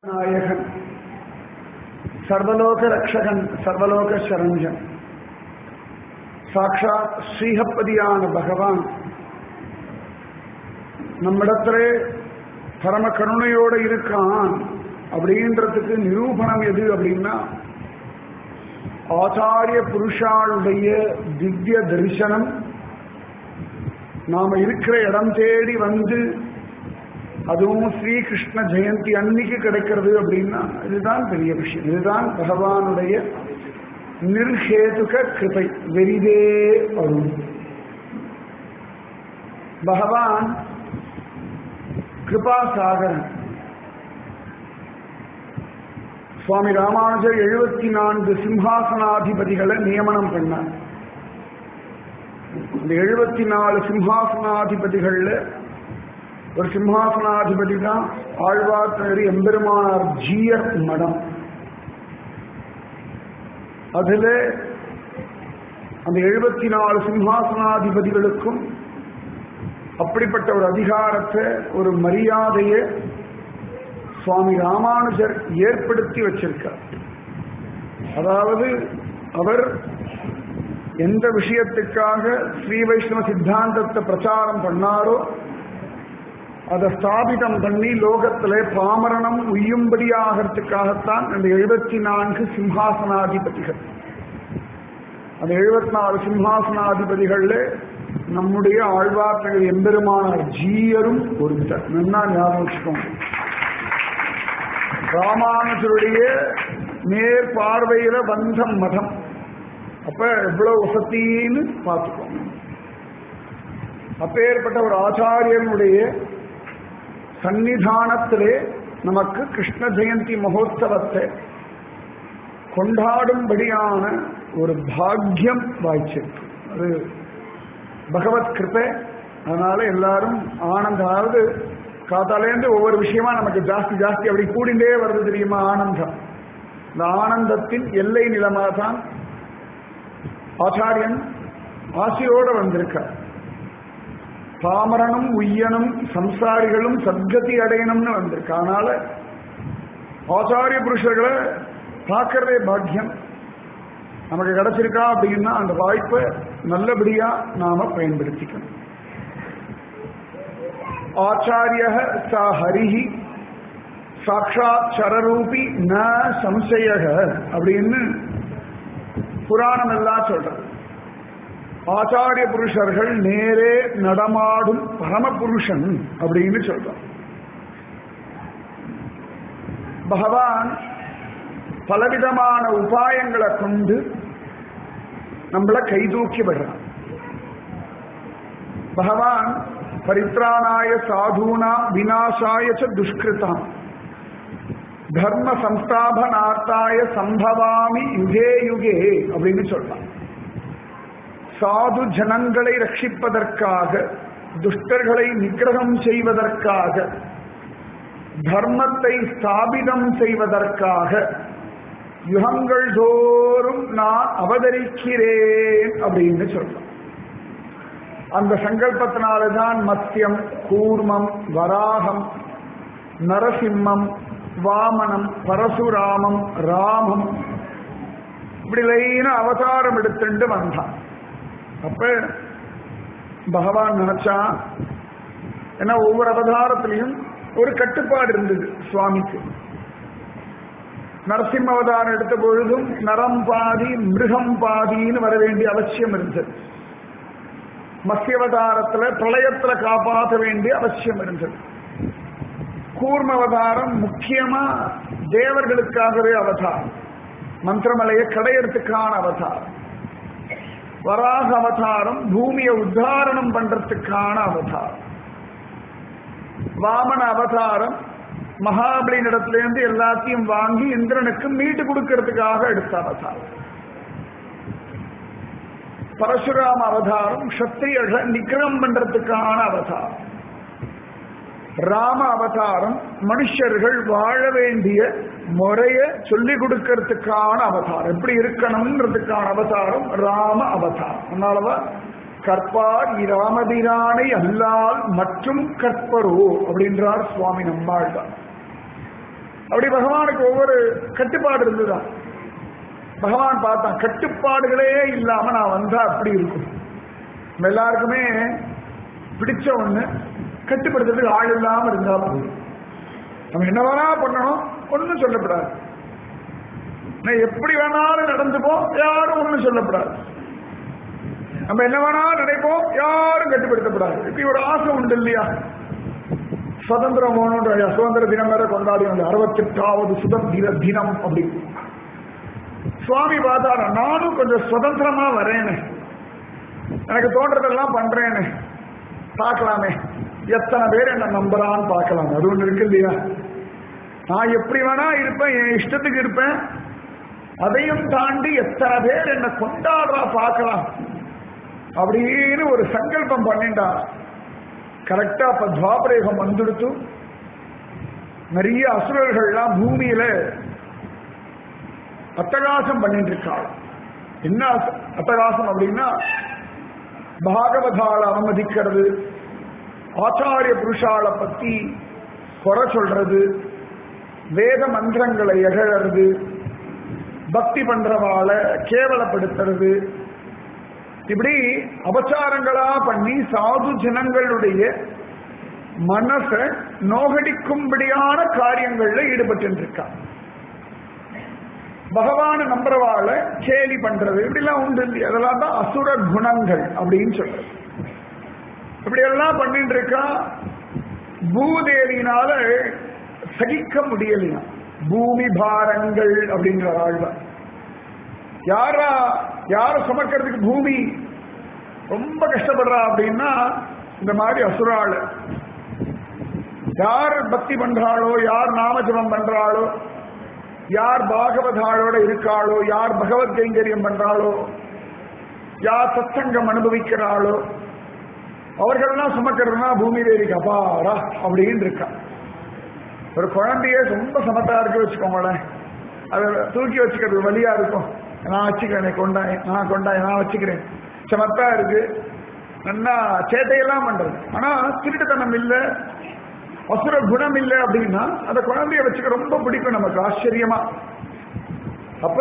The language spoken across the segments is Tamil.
நாயகன் சர்வலோக ரக்ஷகன் சர்வலோக சரஞ்சன் சாட்சாத் ஸ்ரீஹப்பதியான பகவான் நம்மிடத்திலே பரம கருணையோடு இருக்கான் அப்படின்றதுக்கு நிரூபணம் எது அப்படின்னா ஆச்சாரிய புருஷாளுடைய திவ்ய தரிசனம் நாம இருக்கிற இடம் தேடி வந்து அதுவும் ஸ்ரீகிருஷ்ண ஜெயந்தி அன்னைக்கு கிடைக்கிறது அப்படின்னா இதுதான் பெரிய விஷயம். இதுதான் பகவானுடைய நிர்ஹேதுக கிருபை, வெரிதே அருள். பகவான் கிருபா சாகரன். சுவாமி ராமானுஜர் 74 சிம்ஹாசனாதிபதிகளை நியமனம் பண்ணார். இந்த 74 சிம்ஹாசனாதிபதிகள்ல ஒரு சிம்ஹாசனாதிபதி தான் ஆழ்வார் எம்பெருமானார் ஜீயர் மடம். அதுல அந்த 74 சிம்ஹாசனாதிபதிகளுக்கும் அப்படிப்பட்ட ஒரு அதிகாரத்தை, ஒரு மரியாதையை சுவாமி ராமானுஜர் ஏற்படுத்தி வச்சிருக்கார். அதாவது அவர் எந்த விஷயத்துக்காக ஸ்ரீ வைஷ்ணவ சித்தாந்தத்தை பிரச்சாரம் பண்ணாரோ அதை ஸ்தாபிதம் பண்ணி லோகத்திலே பாமரணம் உய்யும்படியாகிறதுக்காகத்தான் இந்த 74 சிம்ஹாசனாதிபதிகள். அந்த 74 சிம்ஹாசனாதிபதிகள்ல நம்முடைய ஆழ்வார் எம்பெருமானார் ஜீயரும் ஒருத்தர். நல்லா ஞாபகம் வச்சுக்கோங்க. ராமானுஜருடைய நேர் பார்வையில வந்த மதம். அப்ப எவ்வளவு வசத்தின்னு பார்த்துக்கோங்க. அப்பேற்பட்ட ஒரு ஆச்சாரியனுடைய சன்னிதானத்திலே நமக்கு கிருஷ்ண ஜெயந்தி மகோத்சவத்தை கொண்டாடும்படியான ஒரு பாக்கியம் வாய்ச்சிருக்கு. அது பகவத் கிருபை. அதனால எல்லாரும் ஆனந்தம். அதாவது காத்தாலேருந்து ஒவ்வொரு விஷயமா நமக்கு ஜாஸ்தி ஜாஸ்தி அப்படி கூடிண்டே வருது தெரியுமா ஆனந்தம். இந்த ஆனந்தத்தின் எல்லை நிலமா தான் ஆச்சாரியன் ஆசையோடு வந்திருக்கார். பாமரனும் உய்யனும் சம்சாரிகளும் சத்கதி அடையணும்னு வந்திருக்கு. அதனால ஆச்சாரிய புருஷர்களை பார்க்கறதே பாக்கியம் நமக்கு கிடைச்சிருக்கா அப்படின்னா அந்த வாய்ப்பை நல்லபடியா நாம பயன்படுத்திக்கணும். ஆச்சாரிய ச ஹரிஹி சாட்சாத் சரரூபி ந சம்சயக அப்படின்னு புராணம் எல்லாம் சொல்றது. ஆச்சாரிய புருஷர்கள் நேரே நடமாடும் பரமபுருஷன் அப்படின்னு சொல்றான். பகவான் பலவிதமான உபாயங்களை கொண்டு நம்மளை கைதூக்கி விடுறான். பகவான் பரித்ராணாய சாதூனா விநாசாய ச துஷ்கிருதாம் தர்ம சம்ஸ்தாபனார்த்தாய சம்பவாமி யுகே யுகே அப்படின்னு சொல்றான். சாது ஜனங்களை ரட்சிப்பதற்காக, துஷ்டர்களை நிகிரகம் செய்வதற்காக, தர்மத்தை ஸ்தாபிதம் செய்வதற்காக யுகங்கள் தோறும் நான் அவதரிக்கிறேன் அப்படின்னு சொல்றேன். அந்த சங்கல்பத்தினால்தான் மத்யம், கூர்மம், வராகம், நரசிம்மம், வாமனம், பரசுராமம், ராமம் இப்படி லைன அவதாரம் எடுத்துட்டு வந்தான். அப்ப பகவான் நினைச்சா, ஏன்னா ஒவ்வொரு அவதாரத்திலையும் ஒரு கட்டுப்பாடு இருந்தது சுவாமிக்கு. நரசிம்ம அவதாரம் எடுத்த பொழுதும் நரம் பாதி மிருகம் பாதின்னு வர வேண்டிய அவசியம் இருந்தது. மத்ஸ்யவதாரத்துல பிரளயத்துல காப்பாற்ற வேண்டிய அவசியம் இருந்தது. கூர்ம அவதாரம் முக்கியமா தேவர்களுக்காகவே அவதாரம், மந்திரமலையை கடையறதுக்கான அவதாரம். வராக அவதாரம் பூமியை உத்தாரணம் பண்றதுக்கான அவதாரம். வாமன அவதாரம் மகாபலியிடத்திலிருந்து எல்லாத்தையும் வாங்கி இந்திரனுக்கு மீட்டு கொடுக்கறதுக்காக எடுத்த அவதாரம். பரசுராம அவதாரம் க்ஷத்ரியர்களை நிகிரகம் பண்றதுக்கான அவதாரம். ராம அவதாரம் மனுஷர்கள் வாழ வேண்டிய முறைய சொல்லிக் கொடுக்கறதுக்கான அவதாரம், எப்படி இருக்கணும்ன்றதுக்கான அவதாரம் ராம அவதாரம். அதனாலதான் கற்பார் இராமபிரானை அல்லால் மற்றும் கற்பரோ அப்படின்றார் சுவாமி நம்மாழ்வார். அப்படி பகவானுக்கு ஒவ்வொரு கட்டுப்பாடு இருந்துதான். பகவான் பார்த்தான், கட்டுப்பாடுகளே இல்லாம நான் வந்தா அப்படி இருக்கும். நம்ம எல்லாருக்குமே பிடிச்ச ஒண்ணு கட்டுப்படுத்துறதுக்கு ஆள் இல்லாம இருந்தா போதும். நம்ம என்ன வேணா பண்ணணும், ஒன்னும் சொல்லப்படாது. எப்படி வேணாலும் நடந்துப்போம், யாரும் ஒன்னும் சொல்லப்படாது. நம்ம என்ன வேணாலும் நினைப்போம், யாரும் கட்டுப்படுத்தப்படாது. இப்படி ஒரு ஆசை உண்டு இல்லையா? சுதந்திரம் போகணுன்ற சுதந்திர தினம் வேற கொண்டாடி 68வது சுதந்திர தினம் அப்படி. சுவாமி பார்த்தாரா, நானும் கொஞ்சம் சுதந்திரமா வரேன்னு, எனக்கு தோன்றதெல்லாம் பண்றேன்னு, பார்க்கலாமே எத்தனை பேர் என்ன நம்புறான்னு பார்க்கலாம். அது ஒண்ணு இருக்கு இல்லையா? நான் எப்படி வேணா இருப்பேன், என் இஷ்டத்துக்கு இருப்பேன், அதையும் தாண்டி எத்தனை பேர் என்ன கொண்டாடுறா பார்க்கலாம் அப்படின்னு ஒரு சங்கல்பம் பண்ணிண்டா. கரெக்டா அப்ப துவாபரேகம் வந்துடுத்து. நிறைய அசுரர்கள்லாம் பூமியில அட்டகாசம் பண்ணிட்டு இருக்காள். என்ன அட்டகாசம் அப்படின்னா, பாகவதால அவமதிக்கிறது, ஆச்சாரிய புருஷால பத்தி குறை சொல்றது, வேத மந்திரங்களை எகழறது, பக்தி பண்றவாள கேவலப்படுத்துறது, இப்படி அபச்சாரங்களா பண்ணி சாது ஜனங்களுடைய மனச நோகடிக்கும்படியான காரியங்கள்ல ஈடுபட்டு இருக்கா. பகவான நம்புறவாள கேலி பண்றது, இப்படிலாம் உண்டு இல்லையா? அதெல்லாம் தான் அசுர குணங்கள் அப்படின்னு சொல்றது. இப்படி எல்லாம் பண்ணிட்டு இருக்கா. பூதேவியினால சகிக்க முடியலையா. பூமி பாரங்கள் அப்படிங்கிற ஆழ்வார். யார சுமக்கிறதுக்கு பூமி ரொம்ப கஷ்டப்படுறா அப்படின்னா இந்த மாதிரி அசுராள். யார் பக்தி பண்றாளோ, யார் நாமஜபம் பண்றாளோ, யார் பாகவதாளோட இருக்காளோ, யார் பகவத் கைங்கரியம் பண்றாளோ, யார் சத்சங்கம் அனுபவிக்கிறாளோ, அவர்கள்லாம் சுமக்கிறதுனா பூமி தேவிக்கு அபாரா அப்படின்னு இருக்கா. ஒரு குழந்தைய ரொம்ப சமத்தா இருக்கு வச்சுக்கோங்களேன், அதை தூக்கி வச்சுக்கிறது வழியா இருக்கும். நான் வச்சுக்கிறேன், கொண்டாய் நான் கொண்டாய் நான் வச்சுக்கிறேன், சமத்தா இருக்கு, நல்லா சேட்டையெல்லாம் பண்றது. ஆனா திருட்டுத்தனம் இல்லை, அசுர குணம் இல்லை அப்படின்னா அந்த குழந்தைய வச்சுக்க ரொம்ப பிடிக்கும் நமக்கு, ஆச்சரியமா. அப்ப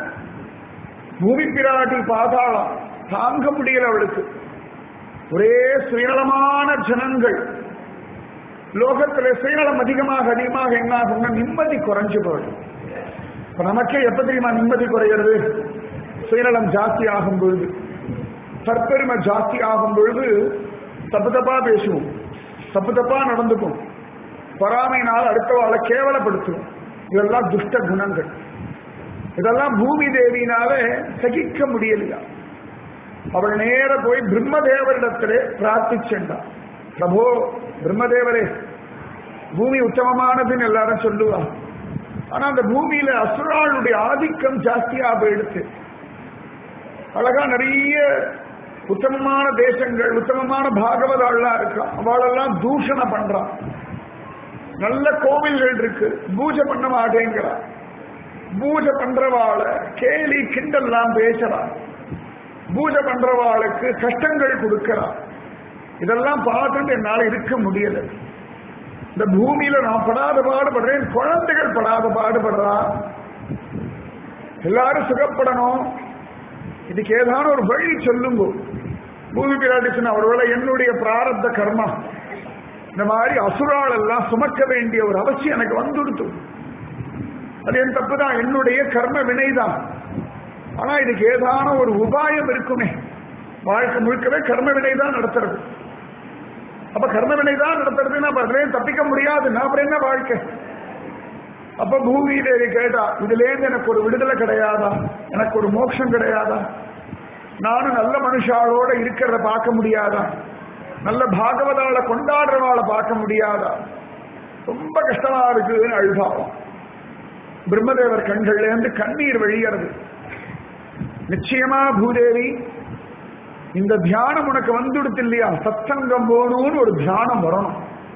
பூமி பிராட்டி பாதாளம் தாங்க முடியல அவளுக்கு. ஒரே சுயநலமான ஜனங்கள். லோகத்துல சுயநலம் அதிகமாக என்ன ஆகும்னா நிம்மதி குறைஞ்சு போயிடும். இப்ப நமக்கே எப்ப தெரியுமா நிம்மதி குறையிறது? சுயநலம் ஜாஸ்தி ஆகும் பொழுது, தற்பெருமை ஜாஸ்தி ஆகும் பொழுது தப்பு தப்பா பேசுவோம், தப்பு தப்பா நடந்துக்கும், பொறாமையினால் அடுத்தவாளை கேவலப்படுத்துவோம். இதெல்லாம் துஷ்ட குணங்கள். இதெல்லாம் பூமி தேவியினால சகிக்க முடியலையா. அவள் நேர போய் பிரம்மதேவரிடத்திலே பிரார்த்திச்சென்றார். பிரபோ, பிரம்மதேவரே, பூமி உத்தமமானதுன்னு எல்லாரும் சொல்லுவா. ஆனா அந்த பூமியில அசுராளுடைய ஆதிக்கம் ஜாஸ்தியா போயிடுச்சு. அழகா நிறைய உத்தமமான தேசங்கள், உத்தமமான பாகவதாள்லாம் இருக்கா, அவளெல்லாம் தூஷணம் பண்றான். நல்ல கோவில்கள் இருக்கு, பூஜை பண்ண மாட்டேங்கிறா. பூஜை பண்றவாள கேலி கிண்டல்லாம் பேசுறா. பூஜை பண்றவாளுக்கு கஷ்டங்கள் கொடுக்கிறா. இதெல்லாம் பார்த்துட்டு என்னால இருக்க முடியல. இந்த பூமியில நான் படாத பாடுபடுறேன், குழந்தைகள் படாத பாடுபடுறா. எல்லாரும் சுகப்படணும், இதுக்கு ஏதான ஒரு வழி சொல்லுங்க. பூமி பிராட்டிச்சுன்னா ஒருவேளை என்னுடைய பிராரப்த கர்மா இந்த மாதிரி அசுரால் எல்லாம் சுமக்க வேண்டிய ஒரு அவசியம் எனக்கு வந்துடுத்து. அது என் தப்பு தான், என்னுடைய கர்ம வினைதான். ஆனா இதுக்கு ஏதான ஒரு உபாயம் இருக்குமே. வாழ்க்கை முழுக்கவே கர்ம வினை தான் நடத்துறது. அப்ப கர்ம வினை தான் நடத்துறதுன்னா அதுலேயும் தப்பிக்க முடியாதுன்னா அப்புறம் என்ன வாழ்க்கை? அப்ப பூமி தேவி கேட்டா, இதுலேருந்து எனக்கு ஒரு விடுதலை கிடையாதா? எனக்கு ஒரு மோட்சம் கிடையாதா? நானும் நல்ல மனுஷாளோட இருக்கிறத பார்க்க முடியாதா? நல்ல பாகவதால கொண்டாடுறவாளை பார்க்க முடியாதா? ரொம்ப கஷ்டமா இருக்குதுன்னு அழுதாவும். பிரம்மதேவர் கண்கள்ல இருந்து கண்ணீர் வெளியறது. நிச்சயமா பூதேவி, இந்த தியானம் உனக்கு வந்துடுத்து இல்லையா? சத்சங்கம் வேணும்னு ஒரு தியானம் வரணும்,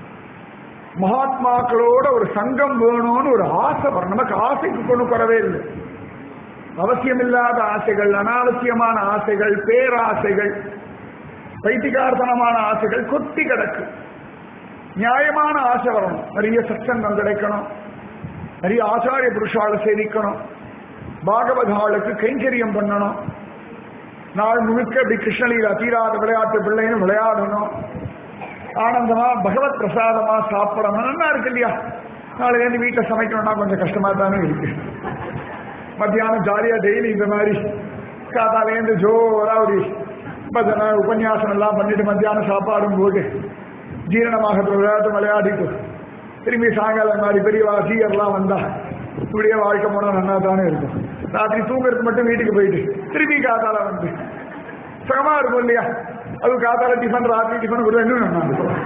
மகாத்மாக்களோட ஒரு சங்கம் வேணும்னு ஒரு ஆசை வரணும். நமக்கு ஆசைக்கு கொண்டு குறவே இல்லை. அவசியமில்லாத ஆசைகள், அனாவசியமான ஆசைகள், பேராசைகள், பைத்திகார்த்தனமான ஆசைகள் கொட்டி கிடக்கு. நியாயமான ஆசை வரணும். நிறைய சத்சங்கம் கிடைக்கணும், நிறைய ஆச்சாரிய புருஷால சேவிக்கணும், பாகவதாளுக்கு கைங்கரியம் பண்ணணும், நாள் முழுக்க இப்படி கிருஷ்ணலீலா தீராத விளையாட்டு பிள்ளைன்னு விளையாடணும், ஆனந்தமா பகவத் பிரசாதமா சாப்பிடணும். நல்லா இருக்கு இல்லையா? நாளைக்கு வீட்டில் சமைக்கணும்னா கொஞ்சம் கஷ்டமா தானே இருக்கு. மத்தியானம் ஜாலியா டெய்லி இந்த மாதிரி காத்தாலேருந்து ஜோரா ஒரு பஜனை உபன்யாசம் எல்லாம் பண்ணிட்டு மத்தியானம் சாப்பாடும் போட்டு ஜீரணமாக விளையாடிட்டு திரும்பி சாயங்காலம் மாதிரி பெரியவா சீயர்லாம் வந்தா இப்படியே வாழ்க்கை போனா நல்லா தானே இருக்கும். ராத்திரி தூங்குறதுக்கு மட்டும் வீட்டுக்கு போயிட்டு திரும்பி காத்தால வந்து சுகமா இருக்கும் இல்லையா? அது காத்தால டிஃபன் ராத்திரி டிஃபன் கூட இன்னும் நல்லா இருக்கும்.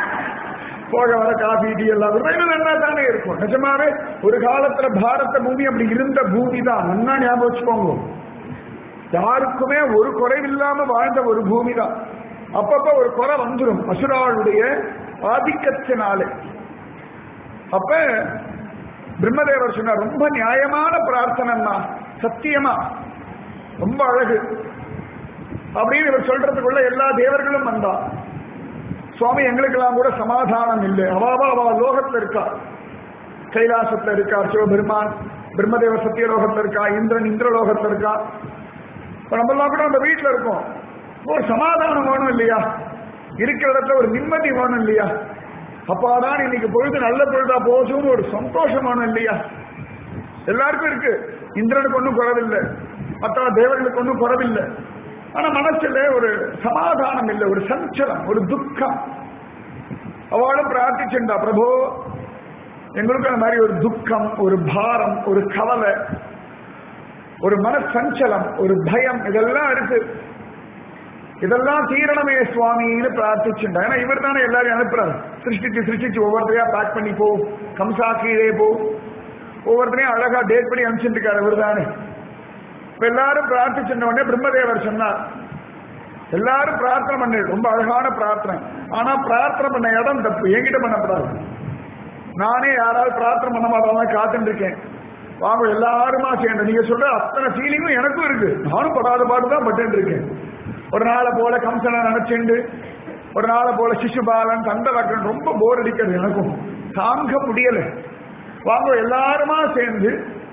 போக வர காஃபி டீ எல்லாம் இன்னும் நல்லா தானே இருக்கும். நிஜமாவே ஒரு காலத்துல பாரத பூமி அப்படி இருந்த பூமி தான். நல்லா ஞாபகம் வச்சுக்கோங்க. யாருக்குமே ஒரு குறைவில்லாம வாழ்ந்த ஒரு பூமி தான். அப்பப்ப ஒரு குறை வந்துடும் அசுராளுடைய ஆதிக்கத்தினாலே. அப்ப பிரம்மதேவர் சொன்னார், ரொம்ப நியாயமான பிரார்த்தனைன்னா, சத்தியமா ரொம்ப அழகு அப்படின்னு இவர் சொல்றதுக்குள்ள எல்லா தேவர்களும் வந்தா. சுவாமி எங்களுக்கெல்லாம் கூட சமாதானம் இல்லை, அவாவா அவா லோகத்துல இருக்கா, கைலாசத்துல இருக்கார் சிவபெருமான், பிரம்மதேவர் சத்தியலோகத்துல இருக்கா, இந்திரன் இந்திரலோகத்துல இருக்கா. இப்ப நம்மெல்லாம் கூட நம்ம வீட்டுல இருக்கோம். ஒரு சமாதானம் வேணும் இல்லையா? இருக்கிற இடத்துல ஒரு நிம்மதி வேணும் இல்லையா? அப்பாதான் இன்னைக்கு பொழுது நல்ல பொழுதா போச்சுன்னு ஒரு சந்தோஷம் வேணும் இல்லையா? எல்லாருக்கும் இருக்கு. இந்திரனுக்கு ஒன்றும் குறவில்லை, மற்ற தேவர்களுக்கு ஒன்றும் குறவில்லை. ஆனா மனசுல ஒரு சமாதானம் இல்லை, ஒரு சஞ்சலம், ஒரு துக்கம். அவளும் பிரார்த்திச்சுண்டா, பிரபு எங்களுக்கு அந்த மாதிரி ஒரு துக்கம், ஒரு பாரம், ஒரு கவலை, ஒரு மனசஞ்சலம், ஒரு பயம், இதெல்லாம் இருக்கு. இதெல்லாம் தீரணமே சுவாமின்னு பிரார்த்திச்சுண்டா. ஏன்னா இவர் தானே எல்லாரையும் அனுப்புறாரு. சிருஷ்டிச்சு ஒவ்வொருத்தரையா பேக் பண்ணி போ, கம்சா கீழே போ, ஒவ்வொருத்தரையும் அழகா டேட் பண்ணி அனுப்பிச்சுட்டு இருக்காரு இவர் தானே. இப்ப எல்லாரும் பிரார்த்திச்சுட்ட உடனே பிரம்மதேவர் சொன்னார், எல்லாரும் பிரார்த்தனை பண்ணு, ரொம்ப அழகான பிரார்த்தனை. ஆனா பிரார்த்தனை பண்ண இடம் தப்பு, என்கிட்ட பண்ணக்கூடாது. நானே யாராவது பிரார்த்தனை பண்ண மாட்டாங்க காத்துட்டு இருக்கேன். வாங்க எல்லாருமா சேர்ந்து நீங்க சொல்ற அத்தனை ஃபீலிங்கும் எனக்கும் இருக்கு. நானும் படாத பாடுதான் பட்டு இருக்கேன். ஒரு நாளை போல கம்சனை நினைச்சுண்டு, ஒரு நாளை போல சிசுபாலன் தண்டவக்கன் ரொம்ப போர் அடிக்கிறது எனக்கும், தாங்க முடியல. வாங்க எல்லாருமா சேர்ந்து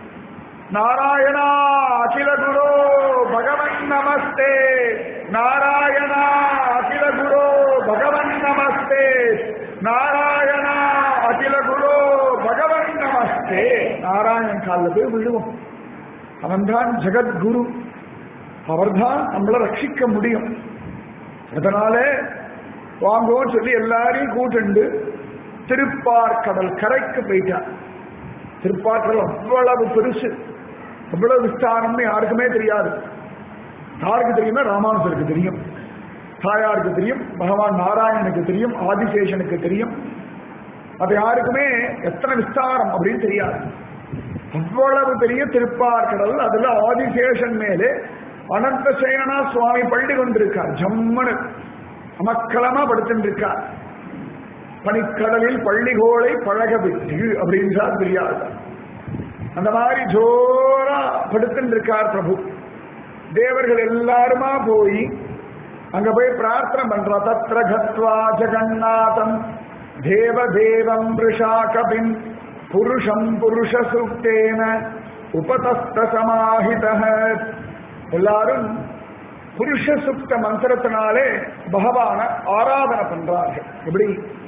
நாராயணா அகில குரு பகவன் நமஸ்தே, நாராயணா அகில குரு பகவன் நமஸ்தே, நாராயணா அகில குரு பகவன் நமஸ்தே. நாராயணன் காலில் போய் விழுவோம். அவன்தான் ஜெகத்குரு, அவர்தான் நம்மளை ரட்சிக்க முடியும். அதனால வாங்கோன்னு சொல்லி எல்லாரையும் கூட்டுண்டு திருப்பார்கடல் கரைக்கு போயிட்டார். திருப்பார்கடல் அவ்வளவு பெருசு, அவ்வளவு விஸ்தாரம்னு யாருக்குமே தெரியாது. யாருக்கு தெரியுமா? ராமானுஜருக்கு தெரியும், தாயாருக்கு தெரியும், பகவான் நாராயணனுக்கு தெரியும், ஆதிசேஷனுக்கு தெரியும். அது யாருக்குமே எத்தனை விஸ்தாரம் அப்படின்னு தெரியாது. அவ்வளவு பெரிய திருப்பார்கடல், அதுல ஆதிசேஷன் மேலே அனந்த சேனா சுவாமி பள்ளி கொண்டிருக்கார். ஜம்மனு அமக்களமா படுத்துட்டு இருக்கார். பனிக்கடலில் பள்ளிகோளை பழக விட்டு அப்படின்றார் தெரியாது. அந்த மாதிரி ஜோரா படுத்துட்டு இருக்கார் பிரபு. தேவர்கள் எல்லாருமா போய் அங்க போய் பிரார்த்தனை பண்றா. தத்ர கத்வா ஜெகநாதம் தேவதேவம் ரிஷாகபின் புருஷம் புருஷ சுக்தேன உபதஸ்த சமாஹிதஹ. எல்லாரும் புருஷ சுக்த மந்திரத்தினாலே பகவான ஆராதனை பண்றார்கள். எப்படி?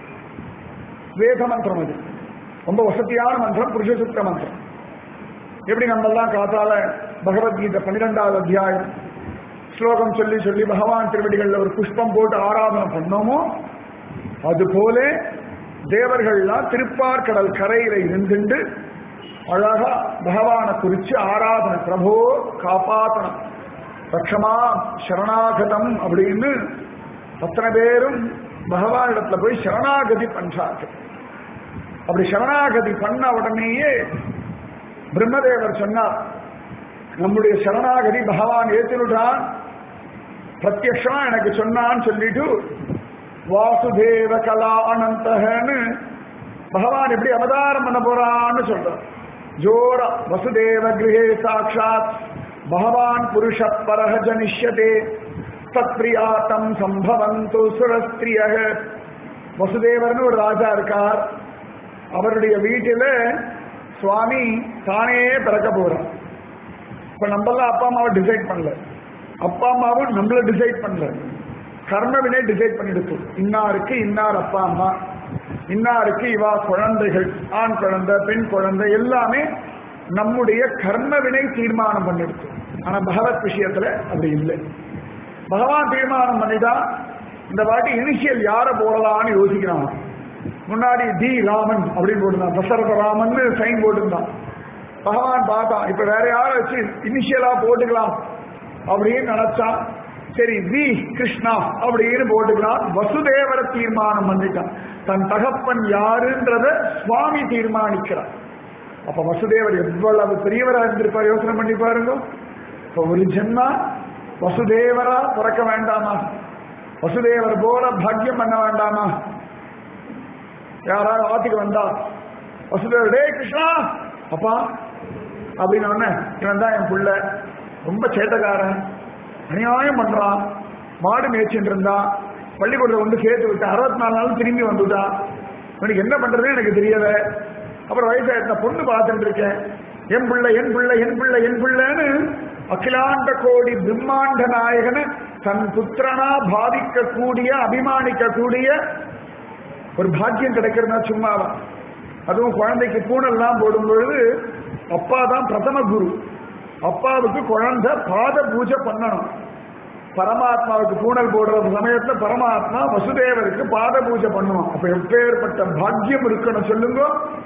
வேத மந்திரம், அது ரொம்ப வசதியான மந்திரம், புருஷ சுக்த மந்திரம். எப்படி நம்ம எல்லாம் காத்தால பகவத்கீதை 12வது அத்தியாயம் ஸ்லோகம் சொல்லி சொல்லி பகவான் திருவடிகள்ல ஒரு புஷ்பம் போட்டு ஆராதனை பண்ணோமோ, அது போல தேவர்கள்லாம் திருப்பார்கடல் கரையில இருந்துட்டு அழகா பகவானை குறிச்சு ஆராதனை. பிரபோ காப்பாத்தனம், ரக்ஷமா சரணாகதம் அப்படின்னு அத்தனை பேரும் பகவானிடத்துல போய் சரணாகதி பண்றார்கள். அப்படி சரணாகதி பண்ண உடனேயே பிரம்மதேவர் சொன்னார், நம்முடைய சரணாகதி பகவான் ஏற்றுட்டான், பிரத்யக்ஷமா எனக்கு சொன்னான்னு சொல்லிட்டு வாசுதேவ கலா அனந்தகன்னு பகவான் எப்படி அவதாரம் பண்ண போறான்னு சொல்றார். ஜோரா வசுதேவ கிரகே சாட்சாத் பகவான் புருஷ பரஹ ஜனிஷ்யதே சத்பிரியாத்தம் சம்பவந்து சுரஸ்திரிய. வசுதேவர்னு ஒரு ராஜா இருக்கார். அவருடைய வீட்டில சுவாமி தானே பிறக்க போறான். இப்ப நம்மளாம் அப்பா அம்மாவை டிசைட் பண்ணல, அப்பா அம்மாவும் நம்மள டிசைட் பண்ணல, கர்மவினை டிசைட் பண்ணிடுச்சு. இன்னாருக்கு இன்னார் அப்பா அம்மா, இன்னாருக்கு இவா குழந்தைகள், ஆண் குழந்தை பெண் குழந்தை எல்லாமே நம்முடைய கர்மவினை தீர்மானம் பண்ணிடுச்சு. ஆனா பகவத் விஷயத்துல அப்படி இல்லை. பகவான் தீர்மானம் பண்ணிதான் இந்த வாட்டி இனிஷியல் யாரை போடலான்னு யோசிக்கிறான். முன்னாடி டி ராமன் அப்படின்னு போட்டுருந்தான், தசரத ராமன் சைன் போட்டுருந்தான். பகவான் பார்த்தான், இப்ப வேற யாரும் வச்சு இனிஷியலா போட்டுக்கலாம் அப்படின்னு நினைச்சான். சரி வி கிருஷ்ணா அப்படின்னு போட்டுக்கலாம். வசுதேவரை தீர்மானம் பண்ணிட்டான். தன் தகப்பன் யாருன்றத சுவாமி தீர்மானிக்கிறார். அப்ப வசுதேவர் எவ்வளவு பெரியவரா இருந்திருப்பார் யோசனை பண்ணி பாருங்க. இப்ப ஒரு ஜென்மா வசுதேவரா பிறக்க வேண்டாமா? வசுதேவர் போல பாக்கியம் பண்ண வேண்டாமா? யாராவது ஆத்துக்கு வந்தா வசுதேவர் டே கிருஷ்ணா அப்பா அப்படின்னு உடனே இவன் தான் என் புள்ள, ரொம்ப சேட்டக்காரன், அநியாயம் பண்றான், மாடு மேய்ச்சின்னு இருந்தான், பள்ளிக்கூடத்தை கொண்டு சேர்த்து விட்டு 64 நாள் திரும்பி வந்துட்டான், இவனுக்கு என்ன பண்றதுன்னு எனக்கு தெரியல. அப்புறம் வயசாயிருந்த பொண்ணு பார்த்துட்டு இருக்கேன், என் பிள்ளை என் பிள்ளை என் பிள்ளை என் பிள்ளைன்னு அகிலாண்ட கோடி பிரம்மாண்ட நாயகனை தன் புத்திரனா பாவிக்கக்கூடிய அபிமானிக்கக்கூடிய ஒரு பாக்கியம் கிடைக்கிறதுனா சும்மாவா? அதுவும் குழந்தைக்கு பூனெல்லாம் போடும் பொழுது அப்பா தான் பிரதம குரு. அப்பாவுக்கு குழந்தை பாத பூஜை பண்ணணும். பரமாத்மாவுக்கு பூனல் போடுற சமயத்துல பரமாத்மா வசுதேவருக்கு பாத பூஜை பண்ணுவோம். அப்ப எப்பேற்பட்ட பாக்கியம் இருக்கணும் சொல்லுங்க.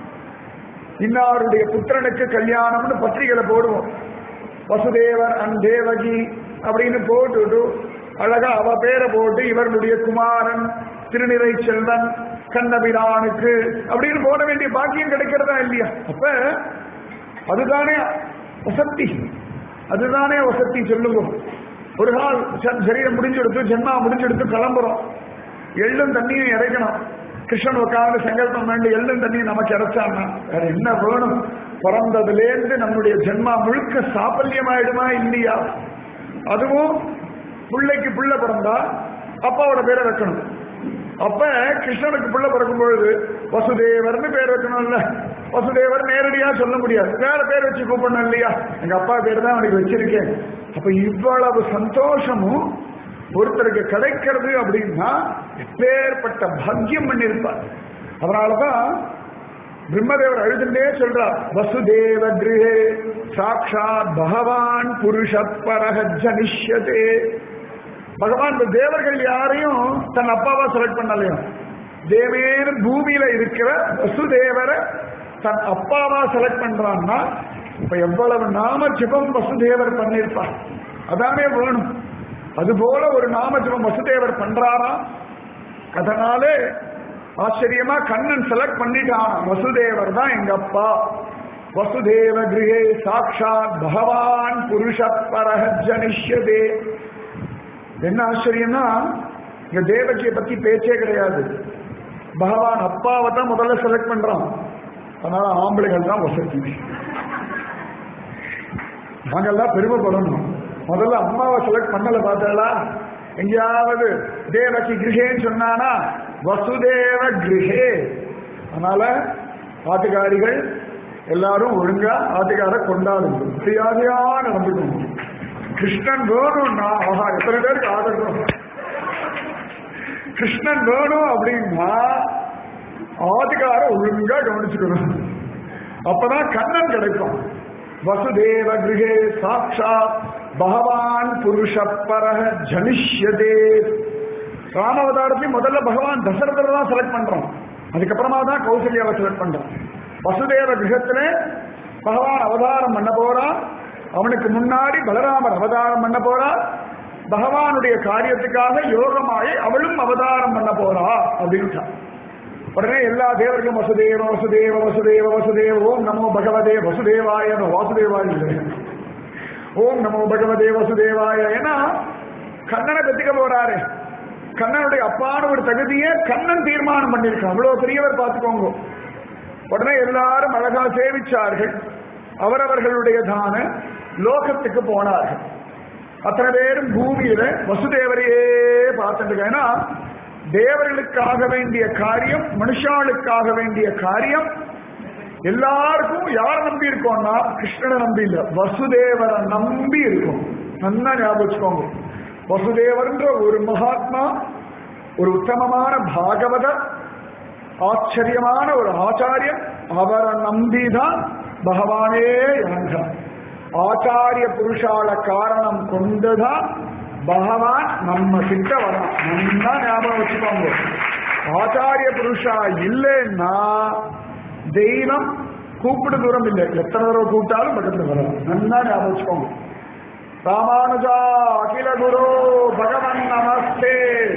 இன்னாருடைய புத்திரனுக்கு கல்யாணம்னு பத்திரிகையில போடுவோம். வசுதேவர் அண்ட் தேவகி அப்படின்னு போட்டுட்டு அழகா அவ பேரை போட்டு இவர்களுடைய குமாரன் திருநிறை செல்வன் கண்ணபிரானுக்கு அப்படின்னு போட வேண்டிய பாக்கியம் கிடைக்கிறதா இல்லையா? அப்ப அதுதானே வசத்தி, அதுதானே வசத்தி சொல்லுங்க. ஒரு நாள் சரீரம் முடிஞ்செடுத்து ஜென்மா முடிஞ்செடுத்து கிளம்புறோம், எள்ளும் தண்ணியும் இறைக்கணும். கிருஷ்ணன் உட்கார்ந்து சங்கல்பம் வேண்டும், எள்ளும் தண்ணியும் நமக்கு இறைச்சான்னா வேற என்ன வேணும்? பிறந்ததுலேருந்து நம்முடைய ஜென்மா முழுக்க சாபல்யமாயிடுமா இல்லையா? அதுவும் பிள்ளைக்கு புள்ள பிறந்தா அப்பாவோட பேரை வைக்கணும். அப்ப கிருஷ்ணனுக்கு புள்ள பிறக்கும் பொழுது வசுதேவர்னு பேர் வைக்கணும்ல. வசுதேவர் நேரடியா சொல்ல முடியாது, வேற பேர் வச்சு கூப்பிடணும் இல்லையா? எங்க அப்பா பேர் தான் அவனுக்கு வச்சிருக்கேன். அப்ப இவ்வளவு சந்தோஷமும் ஒருத்தருக்கு கிடைக்கிறது அப்படின்னா எப்பேற்பட்ட பாக்கியம் பண்ணியிருப்பார். அதனாலதான் பிரம்மதேவர் அழுதுண்டே சொல்றார், வசுதேவ கிரஹே சாட்சாத் பகவான் புருஷ பரஹ ஜனிஷ்யதே. பகவான் இந்த தேவர்கள் யாரையும் தன் அப்பாவா செலக்ட் பண்ணலையும், தேவேன்னு பூமியில இருக்கிற வசுதேவரை தன் அப்பாவா செலக்ட் பண்றான்னா இப்ப எவ்வளவு நாம ஜபம் வசுதேவர் பண்ணிருப்பார். அதானே வேணும். அதுபோல ஒரு நாம ஜபம் வசுதேவர் பண்றாரா. அதனாலே ஆச்சரியமா கண்ணன் செலக்ட் பண்ணிட்டான், வசுதேவர் தான் எங்க அப்பா. வசுதேவ கிரஹே சாட்சாத் பகவான் புருஷ பரஹ ஜனிஷ்யதே. என்ன ஆச்சரியம்னா இங்க தேவகியை பத்தி பேச்சே கிடையாது. பகவான் அப்பாவை தான் முதல்ல செலக்ட் பண்றான். அதனால ஆம்பளைகள் தான் வசதி. நாங்கெல்லாம் பெருமைப்படணும். முதல்ல அம்மாவை செலக்ட் பண்ணல பார்த்தா எங்கேயாவது தேவகி கிரகேன்னு சொன்னானா வசுதேவ கிரகே. அதனால ஆட்டுக்காரிகள் எல்லாரும் ஒழுங்கா ஆட்டுக்கார கொண்டாடுங்க, மரியாதையா நடந்துக்கணும். கிருஷ்ணன் வேணும்னா ஆஹா எத்தனை பேருக்கு ஆதரவு. கிருஷ்ணன் வேணும் அப்படின்னா ஆட்டுக்கார ஒழுங்கா கவனிச்சுக்கணும். அப்பதான் கண்ணன் கிடைக்கும். வசுதேவ கிரகே சாட்சாத் பகவான் புருஷ பரஹ ஜனிஷ்யதே. ராமாவதாரத்தையும் முதல்ல பகவான் தசரதரை தான் செலக்ட் பண்றோம், அதுக்கப்புறமா தான் கௌசல்யாவை செலக்ட் பண்றோம். வசுதேவ கிரகத்துல பகவான் அவதாரம் பண்ண போறான், அவனுக்கு முன்னாடி பலராமர் அவதாரம் பண்ண போறா. பகவானுடைய காரியத்துக்காக யோகமாயி அவளும் அவதாரம் பண்ண போறா அப்படின்னு உடனே எல்லா தேவர்களும் வசுதேவ வசுதேவ வசுதேவ வசுதேவ ஓம் நமோ பகவதே வசுதேவாய. வாசுதேவாய இல்லை, ஓம் நமோ பகவதே வசுதேவாய. ஏன்னா கண்ணனை பெற்றுக்க போறாரு. கண்ணனுடைய அப்பான ஒரு தகுதியை கண்ணன் தீர்மானம் பண்ணிருக்கான். அவ்வளவு பெரியவர் பார்த்துக்கோங்க. உடனே எல்லாரும் அழகா சேவிச்சார்கள். அவரவர்களுடைய தான லோகத்துக்கு போனார்கள். அத்தனை பேரும் பூமியில வசுதேவரையே பார்த்துட்டு. ஏன்னா தேவர்களுக்காக வேண்டிய காரியம், மனுஷாளுக்காக வேண்டிய காரியம் எல்லாருக்கும் யார நம்பி இருக்கோம்னா கிருஷ்ணனை நம்பி இல்ல, வசுதேவரை நம்பி இருக்கும். நல்லா ஞாபகம் வச்சுக்கோங்க. வசுதேவர்ன்ற ஒரு மகாத்மா, ஒரு உத்தமமான பாகவதர், ஆச்சரியமான ஒரு ஆச்சாரியன், அவரை நம்பிதான் பகவானே இறங்கிறார். ஆச்சாரிய புருஷால காரணம் கொண்டுதான் பகவான் நம்ம கிட்ட வரான். நல்லா ஞாபகம் வச்சுக்கோங்க. ஆச்சாரிய புருஷா இல்லைன்னா தெய்வம் கூப்பிடு தூரம் இல்லை, எத்தனை தடவை கூப்பிட்டாலும் பக்கத்துல வரும். நல்லா ஞாபகம் வச்சுக்கோங்க. ராமானுஜா அகில குரு பகவன் நமஸ்தே,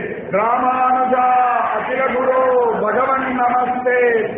ராமானுஜா அகில குரு பகவன் நமஸ்தே,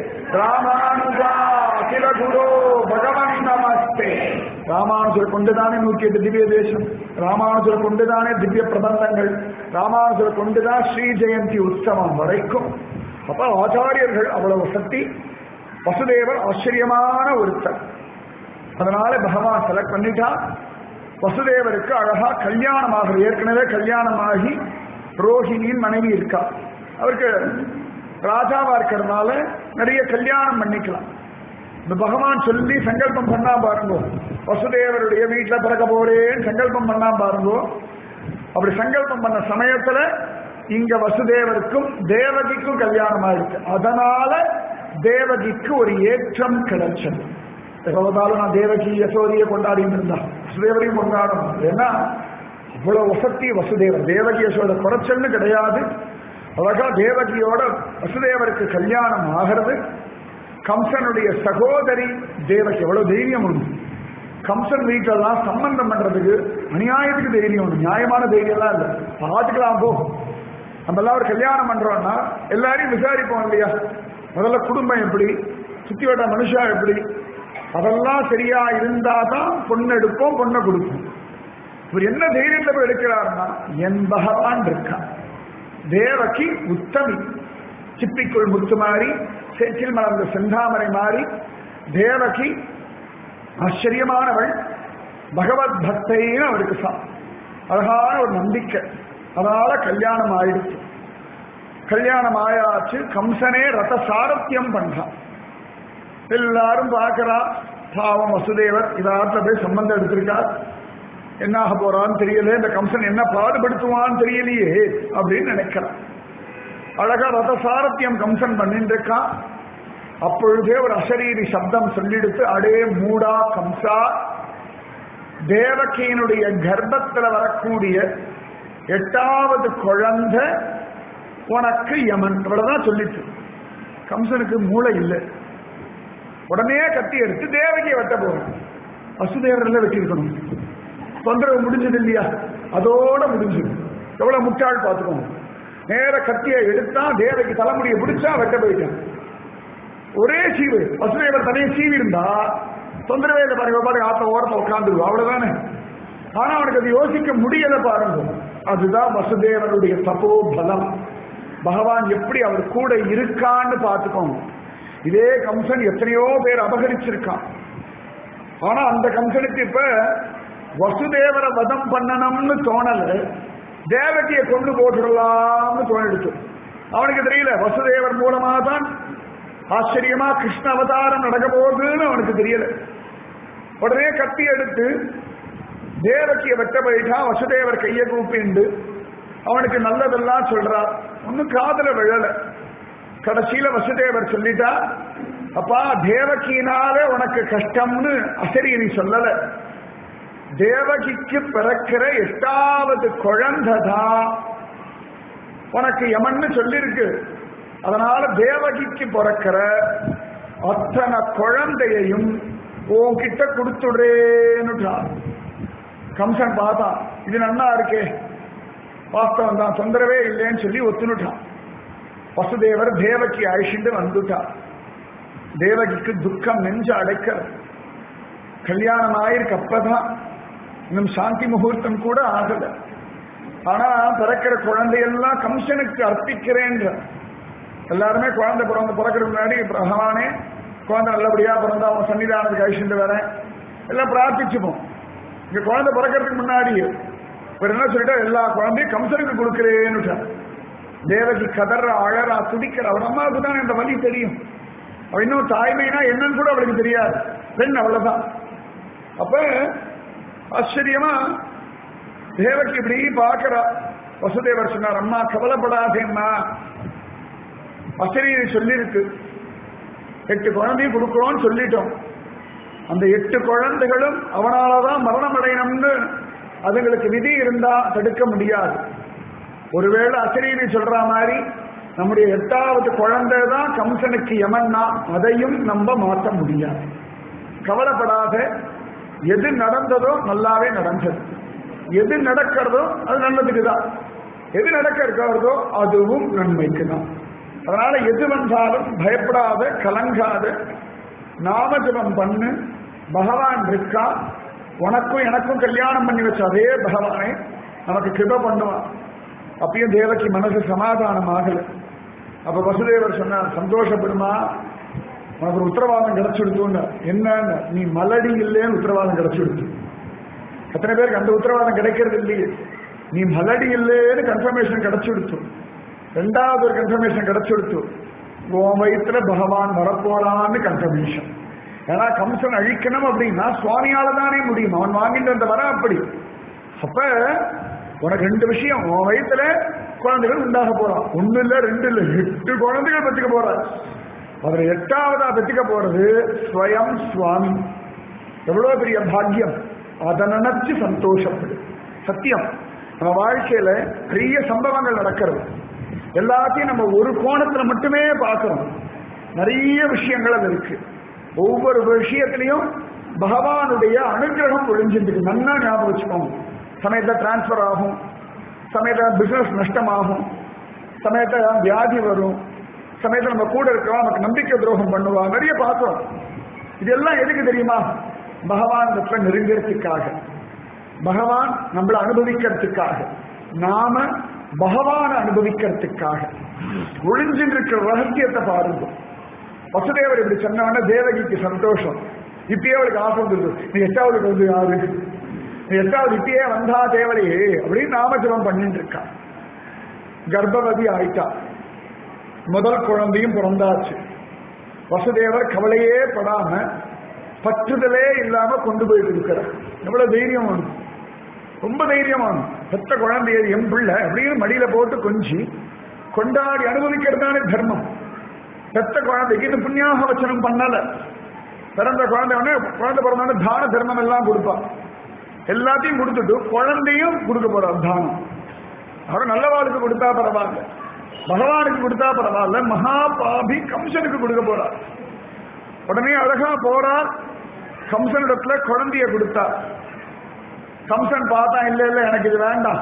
ராமானுஜா அகில குரு பகவன் நமஸ்தே. ராமானுஜர் கொண்டுதானே 108 திவ்ய தேசம், ராமானுஜர் கொண்டுதானே திவ்ய பிரபந்தங்கள், ராமானுஜர் கொண்டுதான் ஸ்ரீ ஜெயந்தி உற்சவம் வரைக்கும். அப்ப ஆச்சாரியர்கள் அவ்வளவு சக்தி. வசுதேவர் ஆச்சரியமான ஒருத்தர். அதனால பகவான் செலக்ட் பண்ணிட்டா. வசுதேவருக்கு அழகா கல்யாணமாக, ஏற்கனவே கல்யாணமாகி ரோஹிணியின் மனைவி இருக்கா. அவருக்கு ராஜாவா இருக்கிறதுனால நிறைய கல்யாணம் பண்ணிக்கலாம். இந்த பகவான் சொல்லி சங்கல்பம் பண்ணா பாருங்க, வசுதேவருடைய வீட்டுல பிறக்க போறேன்னு சங்கல்பம் பண்ணா பாருங்க. அப்படி சங்கல்பம் பண்ண சமயத்துல இங்க வசுதேவருக்கும் தேவகிக்கும் கல்யாணம் ஆயிருக்கு. அதனால தேவகிக்கு ஒரு ஏற்றம் கிடைச்சது. எப்போதாலும் நான் தேவகி யசோதியை கொண்டாடிட்டு இருந்தா வசுதேவரையும் கொண்டாடணும். ஏன்னா அவ்வளவு வசதி வசுதேவர். தேவகி யசோத குறைச்சல்னு கிடையாது. அழகா தேவகியோட வசுதேவருக்கு கல்யாணம் ஆகிறது. கம்சனுடைய சகோதரி தேவகி, எவ்வளவு தைரியம் உண்டு. கம்சன் வீட்டெல்லாம் சம்பந்தம் பண்றதுக்கு அநியாயத்துக்கு தைரியம் உண்டு, நியாயமான தைரியம் எல்லாம் இல்லை. பார்த்துக்கலாம் போ. நம்ம எல்லாம் ஒரு கல்யாணம் பண்றோம்னா எல்லாரையும் விசாரிப்போம் இல்லையா? முதல்ல குடும்பம் எப்படி, சுத்தி வட்ட மனுஷா எப்படி, அதெல்லாம் சரியா இருந்தாதான் பொண்ணு எடுப்போம், பொண்ணை கொடுப்போம். இவர் என்ன தைரியத்தை போய் எடுக்கிறாருன்னா, என் பகவான் இருக்கா. தேவகி உத்தமி, சிப்பிக்குள் முத்து மாறி, சேற்றில் மலர்ந்த செந்தாமரை மாறி தேவகி ஆச்சரியமானவள். பகவத் பக்தைன்னு அவருக்கு அழகான ஒரு நம்பிக்கை. அதனால கல்யாணம் ஆயிடுச்சு. கல்யாணம் ஆயாச்சு. கம்சனே ரத சாரத்தியம் பண்றான். எல்லாரும் பார்க்கிறா. பாவம் வசுதேவர் இதாத்துல போய் சம்பந்தம் எடுத்திருக்கார், என்ன ஆக போறான்னு தெரியல, இந்த கம்சன் என்ன பாடுபடுத்துவான்னு தெரியலையே அப்படின்னு நினைக்கிறான். அழகா ரத சாரத்தியம் கம்சன் பண்ணிட்டு இருக்கான். அப்பொழுதே ஒரு அசரீரி சப்தம் சொல்லிடுத்து, அடே மூடா கம்சா, தேவகியினுடைய கர்ப்பத்தில் வரக்கூடிய 8வது குழந்தை உனக்கு யமன். இவ்வளவுதான் சொல்லிச்சு. கம்சனுக்கு மூளை இல்லை. உடனே கத்தி எடுத்து தேவகியை வெட்ட போறோம். வசுதேவரில் வெட்டியிருக்கணும். தொந்தரவு முடிஞ்சது இல்லையா? அதோட முடிஞ்சது. எவ்வளவு முட்டாள் பார்த்துக்கோங்க. நேர கத்தியை எடுத்தா தேவகி தலைமுடியை பிடிச்சா வெட்ட போயிட்டான். ஒரே சீவு. வசுதேவர் தனியை சீவி இருந்தா தொந்தரவே இல்லை பாருங்க, பாருங்க ஆத்த ஓரத்தை உட்காந்துருவோம், அவ்வளவுதானே. ஆனா அவனுக்கு அது யோசிக்க முடியல பாருங்க. அதுதான் வசுதேவனுடைய தபோ பலம். பகவான் எப்படி அவர் கூட இருக்கான்னு பார்த்துக்கோங்க. இதே கம்சன் எத்தனையோ பேர் அபகரிச்சிருக்கான். ஆனா அந்த கம்சனுக்கு இப்ப வசுதேவரை வதம் பண்ணணும்னு தோணல, தேவகியை கொண்டு போட்டுடலாம்னு தோணிடுச்சு. அவனுக்கு தெரியல வசுதேவர் மூலமா தான் ஆச்சரியமா கிருஷ்ண அவதாரம் நடக்க போகுதுன்னு அவனுக்கு தெரியல. உடனே கத்தி எடுத்து தேவகியை வெட்ட போயிட்டா. வசுதேவர் கையை கூப்பிண்டு அவனுக்கு நல்லதெல்லாம் சொல்றார். ஒன்னும் காதல விழல. கடைசியில வசுதேவர் சொல்லிட்டா, அப்பா தேவகினால உனக்கு கஷ்டம்னு அசரீரி சொல்லல, தேவகிக்கு பிறக்கிற 8வது குழந்தைதான் உனக்கு யமன்னு சொல்லிருக்கு. அதனால தேவகிக்கு பிறக்கிற அத்தனை குழந்தையையும் உன்கிட்ட கொடுத்துடுறேன்னு கம்சன் பார்த்தா. இது நன்னா இருக்கே, வாஸ்தவம் தான், தொந்தரவே இல்லைன்னு சொல்லி ஒத்துனுட்டான். வசுதேவர் தேவகி அழிச்சுட்டு வந்துட்டார். தேவகிக்கு துக்கம் நெஞ்சு அடைக்க. கல்யாணம் ஆயிருக்கு. அப்பதான் இன்னும் சாந்தி முகூர்த்தம் கூட ஆகல. ஆனா பிறக்கிற குழந்தையெல்லாம் கம்சனுக்கு அர்ப்பிக்கிறேன்ற. எல்லாருமே குழந்தை பிறக்கிறதுக்கு முன்னாடி பகவானே குழந்தை நல்லபடியா பிறந்தா அவன் சன்னிதானத்துக்கு அழிச்சுட்டு வரேன் எல்லாம் பிரார்த்திச்சுப்போம். இங்க குழந்தை பிறக்கிறதுக்கு முன்னாடி இவர் என்ன சொல்லிட்டா, எல்லா குழந்தையும் கம்சனுக்கு கொடுக்கிறேன்னு. தேவகி கதற அழறா துடிக்கிற. அவர் அம்மாவுக்கு தான் இந்த வலி தெரியும். அவ இன்னும் தாய்மைனா என்னன்னு கூட அவளுக்கு தெரியாது. பெண் அவ்வளவுதான். அப்ப ஆச்சரியமா தேவகி இப்படி பார்க்கிறா. வசுதேவர் சொன்னார், அம்மா கவலைப்படாதேம்மா, அசரீரி சொல்லிருக்கு 8 குழந்தையும் கொடுக்குறோம்னு சொல்லிட்டோம். அந்த 8 குழந்தைகளும் அவனாலதான் மரணம் அடையணும்னு அதுங்களுக்கு விதி இருந்தா தடுக்க முடியாது. ஒருவேளை அசரீரி சொல்ற மாதிரி நம்முடைய 8வது குழந்தை தான் கம்சனுக்கு யமன்னா அதையும் நம்ம மாற்ற முடியாது. கவலைப்படாத, எது நடந்ததோ நல்லாவே நடந்தது, எது நடக்கிறதோ அது நல்லதுக்கு தான், எது நடக்க இருக்கிறதோ அதுவும் நன்மைக்கு தான். அதனால எது வந்தாலும் பயப்படாத, கலங்காத, நாமஜபம் பண்ணு, பகவான் இருக்கா. உனக்கும் எனக்கும் கல்யாணம் பண்ணி வச்ச அதே பகவானே நமக்கு கிருபை பண்ணுவான். அப்பயும் தேவகி மனசு சமாதானம் ஆகல. அப்ப வசுதேவர் சொன்னார், சந்தோஷப்படுமா, உனக்கு ஒரு உத்தரவாதம் கிடைச்சுடுத்து. என்னன்னு, நீ மலடி இல்லைன்னு உத்தரவாதம் கிடைச்சுடுத்து. எத்தனை பேருக்கு அந்த உத்தரவாதம் கிடைக்கிறது இல்லையே. நீ மலடி இல்லைன்னு கன்ஃபர்மேஷன் கிடைச்சுடுத்து. 2வது ஒரு கன்ஃபர்மேஷன் கிடைச்சுடுத்து, உன் வயிற்றுல பகவான் வரப்போறான்னு கன்ஃபர்மேஷன். ஏன்னா கம்சன் அழிக்கணும் அப்படின்னா சுவாமியால தானே முடியும், அவன் வாங்கிட்டு வந்த வர அப்படி. அப்ப உனக்கு 2 விஷயம், உன் வயிற்றுல குழந்தைகள் உண்டாக போறான். 1 இல்ல 2 இல்ல 8 குழந்தைகள் பெற்றுக்க போறார். அதுல 8வதா பெற்றுக்க போறது ஸ்வயம் சுவாமி. எவ்வளவு பெரிய பாக்கியம், அதை நினைச்சு சந்தோஷப்படு. சத்தியம், நம்ம வாழ்க்கையில பெரிய சம்பவங்கள் நடக்கிறது. எல்லாத்தையும் நம்ம ஒரு கோணத்துல மட்டுமே பார்க்கிறோம். நிறைய விஷயங்கள் அது இருக்கு. ஒவ்வொரு விஷயத்திலையும் பகவானுடைய அனுகிரகம் ஒழிஞ்சிருக்கு. நல்லா ஞாபகம் வச்சுக்கோங்க. சமயத்தில் டிரான்ஸ்பர் ஆகும், சமயத்தில் பிசினஸ் நஷ்டமாகும், சமயத்தில் வியாதி வரும், சமயத்தில் நம்ம கூட இருக்கிறோம் நமக்கு நம்பிக்கை துரோகம் பண்ணுவாங்க, நிறைய பார்க்கிறோம். இதெல்லாம் எதுக்கு தெரியுமா? பகவான் நெருங்கிறதுக்காக, பகவான் நம்மளை அனுபவிக்கிறதுக்காக, நாம பகவான அனுபவிக்கிறதுக்காக ஒளிஞ்சின் இருக்கிற ரகசியத்தை பாருங்க. வசுதேவர் இப்படி சொன்ன தேவகிக்கு சந்தோஷம். இப்பயே அவளுக்கு ஆசை வந்துருது, நீ 8வது வந்து யாரு, நீ 8வது இப்பயே வந்தா தேவலையே அப்படின்னு நாமஜபம் பண்ணிட்டு இருக்கா. கர்ப்பவதி ஆயிட்டா, முதல் குழந்தையும் பிறந்தாச்சு. வசுதேவர் கவலையே படாம பற்றுதலே இல்லாம கொண்டு போய் கொடுக்கிறார். எவ்வளவு தைரியம் வேணும், ரொம்ப தைரியம் வேணும். பெற்ற குழந்தைய என் பிள்ளை அப்படின்னு மடியில போட்டு கொஞ்சி கொண்டாடி அனுபவிக்கிறதானே தர்மம். பெற்ற குழந்தைக்கு இந்த புண்ணியாக வச்சனம் பண்ணல. பிறந்த குழந்தை பிறந்த தான தர்மம் எல்லாம் கொடுப்பான். எல்லாத்தையும் கொடுத்துட்டு குழந்தையும் கொடுக்க போறார் தானம். அவர் நல்லவாளுக்கு கொடுத்தா பரவாயில்ல, பகவானுக்கு கொடுத்தா பரவாயில்ல, மகாபாபி கம்சனுக்கு கொடுக்க போறார். உடனே அழகா போறார், கம்சனிடத்துல குழந்தைய கொடுத்தார். கம்சன் பார்த்தா, இல்ல இல்ல எனக்கு இது வேண்டாம்,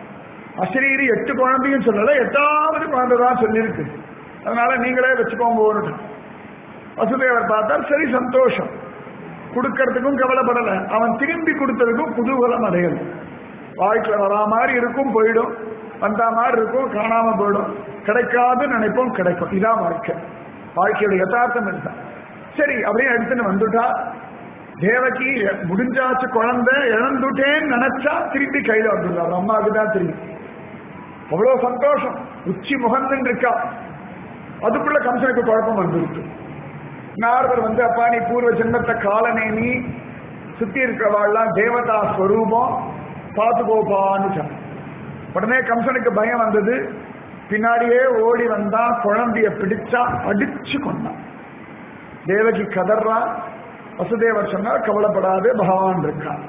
அசரீரி 8 குழந்தையும் சொல்லல, 8வது குழந்தை தான் சொல்லியிருக்கு, அதனால நீங்களே வச்சுக்கோங்க. வசுதேவர் பார்த்தார், சரி சந்தோஷம், கொடுக்கறதுக்கும் கவலைப்படல, அவன் திரும்பி கொடுத்ததுக்கும் குதூகலம் அடையல. வாழ்க்கையில் வரா மாதிரி இருக்கும், போயிடும், வந்தா மாதிரி இருக்கும், காணாம போயிடும், கிடைக்காதுன்னு நினைப்போம், கிடைக்கும். இதான் வாழ்க்கை, வாழ்க்கையோட யதார்த்தம் இதுதான். சரி அப்படின்னு எடுத்துன்னு வந்துட்டா. தேவகி முடிஞ்சாச்சு, குழந்தை இழந்துட்டேன்னு நினைச்சா திருப்பி கையில வந்துடுறாரு. அம்மாவுக்கு தான் தெரியும், அவ்வளவு சந்தோஷம், உச்சி முகந்துன்னு இருக்கா. அதுக்குள்ள கம்சனுக்கு குழப்பம் வந்துருக்கு. நாரதர் வந்து, அப்பா நீ பூர்வ ஜென்மத்தை காலநேமி, சுத்தி இருக்கிறவாள்லாம் தேவதா ஸ்வரூபம், பார்த்துக்கோப்பான்னு சொன்ன. உடனே கம்சனுக்கு பயம் வந்தது, பின்னாடியே ஓடி வந்தா, குழந்தைய பிடிச்சா, அடிச்சு கொண்டான். தேவகி கதர்றா. வசுதேவர் சொன்னார், கவலைப்படாது, பகவான் இருக்கான்.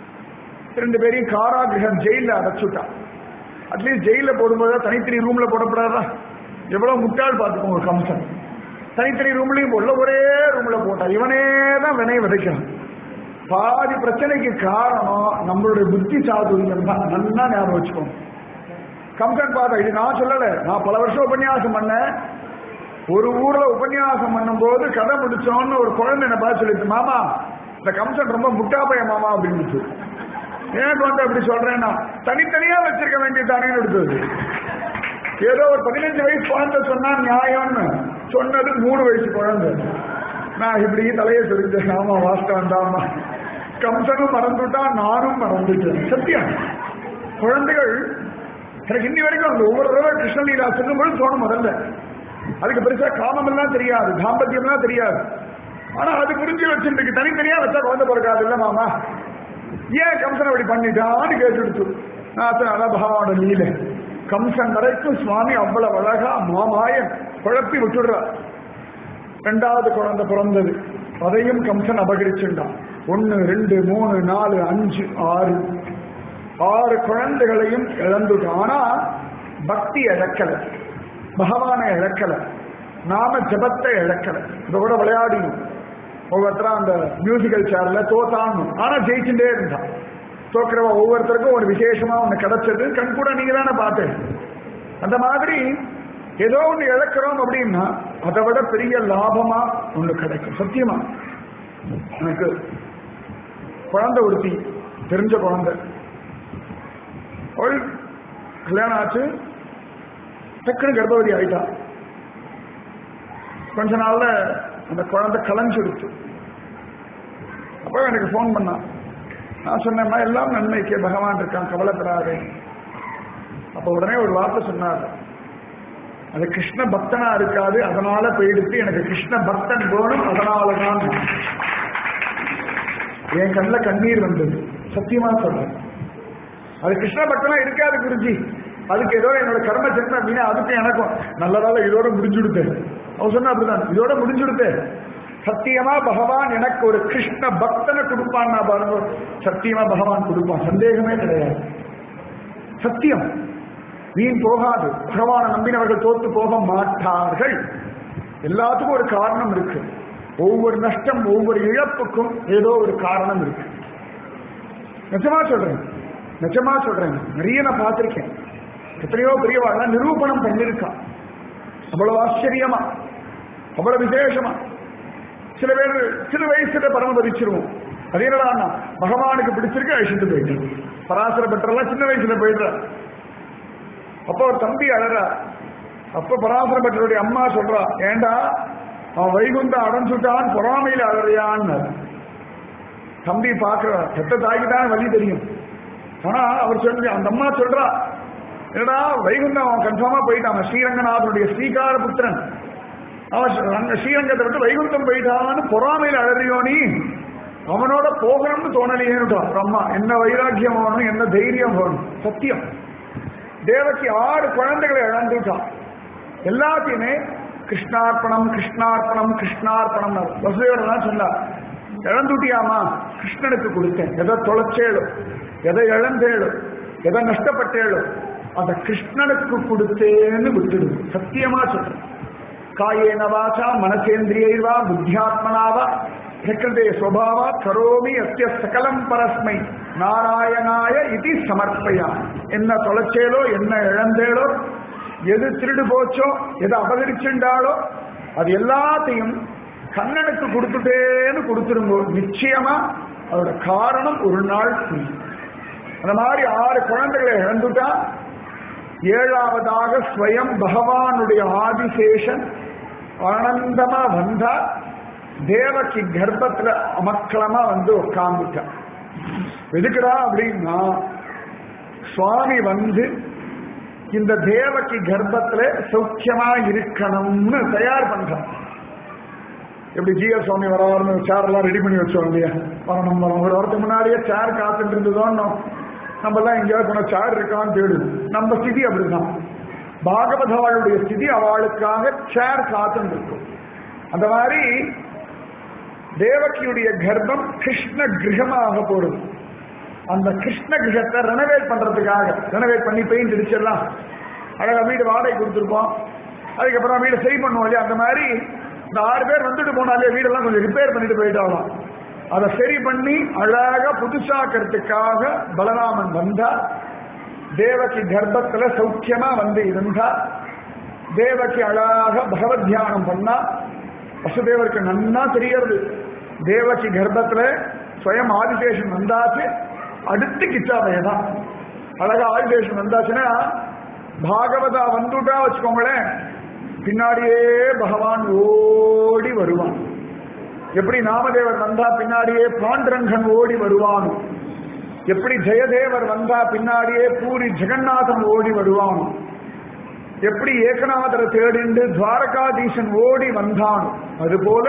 2 பேரையும் காராகிரகம் ஜெயில அடைச்சுட்டான். அட்லீஸ்ட் ஜெயில போடும்போது தனித்தனி ரூம்ல போடப்படாதா? எவ்வளவு முட்டாள் பார்த்துக்கோங்க கம்சன். தனித்தனி ரூம்லையும் போடல, ஒரே ரூம்ல போட்டா. இவனே தான் வினை விதைக்கிறான். பாதி பிரச்சனைக்கு காரணம் நம்மளுடைய புத்தி சாதுரியம் தான். நல்லா ஞாபகம் வச்சுக்கோங்க. கம்சன் பார்த்தா, இது நான் சொல்லல, நான் பல வருஷம் உபன்யாசம் பண்ணேன். ஒரு ஊர்ல உபன்யாசம் பண்ணும் போது கதை முடிச்சோன்னு ஒரு குழந்தை என்ன பார்த்து சொல்லிட்டு, மாமா இந்த கம்சன் ரொம்ப முட்டாப்பைய மாமா அப்படின்னு. எனக்கு வந்து அப்படி சொல்றேன்னா, தனித்தனியா வச்சிருக்க வேண்டியதானேன்னு எடுத்தது. ஏதோ ஒரு 15 வயசு குழந்தை சொன்னா நியாயம்னு சொன்னது 3 வயசு குழந்தை. நான் இப்படி தலையை சொல்லிட்டேன், ஆமா வாஸ்தவம் தாமா. கம்சனும் மறந்துட்டான், நானும் மறந்துட்டேன். சத்தியம், குழந்தைகள் எனக்கு இன்னி வரைக்கும் அந்த ஒவ்வொரு தடவை கிருஷ்ணலீலா சொல்லும்போது தோணும், முதல்ல அதுக்கு பெருசா காமம் எல்லாம் தெரியாது, தாம்பத்தியம் எல்லாம் தெரியாது. ஆனா அது புரிஞ்சு வச்சுருக்கு. தனித்தனியா வச்சா குழந்தை பிறக்காது இல்ல மாமா, ஏன் கம்சன் அப்படி பண்ணிட்டான்னு கேட்டுடுச்சு. நான் அதான் பகவானோட லீலை. கம்சன் வரைக்கும் சுவாமி அவ்வளவு அழகா மாமாயன் குழப்பி விட்டுடுறார். 2வது குழந்தை பிறந்தது, அதையும் கம்சன் அபகரிச்சுட்டான். 1 2 3 4 5 6 குழந்தைகளையும் இழந்துட்டான். ஆனா பக்தி இழக்கல, பகவானை இழக்கல, நாம ஜபத்தை இழக்கல. இத கூட விளையாடினோம் ஒவ்வொருத்தரா அந்த மியூசிக்கல் சேர்ல தோத்தானும், ஆனா ஜெயிச்சுட்டே இருந்தான். தோக்கிறவ ஒவ்வொருத்தருக்கும் ஒரு விசேஷமா ஒண்ணு கிடைச்சது, கண் கூட நீங்க தானே பார்த்தேன். அந்த மாதிரி ஏதோ ஒண்ணு இழக்கிறோம் அப்படின்னா அதை விட பெரிய லாபமா ஒண்ணு கிடைக்கும். சத்தியமா எனக்கு குழந்தை ஒருத்தி தெரிஞ்ச குழந்தை, அவள் கல்யாணம் ஆச்சு, டக்குனு கர்ப்பவதி ஆயிட்டா. கொஞ்ச நாள்ல அந்த குழந்தை கலைஞ்சிடுச்சு. அப்போ எனக்கு போன் பண்ணான். நான் சொன்னேம்மா எல்லாம் நன்மைக்கு பகவான் இருக்கான், கவலைப்படாதே. அப்ப உடனே ஒரு வார்த்தை சொன்னார், அது கிருஷ்ண பக்தனா இருக்காது, அதனால போயிடுச்சு, எனக்கு கிருஷ்ண பக்தன் போகணும், அதனாலதான். என் கண்ணில் கண்ணீர் வந்தது, சத்தியமா சொல்றேன். அது கிருஷ்ண பக்தனா இருக்காது குருஜி, அதுக்கு ஏதோ என்னோட கர்ம ஜென்மம் அப்படின்னா அதுக்கு எனக்கும் நல்லதால இதோட முடிஞ்சுடுத்து. அவன் சொன்ன அப்படிதான், இதோட முடிஞ்சுடுத்து. சத்தியமா பகவான் எனக்கு ஒரு கிருஷ்ண பக்தனை கொடுப்பான். நான் பாருங்க, சத்தியமா பகவான் கொடுப்பான், சந்தேகமே கிடையாது. சத்தியம் வீண் போகாது. பகவானை நம்பினவர்கள் தோத்து போக மாட்டார்கள். எல்லாத்துக்கும் ஒரு காரணம் இருக்கு. ஒவ்வொரு நஷ்டம், ஒவ்வொரு இழப்புக்கும் ஏதோ ஒரு காரணம் இருக்கு. நிஜமா சொல்றேன், நிஜமா சொல்றேன். நிறைய நான் பார்த்திருக்கேன். எத்தனையோ பெரியவாள் நிரூபணம் பண்ணிருக்கான். அவ்வளவு ஆச்சரியமா, அவ்வளவு விசேஷமா. சில பேர் சில வயசுல பரமபதிச்சிருவோம். அதே என்னடா பகவானுக்கு பிடிச்சிருக்கு அழிச்சுட்டு போயிட்டு. பராசர பெற்றெல்லாம் சின்ன வயசுல போயிடுற. அப்போ ஒரு தம்பி அழறா. அப்ப பராசர பெற்றருடைய அம்மா சொல்றா, ஏண்டா அவன் வைகுண்ட அடைஞ்சுட்டான், பொறாமையில அழறியான்னு. தம்பி பாக்குறா, பெத்த தாய்க்கு தான் வழி தெரியும். ஆனா அவர் சொல்லி அந்த அம்மா சொல்றா, ஏடா வைகுண்டம் அவன் கன்ஃபார்மா போயிட்டான், ஸ்ரீரங்கநாதனுடைய ஸ்ரீகார புத்திரன், அவன் ஸ்ரீரங்கத்தை விட்டு வைகுண்டம் போயிட்டான்னு பொறாமையில அழறியோ நீ, அவனோட போகணும்னு தோணலையேன்னுட்டான் அம்மா. என்ன வைராக்கியம் வேணும், என்ன தைரியம் வேணும். சத்தியம். தேவகி 6 குழந்தைகளை இழந்துட்டான். எல்லாத்தையுமே கிருஷ்ணார்ப்பணம் கிருஷ்ணார்ப்பணம் கிருஷ்ணார்ப்பணம். வசுதேவர் தான் சொன்னார், இழந்துட்டியாமா, கிருஷ்ணனுக்கு கொடுத்தேன். எதை தொலைச்சேளோ, எதை இழந்தேளோ, எதை நஷ்டப்பட்டேளோ அதை கிருஷ்ணனுக்கு கொடுத்தேன்னு விட்டுடு. சத்தியமா சொல்றேன். காயேன வாசா மனசேந்திரியைவா புத்தியாத்மனாவா பிரகிருதே ஸ்வபாவா கரோமி அஸ்ய சகலம் பரஸ்மை நாராயணாய இது சமர்ப்பயா. என்ன தொலைச்சேலோ, என்ன இழந்தேளோ, எது திருடு போச்சோ, எது அபகரிச்சுண்டாலோ அது எல்லாத்தையும் கண்ணனுக்கு கொடுத்துட்டேன்னு கொடுத்துருங்கோ. நிச்சயமா அதோட காரணம் ஒரு நாள் புரியும். அந்த மாதிரி 6 குழந்தைகளை இழந்துட்டா. 7வதாக ஸ்வயம் பகவானுடைய ஆதிசேஷன் ஆனந்தமா வந்தா. தேவகி கர்ப்பத்துல அமக்களமா வந்து உட்கார்ந்துட்டான். எதுக்குடா அப்படின்னா, சுவாமி வந்து இந்த தேவகி கர்ப்பத்துல சௌக்கியமா இருக்கணும்னு தயார் பண்றான். எப்படி ஜிஎஸ் சுவாமி வராருன்னு சேர் எல்லாம் ரெடி பண்ணி வச்சோம் இல்லையா, வரணும் வரும். ஒரு வாரத்துக்கு முன்னாடியே சேர் காத்துட்டு இருந்ததோன்னு நம்ம எல்லாம் எங்கேயாவது போன சேர் இருக்கான்னு தேடுது. நம்ம ஸ்திதி அப்படிதான். பாகவதாளுடைய ஸ்திதி அவளுக்காக சேர் காத்துட்டு இருக்கும். அந்த மாதிரி தேவகியுடைய கர்ப்பம் கிருஷ்ண கிரகமாக போடுது. அந்த கிருஷ்ண கிரகத்தை ரெனோவேட் பண்றதுக்காக, ரெனோவேட் பண்ணி பெயிண்ட் அடிச்சிடலாம், அழகா வீடு வாடகை கொடுத்துருப்போம், அதுக்கப்புறம் வீடு சரி பண்ணுவோம் இல்லையா. அந்த மாதிரி இந்த 6 பேர் வந்துட்டு போனாலே வீடெல்லாம் கொஞ்சம் ரிப்பேர் பண்ணிட்டு போயிட்டாலும் அதை சரி பண்ணி அழகா புதுசாக்கிறதுக்காக பலராமன் வந்தா. தேவகி கர்ப்பத்துல சௌக்கியமா வந்து இருந்தா. தேவகி அழகாக பகவத் தியானம் பண்ணா. வசுதேவருக்கு நன்னா தெரியறது, தேவகி கர்ப்பத்துல ஸ்வயம் ஆதிசேஷன் வந்தாச்சு. அடுத்து கிச்சாவையதான் அழகா ஆதிசேஷன் வந்தாச்சுன்னா பாகவதா வந்துட்டா வச்சுக்கோங்களேன், பின்னாடியே பகவான் ஓடி வருவான். எப்படி நாமதேவர் வந்தா பின்னாடியே பாண்டரங்கன் ஓடி வருவான், எப்படி ஜெயதேவர் வந்தா பின்னாடியே பூரி ஜெகநாதன் ஓடி வருவான், எப்படி ஏகநாதரை தேடிண்டு துவாரகாதீசன் ஓடி வந்தான், அதுபோல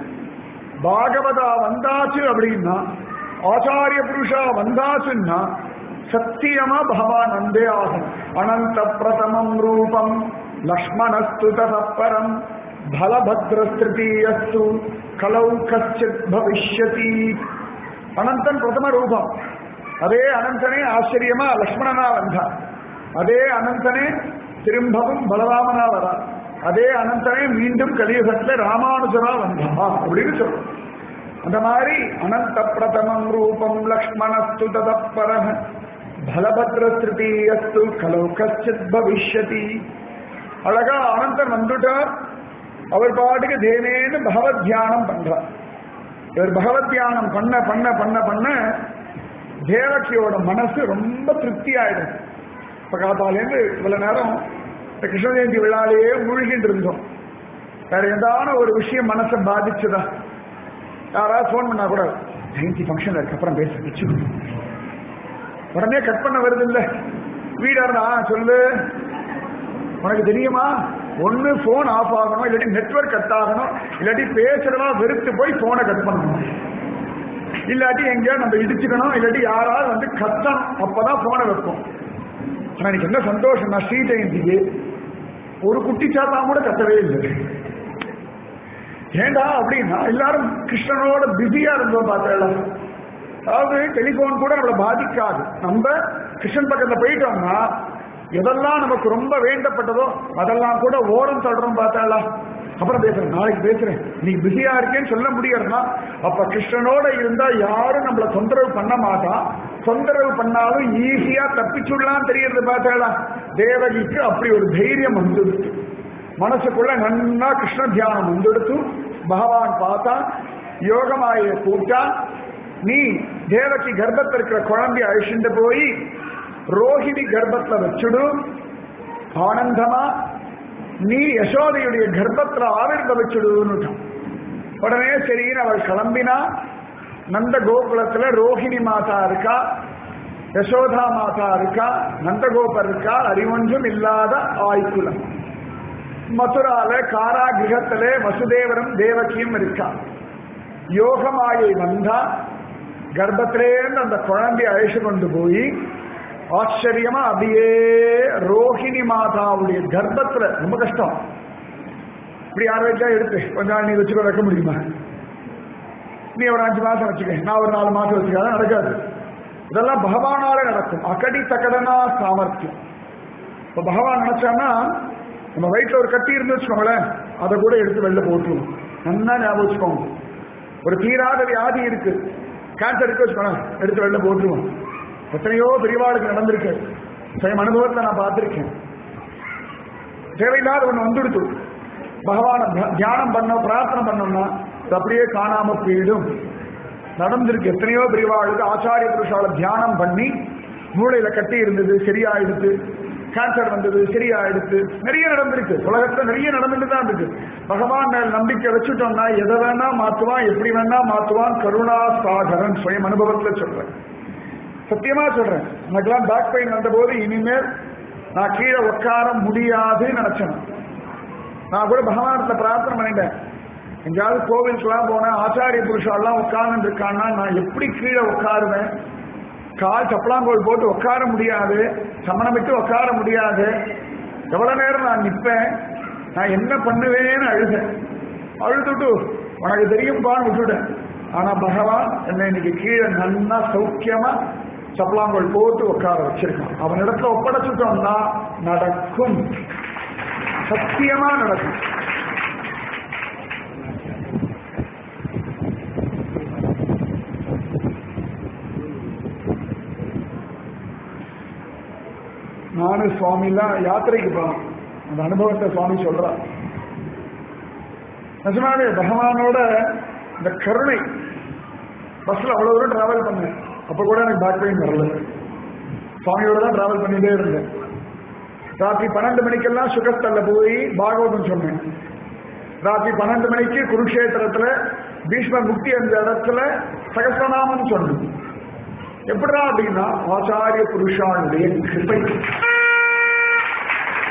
பாகவதா வந்தாச்சு அப்படின்னா, ஆச்சாரிய புருஷா வந்தாச்சுன்னா சத்தியமா பகவான் வந்தே ஆகும். அனந்த பிரதமம் ரூபம் லக்ஷ்மணஸ்து ததப்பரம் பலபத்ரஸ்திருதீயஸ்து கலௌ கச்சித் பவிஷ்யதி. அனந்தன் பிரதம ரூபம். அதே அனந்தனே ஆச்சரியமா லக்ஷ்மணனா வந்தான். அதே அனந்தனே திரும்பவும் பலராமனா வரா. அதே அனந்தனே மீண்டும் கலியுகத்துல ராமானுஜனா வந்தான் அப்படின்னு சொல்றோம். அந்த மாதிரி அனந்த பிரதமம் ரூபம் லக்ஷ்மணஸ்து ததப்பரம் பலபத்ரஸ்திருதீயஸ்து கலௌ கச்சித் பவிஷ்யதி. அழகா அனந்தன் வந்துட்டார். அவர் பாட்டுக்கு தேவேன்னு பகவத் தியானம் பண்றார். இவர் பகவத் தியானம் பண்ண பண்ண பண்ண பண்ண தேவகியோட மனசு ரொம்ப திருப்தி ஆயிடும். இப்ப காத்தாலேருந்து இவ்வளவு நேரம் கிருஷ்ண ஜெயந்தி விழாலேயே மூழ்கிட்டு இருந்தோம். வேற ஏதான ஒரு விஷயம் மனசை பாதிச்சுதா? யாராவது போன் பண்ணா கூட ஜெயந்தி ஃபங்க்ஷன் இருக்கு அப்புறம் பேச வச்சு உடனே கட் பண்ண வருது இல்ல. வீடா இருந்தா சொல்லு, உனக்கு தெரியுமா, ஒண்ணு போன் ஆஃப் ஆகணும், இல்லாட்டி நெட்வொர்க் கட் ஆகணும், இல்லாட்டி பேசுறதா வெறுத்து போய் போனை கட் பண்ணணும், இல்லாட்டி எங்கேயா நம்ம இடிச்சுக்கணும், இல்லாட்டி யாராவது வந்து கத்தணும், அப்பதான் போனை வைப்போம். ஆனா எனக்கு என்ன சந்தோஷம், நான் ஸ்ரீ ஜெயந்திக்கு ஒரு குட்டி சாத்தா கூட கத்தவே இல்லை. ஏண்டா அப்படின்னா எல்லாரும் கிருஷ்ணனோட பிஸியா இருந்தோம் பார்த்தேன். அதாவது டெலிபோன் கூட நம்மளை பாதிக்காது. நம்ம கிருஷ்ணன் பக்கத்துல போயிட்டோம்னா எதெல்லாம் நமக்கு ரொம்ப வேண்டப்பட்டதோ அதெல்லாம் கூட ஓரம் தடுறோம் பார்த்தாளா. அப்புறம் பேசுறேன், நாளைக்கு பேசுறேன், நீ பிஸியா இருக்கேன்னு சொல்ல முடியறதுனா அப்ப கிருஷ்ணனோட இருந்தா யாரும் நம்மள தொந்தரவு பண்ண மாட்டான். தொந்தரவு பண்ணாலும் ஈஸியா தப்பிச்சுடலாம் தெரியறது பார்த்தாளா. தேவகிக்கு அப்படி ஒரு தைரியம் வந்துடுச்சு. மனசுக்குள்ள நன்னா கிருஷ்ண தியானம் வந்துடுத்து. பகவான் பார்த்தா, யோகமாய கூட்டா, நீ தேவகி கர்ப்பத்தில் இருக்கிற குழந்தைய அழிச்சுட்டு போய் ரோஹிணி கர்ப்பத்துல வச்சுடு, ஆனந்தமா நீ யசோதையுடைய கர்ப்பத்துல ஆவிர்வச்சுடுன்னு. உடனே சரின்னு அவள் கிளம்பினா. நந்த கோகுலத்துல ரோஹிணி மாதா இருக்கா, யசோதா மாதா இருக்கா, நந்தகோபர் இருக்கா, அறிவொன்றும் இல்லாத ஆய்குலம். மதுரால காராகிரகத்திலே வசுதேவரும் தேவகியும் இருக்கா. யோகமாயை வந்தா கர்ப்பத்திலேருந்து அந்த குழந்தையை அழைச்சு கொண்டு போய் ஆச்சரியமா அப்படியே ரோஹிணி மாதாவுடைய கர்ப்பத்துல, ரொம்ப கஷ்டம், இப்படி 6 வயசா எடுத்து கொஞ்ச நாள் நீ வச்சுக்க வைக்க முடியுமா? நீ ஒரு 5 மாசம் வச்சுக்க, நான் ஒரு 4 மாசம் வச்சுக்க, நடக்காது. இதெல்லாம் பகவானால நடக்கும். அகடி தகடனா சாமர்த்தியம். இப்ப பகவான் நினைச்சான்னா நம்ம வயிற்றுல ஒரு கட்டி இருந்து வச்சுக்கோங்களேன், அதை கூட எடுத்து வெளில போட்டுருவோம். நல்லா ஞாபகம் வச்சுக்கோங்க. ஒரு தீராத வியாதி இருக்கு, கேன்சர் இருக்கு வச்சுக்கோங்க, எடுத்து வெளில போட்டுருவோம். எத்தனையோ பெரியவாளுக்கு நடந்திருக்கு, சுயம் அனுபவத்தில் நான் பார்த்திருக்கேன். தேவையில்லாத ஒண்ணு வந்துடுத்து. பகவான தியானம் பண்ண பிரார்த்தனை பண்ணோம்னா அது அப்படியே காணாம போயிடும். நடந்திருக்கு எத்தனையோ பெரியவாளுக்கு. ஆச்சாரிய புருஷால தியானம் பண்ணி மூளையில கட்டி இருந்தது சரியாயிடுத்து, கேன்சர் வந்தது சரியாயிடுத்து. நிறைய நடந்திருக்கு, உலகத்துல நிறைய நடந்துட்டு தான் இருக்கு. பகவான் மேல் நம்பிக்கை வச்சுட்டோம்னா எதை வேணா மாத்துவான், எப்படி வேணா மாத்துவான். கருணா சாகரன், சுயம் அனுபவத்துல சொல்றேன், சத்தியமா சொல்றேன். எனக்கெல்லாம் பேக் பெயின் வந்த போது இனிமேல் நான் கீழே உட்கார முடியாதுன்னு நினைச்சேன். நான் கூட பகவானத்துல பிரார்த்தனை பண்ணிட்டேன், எங்கேயாவது கோவிலுக்குலாம் போனேன், ஆச்சாரிய புருஷாலாம் உட்கார்ந்து இருக்கான்னா நான் எப்படி கீழே உட்காருவேன்? கால் சப்பலாங்கோல் போட்டு உட்கார முடியாது, சமணம் விட்டு உட்கார முடியாது. எவ்வளவு நேரம் நான் நிற்பேன், நான் என்ன பண்ணுவேன்னு அழுதேன். அழுதுட்டு உனக்கு தெரியும்பான்னு விட்டுட்டேன். ஆனா பகவான் என்னை இன்னைக்கு கீழே நல்லா சௌக்கியமா சப்பலாங்கோல் போட்டு உட்கார வச்சிருக்கான். அவன் இடத்துல ஒப்படைச்சுட்டோம்னா நடக்கும், சத்தியமா நடக்கும். நானும் சுவாமிலாம் யாத்திரைக்கு போனோம், அந்த அனுபவத்தை சுவாமி சொல்றார். நிஜமாவே பகவானோட இந்த கருணை. பஸ்ல அவ்வளவு தூரம் டிராவல் பண்ணேன், அப்ப கூட எனக்கு பேக் பெயின் வரல. சுவாமியோட தான் டிராவல் பண்ணிட்டே இருந்தேன். ராத்திரி 12 மணிக்கெல்லாம் சுகஸ்தல்ல போய் பாகவதம் சொன்னேன். ராத்திரி 12 மணிக்கு குருக்ஷேத்திரத்துல பீஷ்ம முக்தி அந்த இடத்துல சகஸ்ரநாமம் சொன்னேன். எப்படிதான் அப்படின்னா ஆச்சாரிய புருஷானுடைய கிருபை.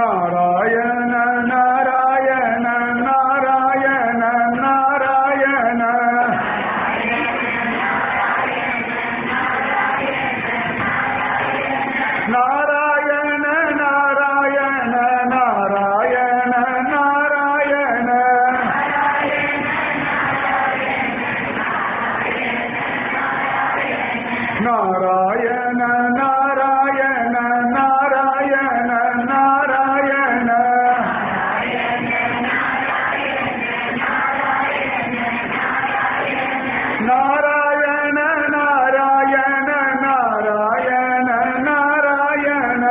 நாராயண நாராயண நாராயண நாராயண நாராயண நாராயண நாராயண நாராயண நாராயண நாராயண நாராயண நாராயண நாராயண நாராயண நாராயண நாராயண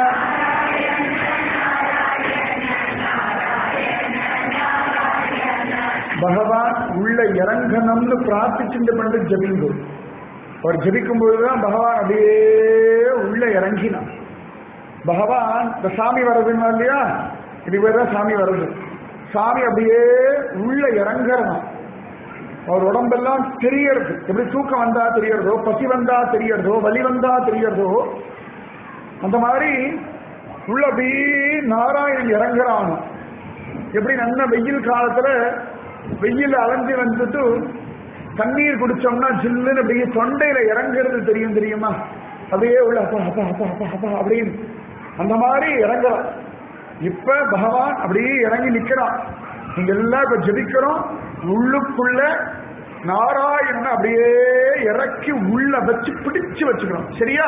பகவான் உள்ள இறங்கணும்னு பிரார்த்திச்சுட்டு பண்ணி ஜபிங்கோ. அவர் ஜபிக்கும் பொழுதுதான் பகவான் அப்படியே உள்ள இறங்கினான். பகவான் இந்த சாமி வர்றதுன்னா இல்லையா, இதுவேதான் சாமி வருது. சாமி அப்படியே உள்ள இறங்குறான். அவர் உடம்பெல்லாம் தெரியறது. எப்படி தூக்கம் வந்தா தெரியறதோ, பசி வந்தா தெரியறதோ, வலி வந்தா தெரியறதோ, அந்த மாதிரி உள்ள அப்படியே நாராயணன் இறங்குறான். எப்படி நல்ல வெயில் காலத்துல வெயில் அலைஞ்சு வந்துட்டு தண்ணீர் குடிச்சோம்னா ஜில்லுன்னு அப்படியே தொண்டையில இறங்குறது தெரியும், தெரியுமா? அப்படியே உள்ள அப்பா அப்பா அப்பா அப்பா அப்பா அப்படின்னு அந்த மாதிரி இறங்குறான். இப்ப பகவான் அப்படியே இறங்கி நிக்கிறான். நீங்க எல்லாம் இப்ப ஜெபிக்கிறோம். உள்ளுக்குள்ள நாராயணன் அப்படியே இறக்கி உள்ள வச்சு பிடிச்சு வச்சுக்கணும். சரியா?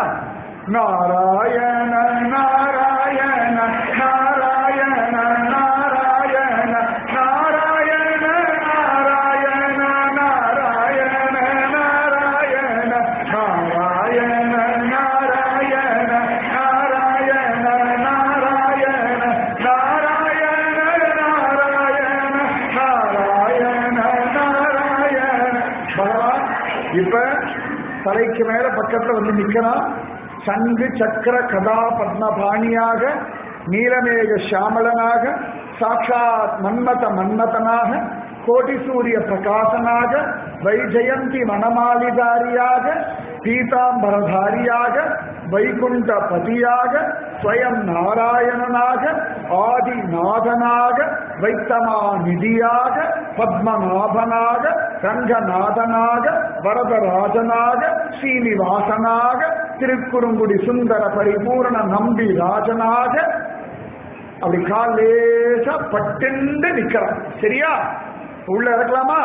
நாராயண நாராயண நாராயண நாராயண நாராயண நாராயண நாராயண நாராயண நாராயண நாராயண நாராயண நாராயண நாராயண நாராயண நாராயண நாராயண. பகவான் இப்ப தலைக்கு மேல பக்கத்துல வந்து நிக்கிறான். சங்கு சக்கர கதா பத்மபாணியாக, நீலமேக ஷியாமளனாக, சாட்சாத் மன்மத மன்மதனாக, கோடி சூரிய பிரகாசனாக, வைஜயந்தி மணமாலிதாரியாக, பீதாம்பரதாரியாக, வைகுண்ட பதியாக, ஸ்வயம் நாராயணனாக, ஆதிநாதனாக, வைத்தமாநிதியாக, பத்மநாபனாக, ரங்கநாதனாக, வரதராஜனாக, ஸ்ரீனிவாசனாக, திருக்குறுங்குடி சுந்தர பரிபூர்ண நம்பி ராஜனாக அப்படி கால் லேசா பட்டுண்டு நிக்கிறான். சரியா? உள்ள இறக்கலாமா?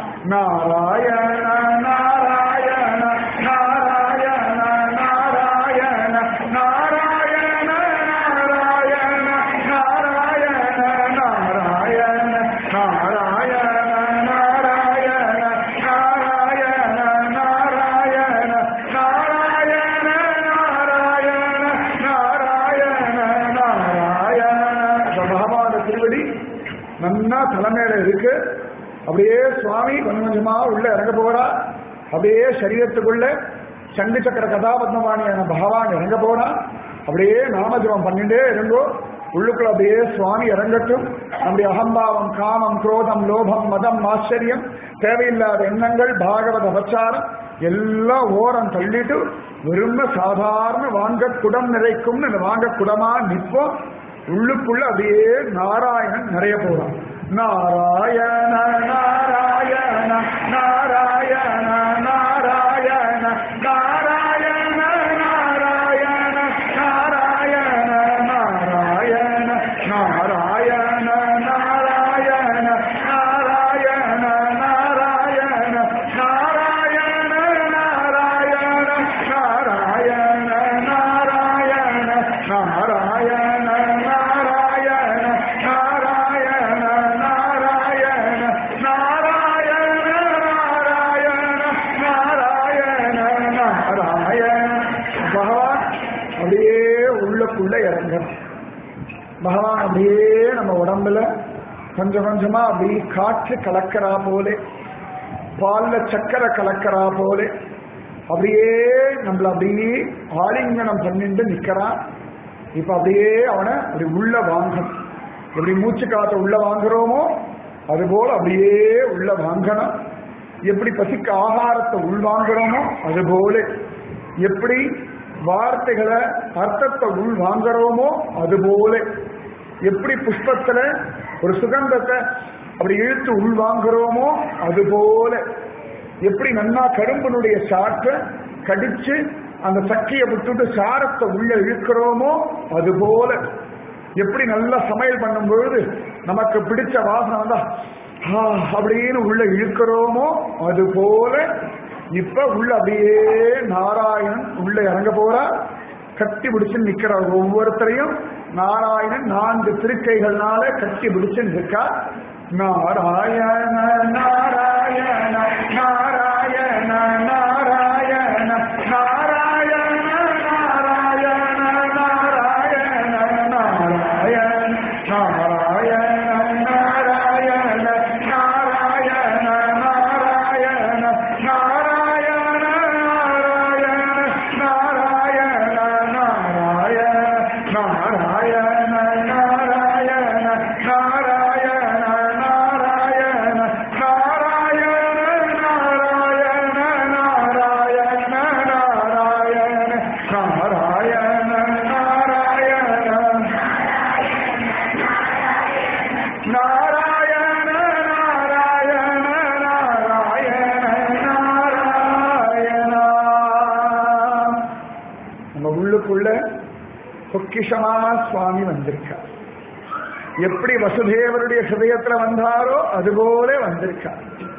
நாராயண நாராயண நாராயண நாராயண நாராயண நாராயண நாராயண நாராயண நாராயண நாராயண நாராயண நாராயண நாராயண நாராயண நாராயண நாராயண. பகவான திருவடி நன்னா தலைமையில இருக்கு. அப்படியே சுவாமி கொஞ்சம் கொஞ்சமா உள்ள இறங்க போறா. அப்படியே சரீரத்துக்குள்ள சங்கு சக்கர கதாபத்மவாணியான பகவான் இறங்க போறா. அப்படியே நாமஜபம் பண்ணிட்டே இருங்கோ. உள்ளுக்குள்ள அப்படியே சுவாமி இறங்கட்டும். நம்முடைய அகம்பாவம், காமம், குரோதம், லோபம், மதம், ஆச்சரியம், தேவையில்லாத எண்ணங்கள், பாகவத அபச்சாரம் எல்லாம் ஓரம் தள்ளிட்டு விரும்ப சாதாரண வாங்க குடம் நிறைக்கும் வாங்க குடமா நிற்போம். உள்ளுக்குள்ள அப்படியே நாராயணன் நிறைய போறான். நாராயண நாராயண நாராயண நாராயண நாராயண நாராயண நாராயண நாராயண நாராயண நாராயண நாராயண நாராயண நாராயண நாராயண நாராயண நாராயண நாராயண உள்ளுக்குள்ள இறங்க பகவான் அப்படியே நம்ம உடம்புல கொஞ்சம் கொஞ்சமா அப்படியே காற்று கலக்கிறா போலே, பால்ல சக்கரை கலக்கிறா போலே அப்படியே நம்மள அப்படியே ஆலிங்கனம் பண்ணிட்டு நிக்கிறான். இப்ப அப்படியே அவனை அப்படி உள்ள வாங்கணும். எப்படி மூச்சு காத்த உள்ள வாங்குறோமோ அதுபோல அப்படியே உள்ள வாங்கணும். எப்படி பசிக்க ஆகாரத்தை உள்வாங்குறோமோ அதுபோல, எப்படி வார்த்தைகளை அர்த்தத்தை உள் வாங்குறோமோ அதுபோல எப்படி புஷ்பத்துல ஒரு சுகந்தத்தை அப்படி இழுத்து உள்வாங்குறோமோ அதுபோல எப்படி நன்னா கரும்பனுடைய சாற்றை கடிச்சு அந்த சக்கையை விட்டுட்டு சாரத்தை உள்ள இழுக்கிறோமோ அதுபோல எப்படி நல்லா சமையல் பண்ணும் பொழுது நமக்கு பிடிச்ச வாசனை வந்தா அப்படின்னு உள்ள இழுக்கிறோமோ அது போல இப்ப உள்ள அப்படியே நாராயணன் உள்ள இறங்க போறா. கட்டி பிடிச்சு நிக்கிறார். ஒவ்வொருத்தரையும் நாராயணன் 4 திருக்கைகள்னால கட்டி பிடிச்சு நிற்கா. நாராயண நாராயண நாராயண நாராயண நாராயண நாராயண நாராயண நாராயண நாராயண நாராயண நாராயண நாராயண நாராயண நாராயண நாராயண நாராயண நாராயண பொக்கிஷமா சுவாமி வந்திருக்கார். எப்படி வசுதேவருடைய ஹிருதயத்துல வந்தாரோ அதுபோல வந்திருக்கார்.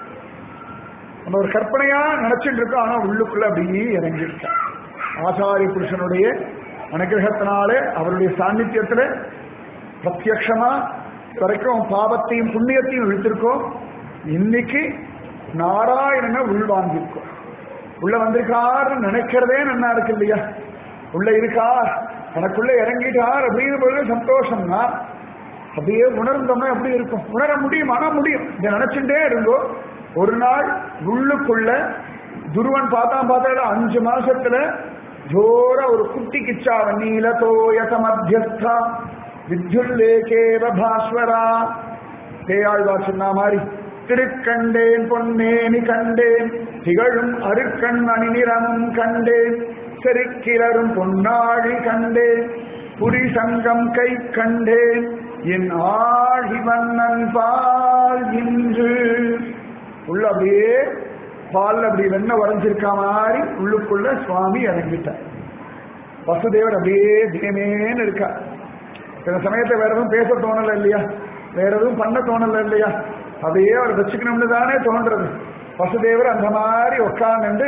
நம்ம ஒரு கற்பனையா நினைச்சுட்டு இருக்கோம், ஆனா உள்ளுக்குள்ள அப்படியே இறங்கியிருக்கார். ஆச்சாரிய புருஷனுடைய அனுகிரகத்தினாலே அவருடைய சாநித்தியத்துல பிரத்யக்ஷமா வரைக்கும் பாவத்தையும் புண்ணியத்தையும் இழுத்திருக்கோம். இன்னைக்கு நாராயணனை உள்வாங்கியிருக்கோம். உள்ள வந்திருக்காருன்னு நினைக்கிறதே நல்லா இருக்கு இல்லையா? உள்ள இருக்கார், தனக்குள்ள இறங்கிட்டார் அப்படின்னு பொழுது சந்தோஷம்னா அப்படியே உணர்ந்தோம்னா எப்படி இருக்கும்? உணர முடியும், ஆனா முடியும். இதை நினைச்சுட்டே இருந்தோ ஒரு நாள் உள்ளுக்குள்ள துருவன் பார்த்தா 5 மாசத்துல ஜோர ஒரு குட்டி கிச்சாவ நீலதோயச மத்தியஸ்தா வித்யுல்லேகேவ பாஸ்வரா. தேயாழ்வார் சொன்ன மாதிரி திருக்கண்டேன் பொன்னேனி கண்டேன் திகழும் அருக்கண் அணிநிறமும் கண்டேன் செருக்கிலரும் பொன்னாழி கண்டேன் புரிசங்கம் கை கண்டேன் என் ஆழி வண்ணன் பால் இன்று. உள்ள அப்படியே பால் அப்படி வெண்ண வரைஞ்சிருக்க மாதிரி உள்ளுக்குள்ள சுவாமி இறங்கிட்டார். வசுதேவர் அப்படியே தினமேன்னு இருக்கார். சில சமயத்தை வேற எதுவும் பேச தோணல இல்லையா, வேற எதுவும் பண்ண தோணல இல்லையா, அதையே அவர் வச்சுக்கணும்னு தானே தோன்றது. வசுதேவர் அந்த மாதிரி உட்கார்ந்து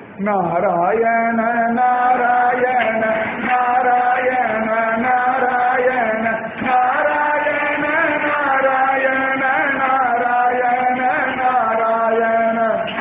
நாராயண நாராயண நாராயண நாராயண நாராயண நாராயண நாராயண நாராயண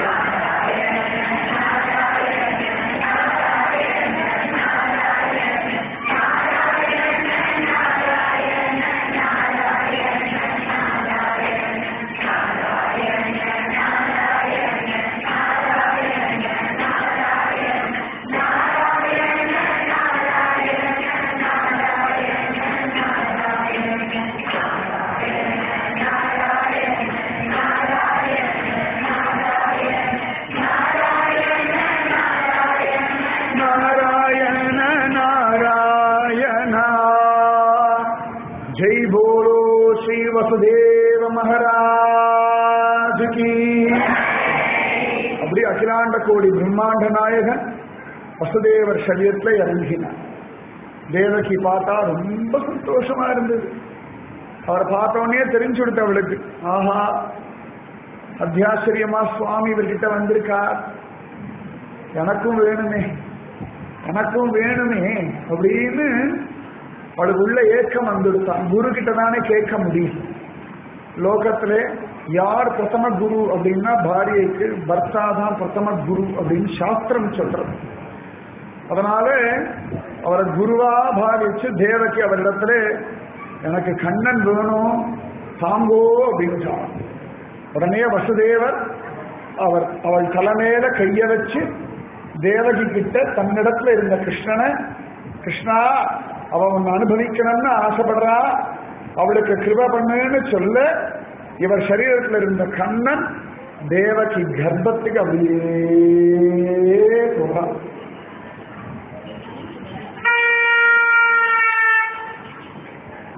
வசுதேவ மகாராஜ் கி. அப்படி அகிலாண்ட கோடி பிரம்மாண்ட நாயகன் வசுதேவர் சரீரத்துல இறங்கினார். தேவகி பார்த்தா ரொம்ப சந்தோஷமா இருந்தது. அவரை பார்த்தோன்னே தெரிஞ்சு கொடுத்த அவளுக்கு, ஆஹா அத்தியாச்சரியமா சுவாமி இவர்கிட்ட வந்திருக்கார், எனக்கும் வேணுமே எனக்கும் வேணுமே அப்படின்னு அவளுக்கு உள்ள ஏக்கம் வந்துடுத்தான். குரு கிட்ட தானே கேட்க முடியும். லோகத்திலே யார் பிரதம குரு அப்படின்னா பாரியைக்கு பர்த்தா தான் பிரதம குரு அப்படின்னு சாஸ்திரம் சொல்றது. அதனால அவரை குருவா பாவிச்சு தேவகி அவரிடத்துல எனக்கு கண்ணன் வேணும் தாங்கோ அப்படின்னு சொன்னார். உடனே வசுதேவர் அவள் தலைமையில கைய வச்சு தேவகி கிட்ட தன்னிடத்துல இருந்த கிருஷ்ணனை, கிருஷ்ணா அவ ஒன்னு அனுபவிக்கணும்னு ஆசைப்படுறா, அவளுக்கு கிருப பண்ணுன்னு சொல்ல இவர் சரீரத்தில் இருந்த கண்ணன் தேவகி கர்ப்பத்துக்கு அப்படியே போறான்.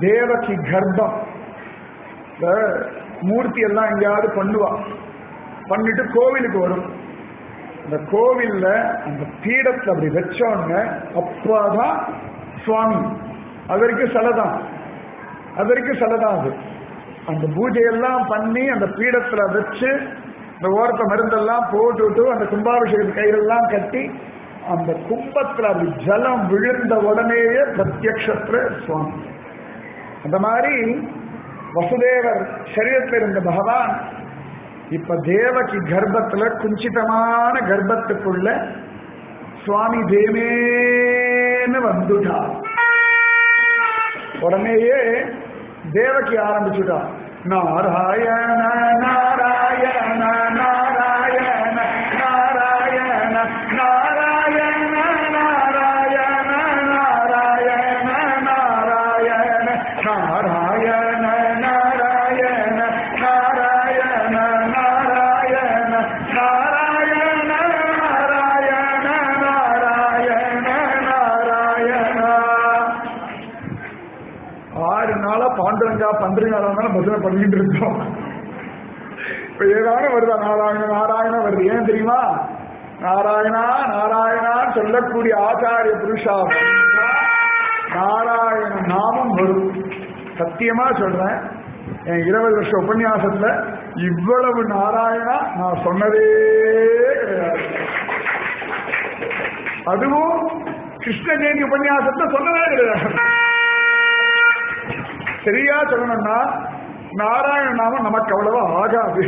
தேவகி கர்ப்பம். இந்த மூர்த்தி எல்லாம் எங்கேயாவது பண்ணுவா, பண்ணிட்டு கோவிலுக்கு வரும். அந்த கோவில்ல அந்த பீடத்துல அப்படி வச்சோன்னு அப்பதான் சுவாமி. அது வரைக்கும் சிலைதான், அது வரைக்கும் சிலைதான். அது அந்த பூஜையெல்லாம் பண்ணி அந்த பீடத்துல வச்சு இந்த ஓரத்தை மருந்தெல்லாம் போட்டுவிட்டு அந்த கும்பாபிஷேகத்து கயிறெல்லாம் கட்டி அந்த கும்பத்துல அப்படி ஜலம் விழுந்த உடனேயே பிரத்யக்ஷத்துல சுவாமி. அந்த மாதிரி வசுதேவர் சரீரத்தில் இருந்த பகவான் இப்ப தேவகி கர்ப்பத்துல குஞ்சிதமான கர்ப்பத்துக்குள்ள சுவாமி தேமேன்னு வந்துட்டா. உடனேயே தேவகி ஆரம்பிச்சுட்டா, நாராயண நாராயண நாராயண நாராயண நாராயண நாராயண நாராயண நாராயண நாராயண நாராயண நாராயண நாராயண நாராயண நாராயண நாராயண நாராயண. 6 நாளா பாண்டுரங்கா பந்திரிகாலம் பஜனை பண்ணிட்டு இருக்கோம். இப்ப ஏதாவது வருதா நாராயண நாராயண வருது. ஏன் தெரியுமா? நாராயணா நாராயணா சொல்லக்கூடிய ஆச்சாரிய புருஷா நாராயண நாமம் வரும். சத்தியமா சொல்றேன், என் 20 வருஷ உபன்யாசத்துல இவ்வளவு நாராயணா நான் சொன்னதே கிடையாது. அதுவும் கிருஷ்ண ஜெயந்தி உபன்யாசத்துல சொன்னதே கிடையாது. சரியா சொல்லணும்னா நாராயண நாமம் நமக்கு அவ்வளவா ஆகாது.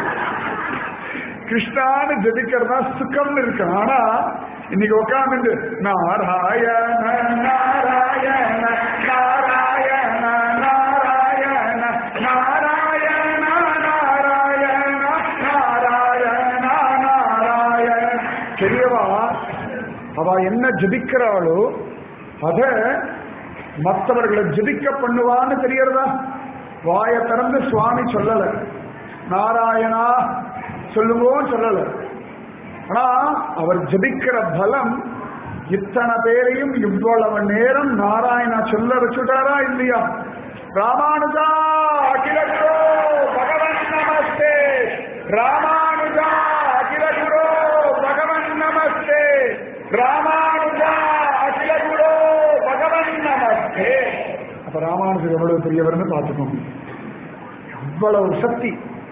கிருஷ்ணான்னு ஜெபிக்கிறதா சுகம் இருக்கு. ஆனா இன்னைக்கு உட்கார்ந்து நாராயண நாராயண நாராயண நாராயண நாராயண நாராயண நாராயண நாராயண. தெரியவா அவ என்ன ஜெபிக்கிறாளோ அத மற்றவர்களை ஜெபிக்க பண்ணுவான்னு தெரியறதா? வாயை திறந்து சுவாமி சொல்லல, நாராயணா சொல்லுவோம் சொல்லல. ஆனா அவர் ஜபிக்கிற பலம் இத்தனை பேரையும் இவ்வளவு நேரம் நாராயணா சொல்ல வச்சுட்டாரா இல்லையா? ராமானுஜா அகில குரு பகவன் நமஸ்தே, ராமானுஜா அகில குரு பகவன் நமஸ்தே, ராமானுஜா அகில குரு பகவன் நமஸ்தே. அப்ப ராமானுஜர் எவ்வளவு பெரியவர்னு பார்த்துக்கோங்க. இவ்வளவு சக்தி.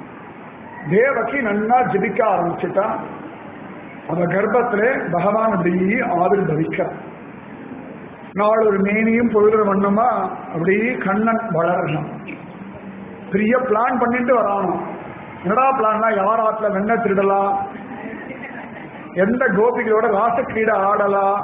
தேவகி நன்னா ஜபிக்க ஆரம்பிச்சுட்டா. அந்த கர்ப்பத்திலே பகவான் அப்படி ஆவிர்பவிக்க நாள் ஒரு மேனியும் பொழுது வண்ணமா அப்படி கண்ணன் வளரணும். பெரிய பிளான் பண்ணிட்டு வரானோ. என்னடா பிளான்னா, யார் ஆத்துல வெண்ண திருடலாம், எந்த கோபிகளோட ராசக்கிரீடை ஆடலாம்,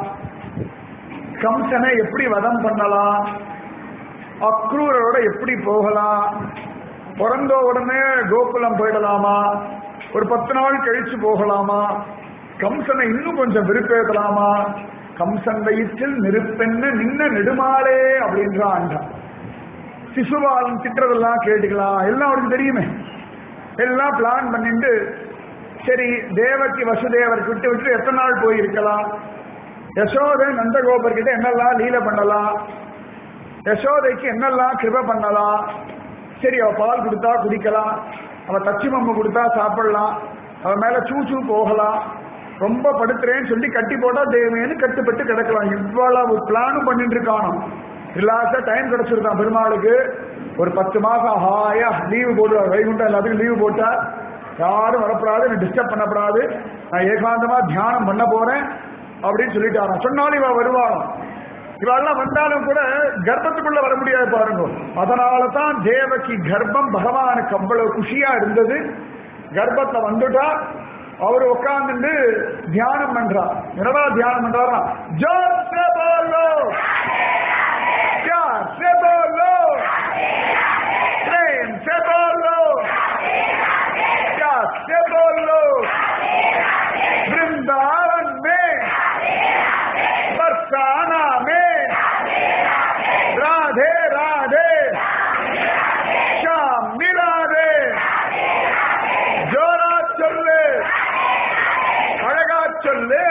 கம்சனை எப்படி வதம் பண்ணலாம், அக்ரூரோட எப்படி போகலாம், பிறந்த உடனே கோகுலம் போயிடலாமா, ஒரு 10 நாள் கழிச்சு போகலாமா, கம்சனை இன்னும் கொஞ்சம் விருப்பேற்றலாமா, கம்சன் வயிற்றில் நெருப்பென்ன நின்ன நெடுமாளே அப்படின்றான். சிசுபாலன் திட்டுறதெல்லாம் கேட்டுக்கலாம், எல்லாம் அவருக்கு தெரியுமே. எல்லாம் பிளான் பண்ணிட்டு சரி தேவகி வசுதேவர் விட்டு விட்டு எத்தனை நாள் போயிருக்கலாம், யசோதை நந்தகோபர் கிட்ட என்னெல்லாம் லீலை பண்ணலாம், யசோதைக்கு என்னெல்லாம் கிருபை பண்ணலாம். சரி அவ பால் கொடுத்தா குடிக்கலாம், அவ தச்சி மம்மு கொடுத்தா சாப்பிடலாம், அவ மேல சூச்சு போகலாம், ரொம்ப படுத்துறேன்னு சொல்லி கட்டி போட்டா தேவேன்னு கட்டுப்பட்டு கிடக்கலாம். இவ்வளவு பிளானும் பண்ணிட்டு இருக்கானோ. ரிலாக்ஸா டைம் கிடைச்சிருக்கான் பெருமாளுக்கு. ஒரு 10 மாசம் ஹாயா லீவு போடுவார். வைகுண்டம் எல்லாத்துக்கும் லீவு போட்டா யாரும் வரப்படாது, என்ன டிஸ்டர்ப் பண்ணப்படாது, நான் ஏகாந்தமா தியானம் பண்ண போறேன் அப்படின்னு சொல்லிட்டாராம். சொன்னாலும் இவ வருவாளாம். இவெல்லாம் வந்தாலும் கூட கர்ப்பத்துக்குள்ள வர முடியாது பாருங்க. அதனாலதான் தேவகி கர்ப்பம் பகவானுக்கு அவ்வளவு குஷியா இருந்தது. கர்ப்பத்தை வந்துட்டா அவரு உட்கார்ந்து தியானம் பண்றார். என்னடா தியானம் பண்றாரா? ஜோர் சே போலோ, प्यार से बोलो, प्रेम से बोलो, प्यार से बोलो, वृंदावन में, बरसाना में, राधे राधे, श्याम मिला दे, जोरा चले, अड़गा चले,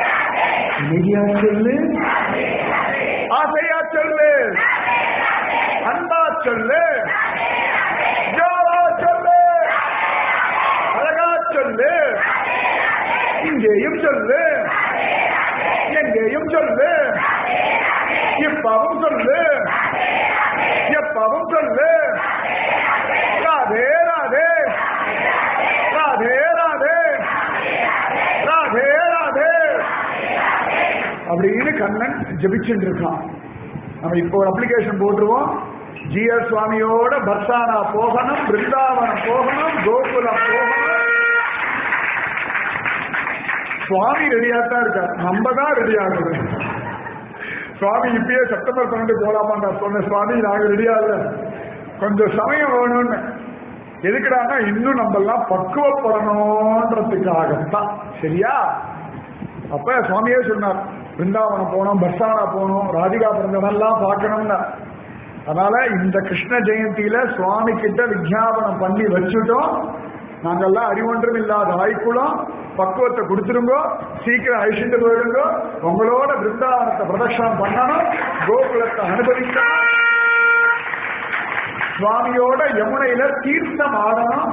मिडिया चले, आसैया चले, சொல்லு, ஜோரா சொல்லு, அழகா சொல்லு, இங்கேயும் சொல்லு, எங்கேயும் சொல்லு, இப்பவும் சொல்லு, எப்பவும் சொல்லு. ராதே ராதே, ராதே ராதே, ராதே ராதே அப்படின்னு கண்ணன் ஜபிச்சுட்டு இருக்கான். நம்ம இப்போ ஒரு அப்ளிகேஷன் போட்டுருவோம். ஜிஆர் சுவாமியோட பர்சானா போகணும், பிருந்தாவனம் போகணும், கோகுலம் போகணும். சுவாமி ரெடியாத்தான் இருக்கார், நம்ம தான் ரெடி ஆகுது. சுவாமி இப்பயே செப்டம்பர் 12 போலாமான் சொன்ன சுவாமி நாங்க ரெடியா இல்ல, கொஞ்சம் சமயம் வேணும்னு. எதுக்குடான்னா இன்னும் நம்ம எல்லாம் பக்குவப்படணும்ன்றதுக்காகத்தான். சரியா? அப்ப சுவாமியே சொன்னார், பிருந்தாவனம் போனோம், பர்சானா போனோம், ராதிகா பிறந்தவெல்லாம் பார்க்கணும்னா. அதனால இந்த கிருஷ்ண ஜெயந்தியில சுவாமி கிட்ட விஜாபனம் பண்ணி வச்சுட்டோம். நாங்கெல்லாம் அறிவொன்றும் இல்லாத ஆய்க்குளம், பக்குவத்தை கொடுத்துருங்கோ, சீக்கிரம் அழிச்சுட்டு போயிடுங்கோ. உங்களோட பிருந்தாவனத்தை பிரதட்சணம் பண்ணணும், கோகுலத்தை அனுபவிக்கணும், சுவாமியோட யமுனையில தீர்த்தம் ஆடணும்,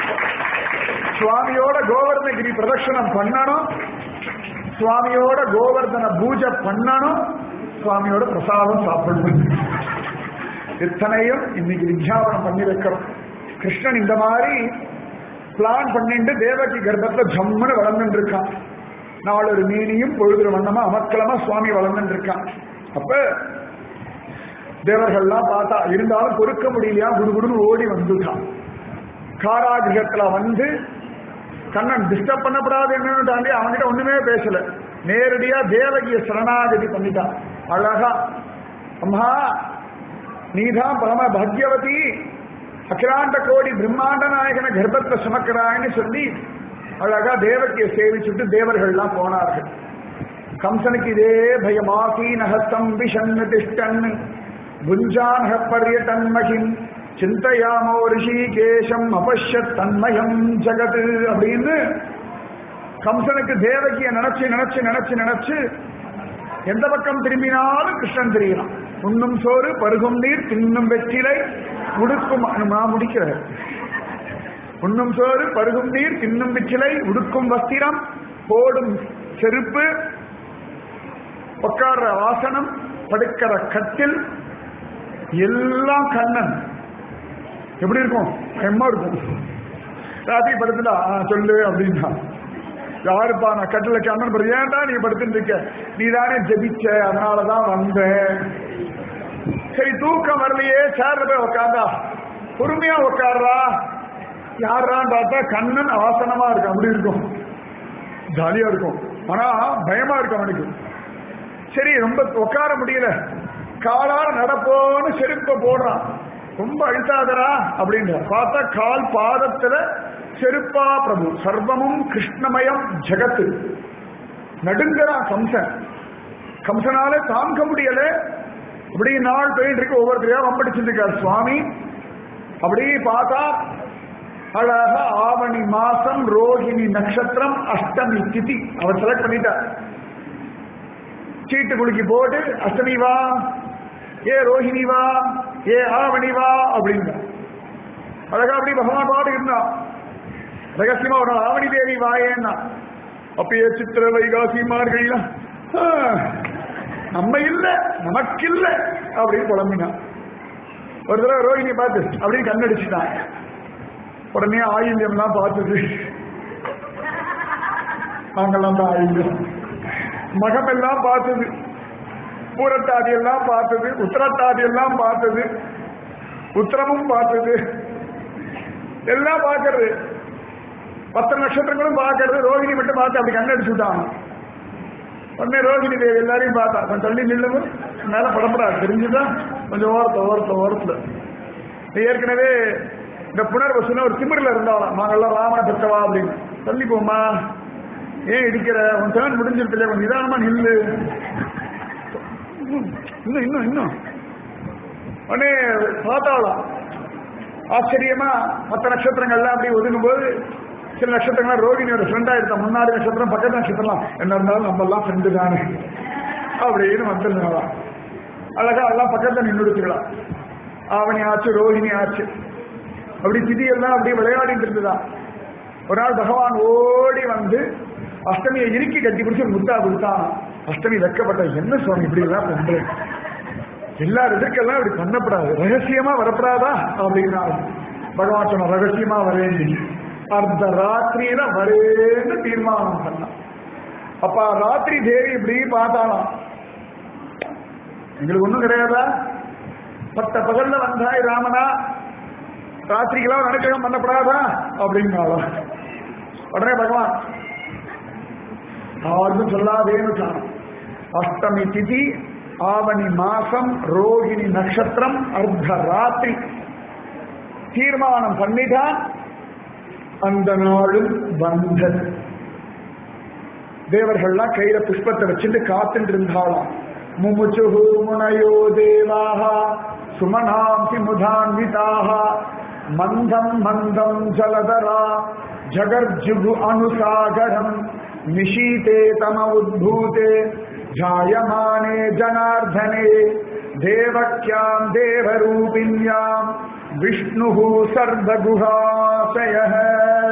சுவாமியோட கோவர்தனகிரி பிரதட்சணம் பண்ணணும், சுவாமியோட கோவர்தன பூஜை பண்ணணும், சுவாமியோட பிரசாதம் சாப்பிடணும். இத்தனையும் இன்னைக்கு விஜாபனம் பண்ணி வைக்கிறோம். கிருஷ்ணன் இந்த மாதிரி பிளான் பண்ணிட்டு தேவகி கர்ப்பத்துல ஜம்முன்னு வளர்ந்துட்டு இருக்கான். நாளொரு மீனியும் பொழுது வண்ணமா அமக்கலமா சுவாமி வளர்ந்துட்டு இருக்கான். அப்ப தேவர்கள்லாம் பார்த்தா, இருந்தாலும் பொறுக்க முடியலையா, குடுகுடுன்னு ஓடி வந்துட்டான். காராகிரகத்துல வந்து கண்ணன் டிஸ்டர்ப் பண்ணப்படாது என்னன்னு தாண்டி அவன்கிட்ட ஒண்ணுமே பேசல. நேரடியா தேவகிய சரணாகதி பண்ணிட்டான். அழகா, அம்மா நீதான் பரம பாக்யவதி, அகிலாண்ட கோடி பிரம்மாண்ட நாயகன கர்ப்பத்தை சுமக்கிறான்னு சொல்லி அழகா தேவகியை சேவிச்சுட்டு தேவர்கள்லாம் போனார்கள். கம்சனுக்கு இதே பயமாசீனஹஸ்தம் விஷன்னு திஷ்டன் புஞ்சான்ஹ பர்யடன் மகிம் சிந்தையாமோ ரிஷிகேஷம் அபஷ்யத் தன்மயம் ஜகத் அப்படின்னு கம்சனுக்கு தேவகியை நினைச்சு நினைச்சு நினைச்சு நினைச்சு எந்த பக்கம் திரும்பினாலும் கிருஷ்ணன் தெரியலாம். உண்ணும் சோறு பருகும் நீர் தின்னும் வெற்றிலை உடுக்கும், நான் முடிக்கிறேன். உண்ணும் சோறு பருகும் நீர் தின்னும் வெற்றிலை உடுக்கும் வஸ்திரம் போடும் செருப்பு உட்கார்ற ஆசனம் படுக்கிற கட்டில் எல்லாம் கண்ணன். எப்படி இருக்கும்? எம்மா இருக்கும். ராத்திரி படுத்துட்டா சொல்லு அப்படின்னா, யாருப்பா நான் கட்டில கண்ணன் படுத்து, ஏன்டா நீ படுத்துட்டு இருக்க, நீ தானே ஜெபிச்ச அதனாலதான் வந்தேன். சரி தூக்கம் வரலையே, சேர்ல போய் உக்காந்தா, பொறுமையா உட்கார்றா. யாரான்னு பார்த்தா கண்ணன் ஆசனமா இருக்கும். அப்படி இருக்கும், ஜாலியா இருக்கும். ஆனா பயமா இருக்கும் அவனுக்கு. சரி ரொம்ப உட்கார முடியல, காலால நடப்போன்னு செருப்ப போடுறான். ரொம்ப அழுத்தாதரா அப்படின்னு பார்த்தா கால் பாதத்துல செருப்பா பிரபு. சர்வமும் கிருஷ்ணமயம் ஜெகத்து. நடுங்கறான் கம்சன். கம்சனால தாங்க முடியல. அப்படி நாள் போயிட்டு இருக்கு, ஒவ்வொருத்தரையா வம்படிச்சுட்டு இருக்காரு சுவாமி. அப்படி பார்த்தா அழகா ஆவணி மாசம் ரோஹிணி நட்சத்திரம் அஷ்டமி திதி அவர் செலக்ட் பண்ணிட்டார். சீட்டு குலுக்கி போட்டு அஷ்டமி வா, ஏ ரோஹிணி வா, ஏ ஆவணி வா அப்படின்னா அழகா அப்படி பகவான் பாட்டு இருந்தான். ரகசியமா ஒரு ஆவணி தேவி வாயேன்னா அப்பயே சித்திர வைகாசி மார்கழிலாம் நம்ம இல்ல நமக்கு இல்ல அப்படின்னு புலம்பினான். ஒரு தடவை ரோஹிணி பார்த்து அப்படின்னு கண்ணடிச்சுட்டான். உடனே ஆயுள்யம்லாம் பார்த்தது, நாங்கெல்லாம் தான் ஆயுள்யம். மகம் எல்லாம் பார்த்தது, பூரத்தாதி எல்லாம் பார்த்தது, உத்தரத்தாதி எல்லாம் பார்த்தது, உத்தரமும் பார்த்தது, எல்லாம் பார்க்கறது. 10 நட்சத்திரங்களும் பார்க்கறது. ரோஹிணி மட்டும் பார்த்து அப்படி கண்ணடிச்சு விட்டான். உடனே ரோஹிணி தேவி எல்லாரையும் பார்த்தா, கொஞ்சம் தள்ளி நில்லுங்க, மேல படப்படாது தெரிஞ்சுதான், கொஞ்சம் ஓரத்துல. ஏற்கனவே இந்த புனர்வசுன ஒரு திமிரில் இருந்தாலும் நாங்கெல்லாம் ராமனை பெற்றவா அப்படின்னு. தள்ளி போமா, ஏன் இடிக்கிற, உன் டேர்ன் முடிஞ்சிருக்கு இல்லையா, கொஞ்சம் நிதானமா நில்லு, இன்னும் உடனே பார்த்தாலாம். ஆச்சரியமா மற்ற நட்சத்திரங்கள்லாம் அப்படி ஒதுங்கும் போது சில நட்சத்திரங்கள் ரோகிணியோட ஃப்ரெண்டா இருந்த, முன்னாடி நட்சத்திரம் பக்கத்து நட்சத்திரம் என்ன இருந்தாலும் நம்ம எல்லாம் ஃப்ரெண்டு தானே அப்படின்னு வந்துருந்தாலாம். அழகா எல்லாம் பக்கத்துல நின்றுடுச்சுக்கலாம். ஆவணி ஆச்சு, ரோஹிணி ஆச்சு. அப்படி திதியெல்லாம் அப்படி விளையாடிட்டு இருந்துதான். ஒரு நாள் பகவான் ஓடி வந்து அஷ்டமியை இறுக்கி கட்டி பிடிச்சி முத்தா கொடுத்தான். அஷ்டமி வெக்கப்பட்ட, என்ன சுவாமி இப்படி எல்லாம் பண்றேன், எல்லா இதற்கெல்லாம் இப்படி பண்ணப்படாது, ரகசியமா வரப்படாதா அப்படின்னா பகவான் சொன்ன, ரகசியமா வரேன், அர்த்த ராத்திரியில வரேன்னு தீர்மானம் பண்ணான். அப்ப ராத்திரி தேவி இப்படி பார்த்தாலாம், எங்களுக்கு ஒண்ணும் கிடையாதா, பட்ட பகல்ல வந்தாய் ராமனா, ராத்திரிக்கெல்லாம் நடுக்ககம் பண்ணப்படாதா அப்படின்னாலும் உடனே பகவான் யாருக்கும் சொல்லாதேன்னு சொன்னான். அஷ்டமி திதி, ஆவணி மாசம், ரோகிணி நட்சத்திரம், அர்த்த ராத்திரி தீர்மானம் பண்ணிட்டான். அந்த நாளும் வந்தது. தேவர்கள்லாம் கையில புஷ்பத்தை வச்சுட்டு காத்துட்டு இருந்தாலாம். முமுச்சுஹு முனயோ தேவாஹ சுமனாம்சி முதான்விதாஹ மந்தம் மந்தம் ஜலதரா ஜகர்ஜுகு அனுசாகரம் நிஷீதே தம உத்பூதே ஜாயமானே ஜனார்தனே தேவக்யாம் தேவரூபிண்யாம் விஷ்ணுஹு சர்வகுஹாசயஹ.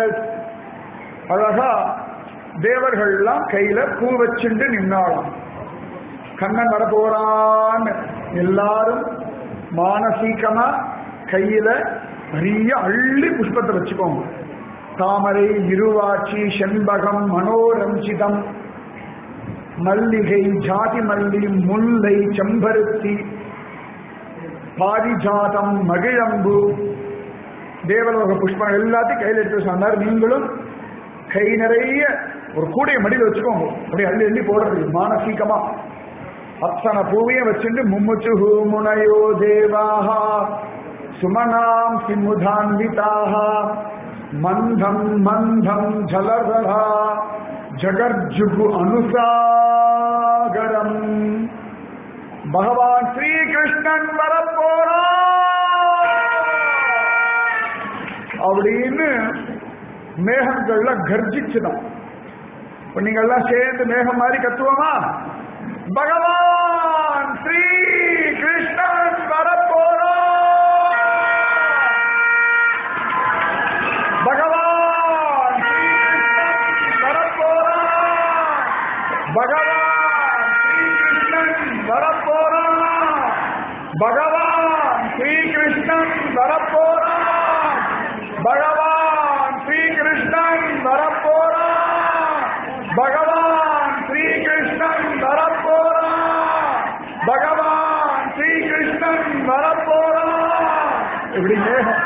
அழகா தேவர்கள்லாம் கையில பூ வச்சுட்டு நின்னாலாம். கண்ணன் வரப்போறான்னு எல்லாரும் மானசீகமா கையில நிறைய அள்ளி புஷ்பத்தை வச்சுக்கோங்க. தாமரை, இருவாட்சி, செண்பகம், மனோரஞ்சிதம், மல்லிகை, ஜாதி மல்லி, முல்லை, செம்பருத்தி, பாரிஜாதம், மகிழம்பு, தேவலோக புஷ்பம் எல்லாத்தையும் கையில் எடுத்து சொன்னார். நீங்களும் கை நிறைய ஒரு கூடைய மடியில் வச்சுக்கோங்க. அப்படியே அள்ளி அள்ளி போடுறது மானசீகமா. அத்தனை பூவையும் வச்சுட்டு மும்முச்சுஹு முனயோ தேவாஹ சுமனாம் சிமுதான்விதாஹ மந்தம் மந்தம் ஜலதரா ஜகர்ஜுகு அனுசாகரம். பகவான் ஸ்ரீகிருஷ்ணன் வரப்போறா அப்படின்னு மேகங்கள்ல கர்ஜிச்சுதான். இப்ப நீங்க எல்லாம் சேர்ந்து மேகம் மாதிரி கத்துவோமா? பகவான் ஸ்ரீ கிருஷ்ணன் வரப்போறா, பகவான் ஸ்ரீகிருஷ்ணன் வரப்போறா, பகவான் ஸ்ரீகிருஷ்ணன் வரப்போறா, பகவான் ஸ்ரீகிருஷ்ணன் வரப்போறா, பகவான் ஸ்ரீகிருஷ்ணன் வரப்போறா, பகவான் ஸ்ரீகிருஷ்ணன் வரப்போறா, பகவான் ஸ்ரீகிருஷ்ணன் வரப்போறா. இப்படி மேகம்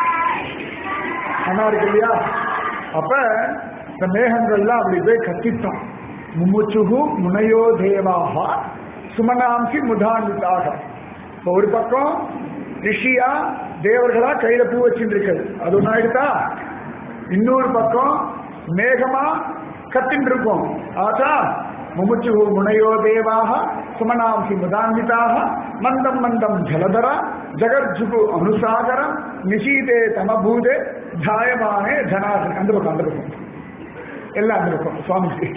நல்லா இருக்கு இல்லையா? அப்ப இந்த மேகங்கள்லாம் அப்படி போய் கத்தித்தான். முமுச்சுகு முனையோ தேவாக சுமனாம்சி முதான்விதாக. ஒரு பக்கம் ரிஷியா தேவர்களா கையில பூ வச்சுட்டு இருக்கிறது, அது ஒண்ணு ஆயிடுதா. இன்னொரு பக்கம் மேகமா கத்தின் இருக்கும். ஆச்சா முமுச்சு முனையோ தேவாக சுமனாம்சி முதான்விதாக மந்தம் மந்தம் ஜலதரா ஜகர்ஜுகு அனுசாகரம் நிஷீதே தமபூதே ஜாயமானே ஜனார்தன். அந்த பக்கம் எல்லாம் அந்த பக்கம் சுவாமிக்கு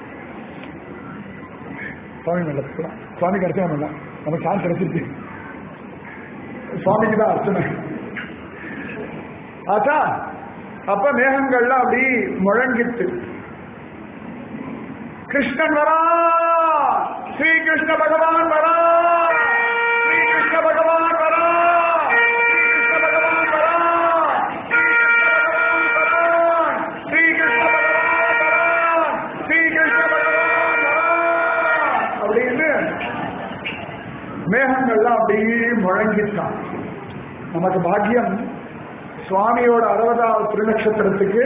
சுவாமி மேல சுவாமி கிடைச்சா மேல நம்ம சான் கிடைச்சிருக்கு. சுவாமிக்கு தான் அர்ச்சனை. ஆச்சா அப்ப மேகங்கள்லாம் அப்படி முழங்கிட்டு கிருஷ்ணன் வரா, ஸ்ரீகிருஷ்ண பகவான் வரா, ஸ்ரீகிருஷ்ண பகவான் வரா, ஸ்ரீகிருஷ்ண பகவான் வரா, ஸ்ரீகிருஷ்ண பகவான் வரா, ஸ்ரீகிருஷ்ண பகவான் வரா அப்படின்னு மேகங்கள்லாம் அப்படியே முழங்கிட்டான். நமக்கு பாக்கியம், சுவாமியோட 60வது திருநட்சத்திரத்துக்கு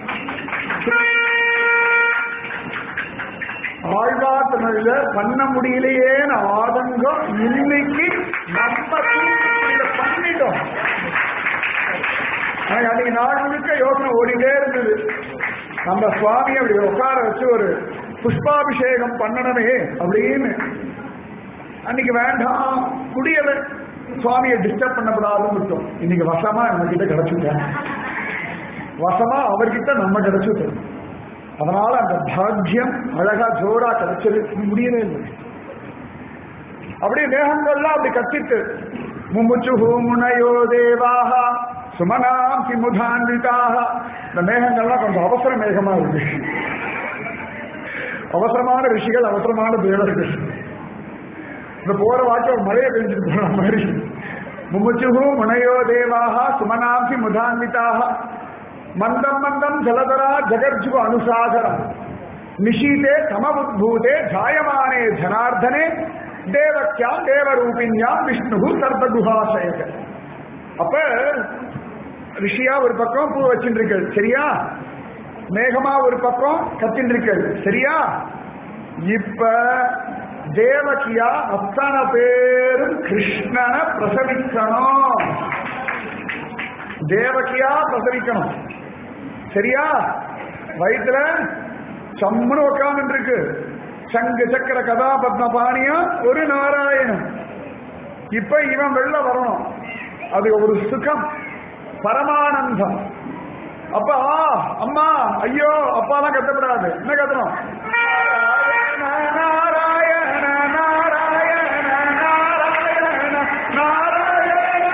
ஆழ்வார் தமிழ்ல பண்ண முடியலையே ஆதங்கம் இன்னைக்கு நம்ம பண்ணிட்டோம். அன்னைக்கு நாள் முழுக்க யோசனை ஓடிட்டே இருந்தது. நம்ம சுவாமி அப்படி உட்கார வச்சு ஒரு புஷ்பாபிஷேகம் பண்ணணுமே அப்படின்னு. அன்னைக்கு வேண்டாம் முடியல, சுவாமியை டிஸ்டர்ப் பண்ணப்படாதுன்னு விட்டோம். இன்னைக்கு வசமா நம்ம கிட்ட கிடைச்சுட்டேன், வசமா அவர்கிட்ட நம்ம கிடைச்சுட்டோம். அதனால அந்த பாக்கியம் அழகா ஜோரா கிடைச்சது. முடியவே இல்லை. அப்படியே மேகங்கள்லாம் அப்படி கத்திட்டு முமுச்சுஹு முனையோ தேவாக சுமனாம் முதான்விதாக. இந்த மேகங்கள்லாம் கொஞ்சம் அவசர மேகமா இருக்கு. அவசரமான ரிஷிகள், அவசரமான தேவர்கள். இந்த போற வாக்கிய ஒரு மழையை பெஞ்சிட்டு போற மாதிரி. முமுச்சுஹு முனையோ தேவாக சுமனாம் முதான்விதாக மந்தம் மந்தம் ஜலதரா ஜகர்ஜுகு அனுசாகரம் நிஷீதே தமபூதே ஜாயமானே ஜனார்தனே தேவக்கியாம் தேவரூபிண்யாம் விஷ்ணு சர்வகுஹாசயக. அப்ப ரிஷியா ஒரு பக்கம் பூ வச்சுருக்கு சரியா, மேகமா ஒரு பக்கம் கத்தின்றிருக்கு சரியா. இப்ப தேவகியா அத்தனை பேரும் கிருஷ்ணனை பிரசவிக்கணும். தேவகியா பிரசவிக்கணும் சரியா. வயிற்றுல சம்முன்னு உட்கார்ந்து இருக்கு. சங்கு சக்கர கதாபத்ம பாணியா ஒரு நாராயணன். இப்ப இவன் வெளில வரணும். அது ஒரு சுகம், பரமானந்தம். அப்பா அம்மா ஐயோ அப்பாலாம் கத்தப்படாது. என்ன கத்தணும்? நாராயண நாராயண நாராயண நாராயண நாராயண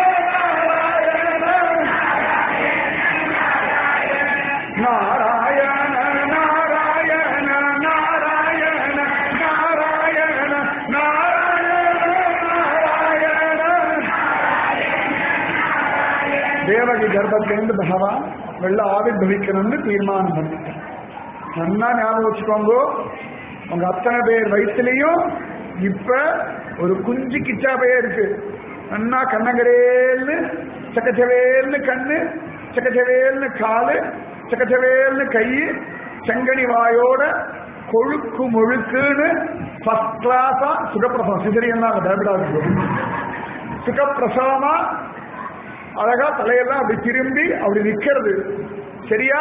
நாராயண நாராயண நாராயண நாராயண நாராயண நாராயண. தேவகி கர்ப்பத்திலிருந்து பகவான் வெள்ள ஆவிர்பவிக்கணும்னு தீர்மானம் பண்ணிட்டான். நல்லா ஞாபகம் வச்சுக்கோங்க. உங்க அத்தனை பேர் வயிற்றுலையும் இப்ப ஒரு குஞ்சு கிச்சா பைய இருக்கு. நல்லா கண்ணங்கரேல்னு சக்கச்சவேல்னு கண்ணு, சக்கச்சவேல்னு காலு, சக்கச்சவேல்னு கை, செங்கனி வாயோட கொழுக்கு முழுக்குன்னு ஃபர்ஸ்ட் கிளாஸா சுகப்பிரசவம். சிசரியெல்லாம் பயப்படாது. சுகப்பிரசவமா அழகா தலையெல்லாம் அப்படி திரும்பி அப்படி நிக்கிறது சரியா.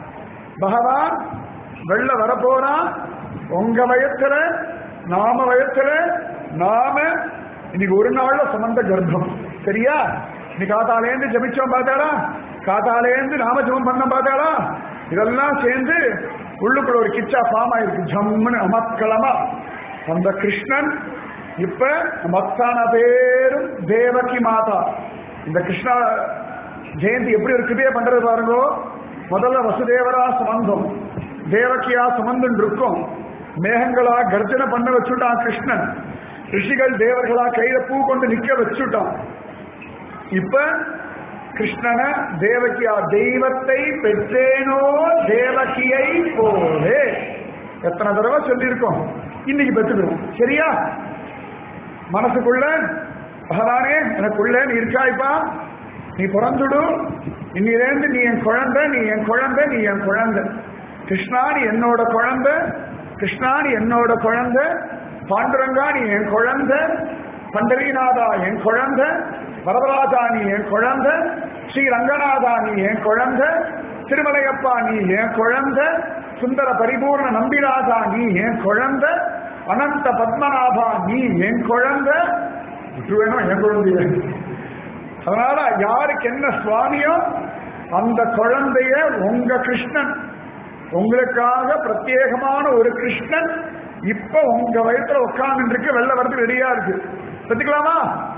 பகவான் வெள்ள வரப்போறான். உங்க வயத்துல நாம வயத்துல நாம இன்னைக்கு ஒரு நாள்ல சுமந்த கர்ப்பம் சரியா. இன்னைக்கு காத்தாலேந்து ஜபிச்சோம் பார்த்தாளா, காத்தாலேந்து நாம ஜபம் பண்ண பார்த்தாளா, இதெல்லாம் சேர்ந்து உள்ளுக்குள்ள ஒரு கிச்சா ஃபார்ம் ஆயிருக்கு. ஜம்முன்னு அமக்களமா அந்த கிருஷ்ணன் இப்ப மத்தான பேரும் தேவகி மாதா. இந்த கிருஷ்ணா ஜெயந்தி எப்படி ஒரு கிருபையை பண்றது பாருங்க. முதல்ல வசுதேவரா சுமந்தம், தேவகியா சுமந்துன்னு இருக்கும். மேகங்களா கர்ஜனை பண்ண வச்சுட்டான் கிருஷ்ணன். ரிஷிகள் தேவர்களா கையில பூ கொண்டு நிக்க வச்சுட்டான். இப்ப கிருஷ்ணனை தேவகியா தெய்வத்தை பெற்றேனோ தேவகியை போலே எத்தனை தடவை சொல்லியிருக்கோம். இன்னைக்கு பெற்றுக்கிறோம் சரியா. மனசுக்குள்ள பகவானே எனக்குள்ள நீ இருக்காய்ப்பா, நீ பிறந்துடு, இன்னிலேருந்து நீ என் குழந்தை, நீ என் குழந்தை, நீ என் குழந்தை. கிருஷ்ணா நீ என்னோட குழந்தை, கிருஷ்ணா நீ என்னோட குழந்தை, பாண்டுரங்கா நீ என் குழந்தை, பண்டரிநாதா என் குழந்தை, வரதராஜா நீ என் குழந்தை, ஸ்ரீ ரங்கநாதா நீ என் குழந்தை, திருமலையப்பா நீ என் குழந்தை, சுந்தர பரிபூர்ண நம்பிராஜா நீ என் குழந்தை, அனந்த பத்மநாபா நீ என் குழந்தை, வேணும் என் குழந்தைய. அதனால யாருக்கு என்ன சுவாமியோ அந்த குழந்தைய உங்க கிருஷ்ணன், உங்களுக்காக பிரத்யேகமான ஒரு கிருஷ்ணன் இப்ப உங்க வயத்துல உட்கார்ந்து இருக்கு. வெள்ள வரது ரெடியா இருக்கு. பெற்றுக்கலாமா?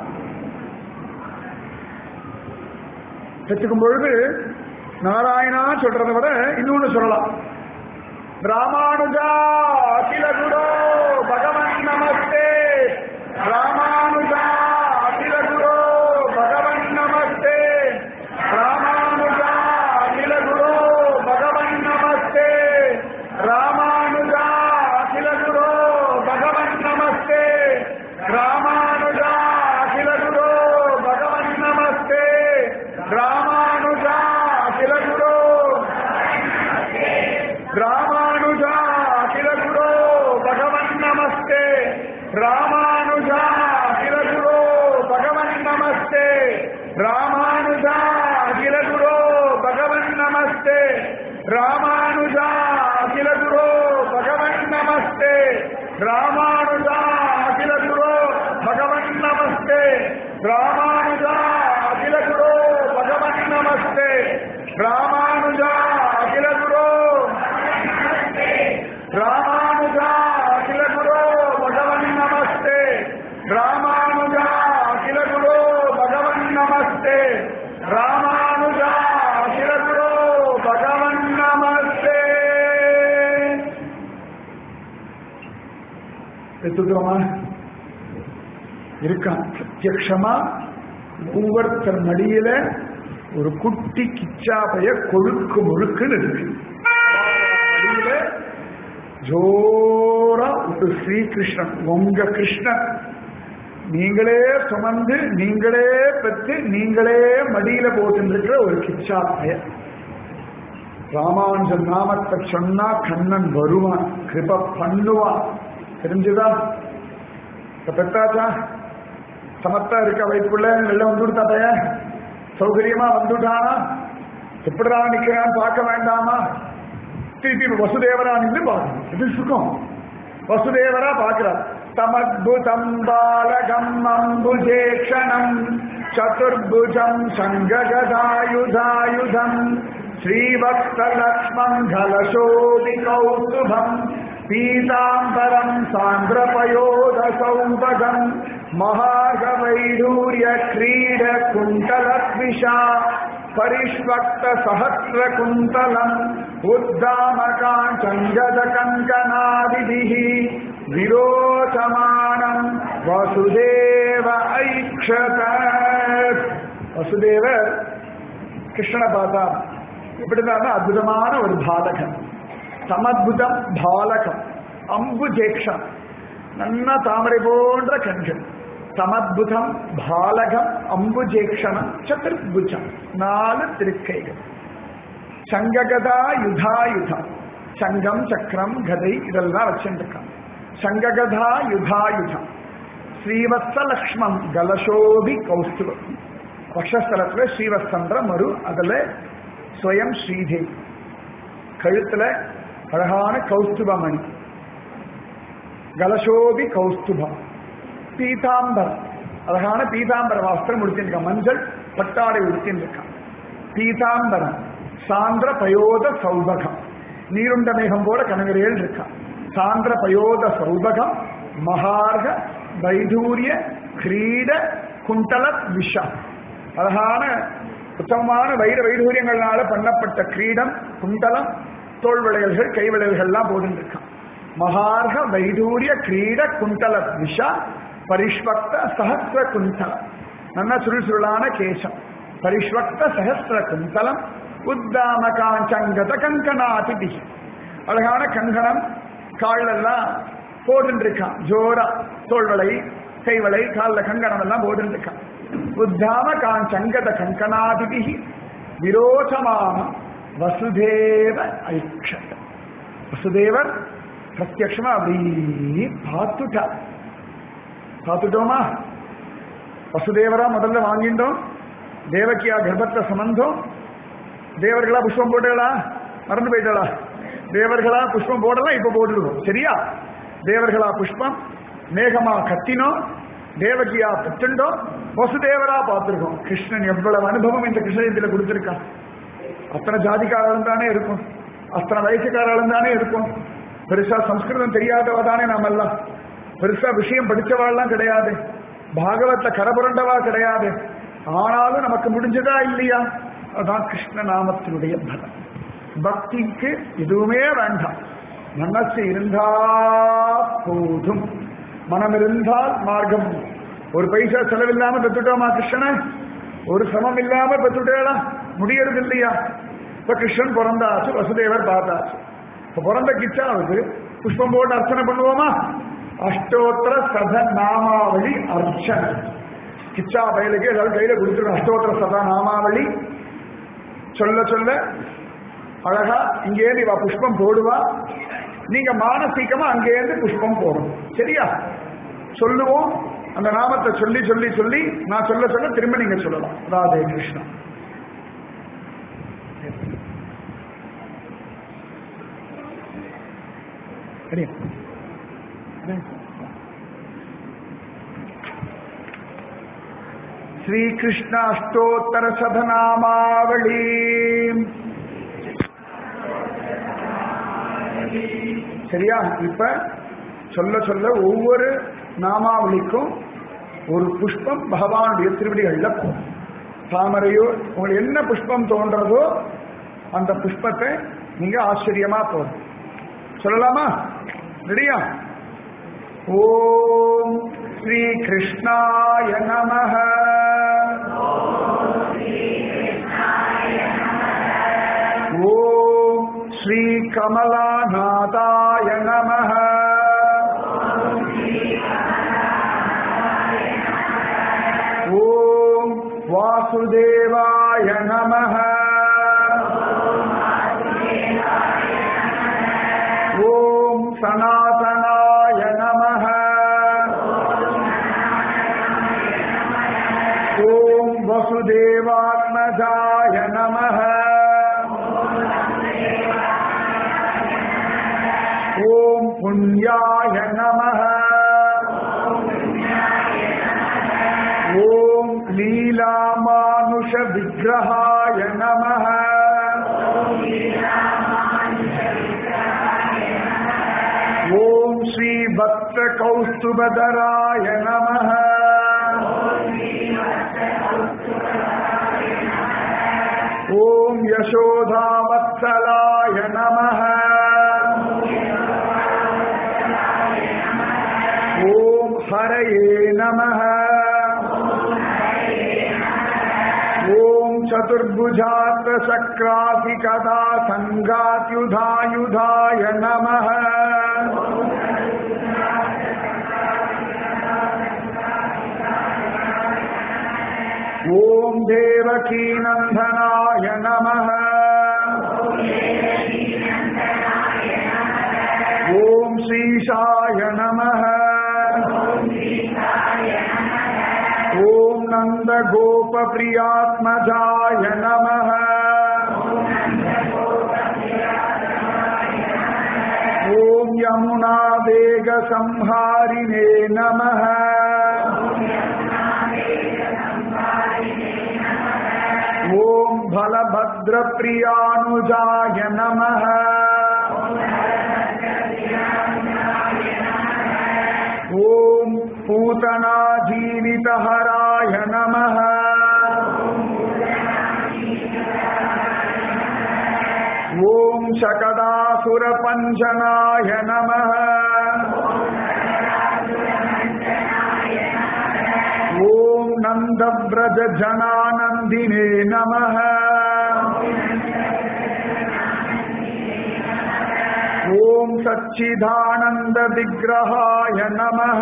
பெற்றுக்கும் பொழுது நாராயணா சொல்றதை விட இன்னொன்னு சொல்லலாம். ராமானுஜா அகில குரு பகவன் நமஸ்தே, ராமானுஜா அகில குரு பகவன் நமஸ்தே, ராமானுஜா அகில குரு பகவன் நமஸ்தே, ராமானுஜா அகில குரு பகவன் நமஸ்தே, ராமானுஜா அகில குரு பகவன் நமஸ்தே, ராமானுஜா அகில குரு ராமானுஜா அகில குரு பகவன் நமஸ்தே, ராமானுஜா அகில குரு பகவன் நமஸ்தே, ராமானுஜா அகில குரு பகவன் நமஸ்தே, ராமானுஜா அகில குரு பகவன் நமஸ்தே, ராமானுஜா அகில குரு பகவன் நமஸ்தே, ராமானுஜா அகில குரு பகவன் நமஸ்தே, ராமானுஜா அகில குரு ராமானுஜா அகில குரு பகவன் நமஸ்தே, ராமானுஜா அகில குரு நமஸ்தே ராமானுஜா சிரகுரோ பகவன் நமஸ்தே. எடுத்துக்கிறோமா? இருக்கான் பிரத்யக்ஷமா ஒவ்வொருத்தர் மடியில ஒரு குட்டி கிச்சாபைய கொழுக்கு முழுக்குன்னு இருக்கு. மடியில ஜோரா ஒரு ஸ்ரீகிருஷ்ணன், உங்க கிருஷ்ணன் நீங்களே சுமந்து நீங்களே பெற்று நீங்களே மடியில போட்டுருக்கிற ஒரு கிச்சாபைய. ராமானுஜன் நாமத்தை சொன்னா கண்ணன் வருவான், கிருப பண்ணுவான். தெரிஞ்சுதா? பெத்தாச்சா சமத்தா இருக்க வயிற்றுக்குள்ள வெள்ளம் வந்துடுத்தா பையன் சௌகரியமா வந்துட்டானா? எப்படிடா நிக்கிறான்னு பார்க்க வேண்டாமா? திருப்பி வசுதேவரா நின்று பார்க்கணும். இது சுகம். வசுதேவரா பார்க்கிறார். தமத்புதம் பாலகம் அம்புஜேக்ஷணம் சதுர்புஜம் சங்ககதாயுதாயுதம் ஸ்ரீவத்ஸலக்ஷ்மம் கலசோபி கௌஸ்துபம் பீதாம்பரம் சாந்திரபயோதசௌபகம் மகாகவைடூர்ய கிரீட குண்டலத்விஷா பரிஷ்வக்த சஹஸ்ர குந்தலம் உத்தாமகாஞ்சங்கத கங்கனாதிபிஹி விரோச்சமானம் வசுதேவ ஐக்ஷத. வசுதேவர் கிருஷ்ணனை பார்த்தா இப்படிதான் அற்புதமான ஒரு பாலகன். சமத்புதம் பாலகம் அம்புஜேக்ஷம், நல்ல தாமரை போன்ற கண்கள். சமத்புதம் பாலகம் அம்புஜேக்ஷணம் சதுர்புஜம், 4 திருக்கைகள். சங்ககதா யுதாயுதம், சங்கம் சக்கரம் கதை இதெல்லாம் வச்சுருக்கான். சங்ககதா யுதாயுதம் ஸ்ரீவத்ஸலக்ஷ்மம் கலசோபி கௌஸ்துபம். வக்ஷஸ்தலத்துல ஸ்ரீவத்சந்திர மரு, அதுல ஸ்வயம் ஸ்ரீதேவி. கழுத்துல அழகான கௌஸ்துபமணி, கலசோபி கௌஸ்துபம். பீதாம்பரம், அழகான பீதாம்பர வஸ்திரம் உடுத்திருக்கான், மஞ்சள் பட்டாடை உடுத்திருக்கான். பீதாம்பரம் சாந்திர பயோத சௌபகம், நீருண்ட மேகம் போல கனகரேல் இருக்கான். சாந்திர பயோத சௌபகம் மகார்க வைடூரிய கிரீட குண்டல விஷா, அழகான உத்தமமான வைர வைடூரியங்களால பண்ணப்பட்ட கிரீடம், குண்டலம், தோல் விளையல்கள், கை விளையல்கள்லாம் போட்டுருக்கான். மகார்க வைடூரிய கிரீட குண்டல விஷா பரிஷ்வக்த சஹஸ்ர குந்தலம், நல்ல சுருளான கேசம். பரிஷ்வக்த சஹஸ்ர குந்தலம் உத்தாமகாஞ்சங்கத கங்கனாதிபி, அழகான கங்கணம் காலெல்லாம் போட்டுருக்கான். ஜோரா தோல்வளை, கைவளை, காலில் கங்கணம் எல்லாம் போட்டுருக்கான். உத்தாமகாஞ்சங்கத கங்கனாதிபி விரோச்சமான வசுதேவ ஐக்ஷத. வசுதேவர் பிரத்யக்ஷமா அப்படி பார்த்துட்டோமா? வசுதேவரா முதல்ல வாங்கிட்டோம், தேவகியா கர்ப்பத்தை சமந்தோம். தேவர்களா புஷ்பம் போட்டா மறந்து போயிட்டா? தேவர்களா புஷ்பம் போடலாம், இப்ப போட்டுடுவோம். சரியா? தேவர்களா புஷ்பம், மேகமா கத்தினோம், தேவகியா பெற்றுண்டோம், வசுதேவரா பார்த்திருக்கோம். கிருஷ்ணன் எவ்வளவு அனுபவம் இந்த கிருஷ்ணத்துல கொடுத்திருக்கான். அத்தனை ஜாதிக்காரர்களும் தானே இருக்கும், அத்தனை வயசுக்காரர்களும் தானே இருக்கும். பெருசா சம்ஸ்கிருதம் தெரியாதவ தானே நாம எல்லாம். பெருசா விஷயம் படிச்சவாள்லாம் கிடையாது, பாகவத்ல கரபுரண்டவா கிடையாது. ஆனாலும் நமக்கு முடிஞ்சதா இல்லையா? அதான் கிருஷ்ண நாமத்தினுடைய பலம். பக்திக்கு எதுவுமே வேண்டாம், மனசு இருந்தா போதும். மனம் இருந்தால் மார்க்கம். ஒரு பைசா செலவில்லாம பெற்றுட்டோமா கிருஷ்ணனை? ஒரு சமம் இல்லாம பெற்றுட்டேலாம் முடியறது இல்லையா? இப்ப கிருஷ்ணன் பிறந்தாச்சு, வசுதேவர் பார்த்தாச்சு. இப்ப பிறந்த கிச்சாவுக்கு புஷ்பம் போட்டு அர்ச்சனை பண்ணுவோமா? அஷ்டோத்திர சத நாமாவளி அர்ச்சனை. கிச்சா பயலுக்கு ஏதாவது கையில கொடுத்துருவோம். அஷ்டோத்திர சதா நாமாவளி சொல்ல சொல்ல அழகா இங்கேருந்து இவா புஷ்பம் போடுவா. நீங்க மானசீகமா அங்கேருந்து புஷ்பம் போடணும். சரியா? சொல்லுவோம். அந்த நாமத்தை சொல்லி சொல்லி சொல்லி நான் சொல்ல சொல்ல திரும்ப நீங்க சொல்லலாம். ராதே கிருஷ்ணா. ஸ்ரீ கிருஷ்ண அஷ்டோத்தர சதநாமாவளி. சரியா? இப்ப சொல்ல சொல்ல ஒவ்வொரு நாமாவளிக்கும் ஒரு புஷ்பம் பகவானுடைய திருவடிகள்ல போகும். தாமரையோ உங்களுக்கு என்ன புஷ்பம் தோன்றதோ அந்த புஷ்பத்தை நீங்க ஆச்சரியமா போதும் சொல்லலாமா? ரெடியா? ஓம் ஸ்ரீ கிருஷ்ணாய நமஹ. ஓம் ஸ்ரீ கமலாநாதாய நமஹ. ஓம் வாசுதேவாய நமஹ. ஓம் சனாதனாய நமஹ. ஓம் வசுதேவாத்மஜாய நமஹ. ஓம் புண்ணியாய நமஹ. ஓம் லீலாமானுஷ விக்கிரகாய நமஹ. ஓம் ஸ்ரீ பக்த கௌஸ்துபதராய நமஹ. ஓம் யசோதாவத்சலாய நமஹ. ஓம் ஹரயே நமஹ. ஓம் சதுர்புஜாத்ர சக்ராதிகதா சங்காத்யுதாயுதாய நமஹ. ஓம் தேவகீநந்தனாய நமஹ. ஓம் ஸ்ரீஷாய நமஹ. ஓம் நந்தகோபப்ரியாத்மஜாய நமஹ. ஓம் யமுனாவேகசம்ஹாரிணே நமஹ. ஓம் பலபத்ரப்ரியானுஜாய நமஹ. ஓம் பூதனாஜீவிதஹராய நமஹ. ஓம் சகடாசுரபஞ்சனாய நமஹ. ஓம் நந்தவ்ரஜஜனானந்தினே நமஹ. ஓம் சச்சிதானந்த விக்கிரகாய நமஹ.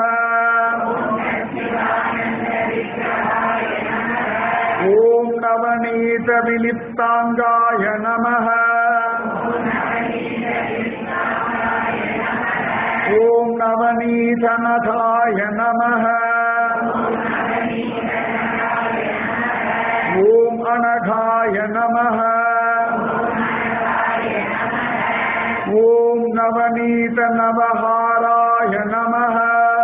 ஓம் நவநீத விலிப்தாங்காய நமஹ. ஓம் நவநீதநதாய நமஹ. ஓம் அனகாய நமஹ. ஓம் நவநீத நவஹாராய நமஹ.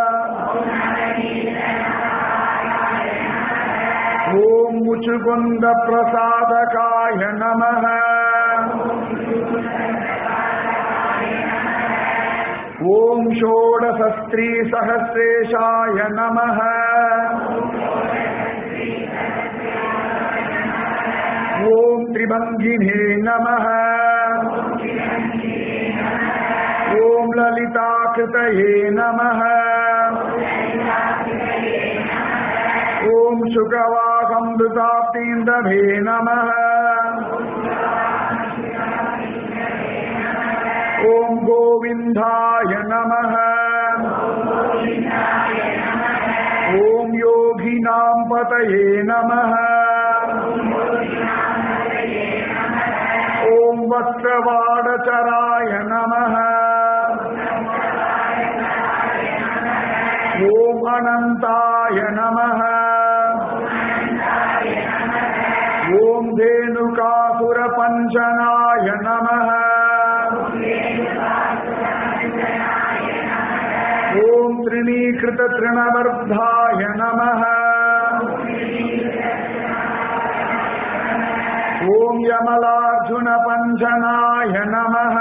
ஓம் முச்சுகுந்த பிரசாதகாய நமஹ. ஓம் ஷோடசஸ்திரீ சஹஸ்ரேஷாய நமஹ. ஓம் திரிபங்கினே நமஹ. ஓம் லலிதாகிருதயே நமஹ. ஓம் சுகவாகம்ருதாப்தீந்தவே நமஹ. ஓம் கோவிந்தாய நமஹ. ஓம் யோகினாம் பதயே நமஹ. ஓம் வஸ்திரவாடச்சராய நமஹ. ஓம் அனந்தாய நமஹ. ஓம் தேனுகாசுரபஞ்சனாய நமஹ. ஓம் த்ரிணீகிருதத்ரிணவர்த்தாய நமஹ. ஓம் யமலார்ஜுனபஞ்சனாய நமஹ.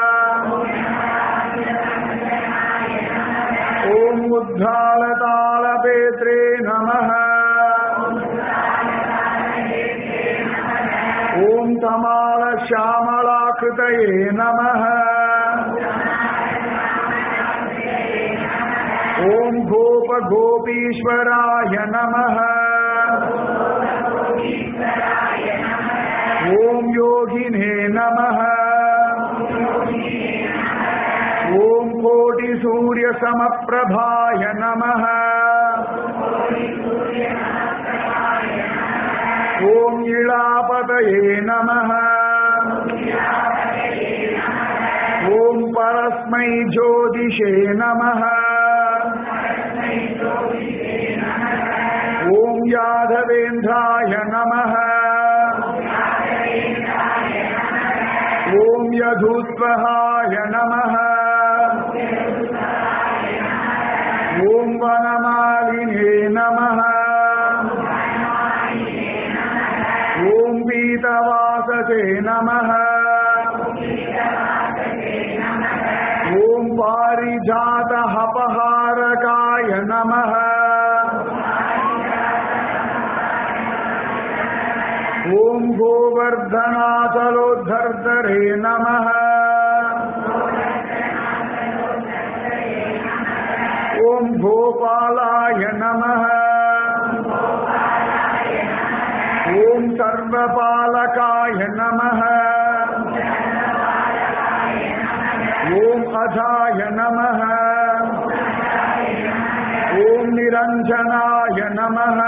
ஓம் உத்தாலதாளபேத்ரே நமஹ. श्यामलाकृतये नमः ॐ गोपगोपीश्वराय नमः ॐ योगिने नमः ॐ कोटिसूर्यसमप्रभाय नमः ॐ इळापतये नमः ॐ परस्मै ज्योतिषे नमः ॐ यादवेन्द्राय नमः ॐ यधूत्वहाय नमः ॐ वनमालिने नमः ॐ पीतवाससे नमः ॐ पारिजातहपहारकाय नमः ॐ गोवर्धनाचलोद्धर्तरे नमः ॐ गोपालाय नमः ॐ सर्वपालकाय नमः ॐ अजाय नमः ॐ निरञ्जनाय नमः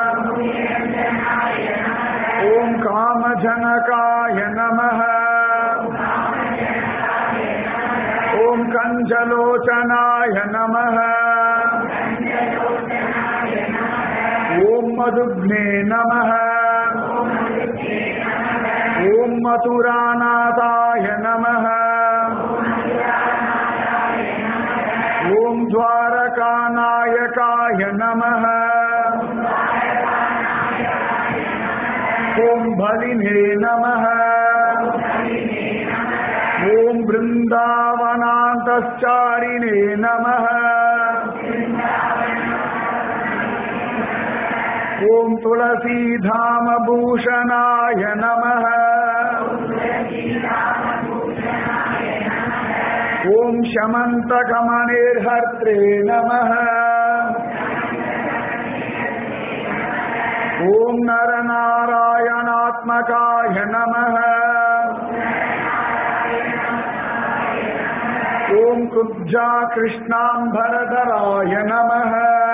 ॐ कामजनकाय नमः ॐ कञ्जलोचनाय नमः ॐ मधुग्ने नमः ॐ मथुरानाथाय नमः ॐ द्वारकानायकाय नमः ॐ बलिने नमः ॐ वृन्दावनान्तश्चारिणे नमः ॐ तुलसीधामभूषणाय नमः ॐ शमन्तकमणिर्हर्त्रे नमः ॐ नरनारायणात्मकाय नमः ॐ कुब्जा कृष्णाम्बरधराय नमः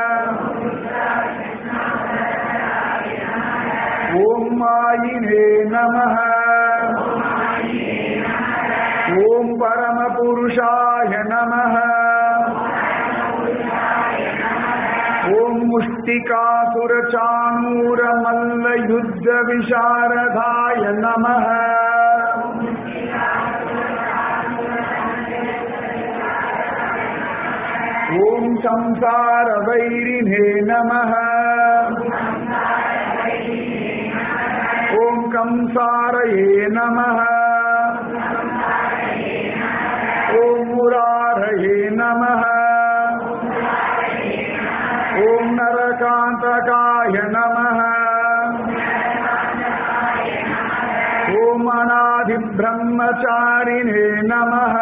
ॐ मायिने नमः ॐ परमपुरुषाय नमः ॐ मुष्टिकासुरचाणूरमल्लयुद्धविशारदाय नमः ॐ संसारवैरिणे नमः ॐ कंसारये नमः ॐ मुरारये नमः ॐ नरकान्तकाय नमः ॐ अनादिब्रह्मचारिणे नमः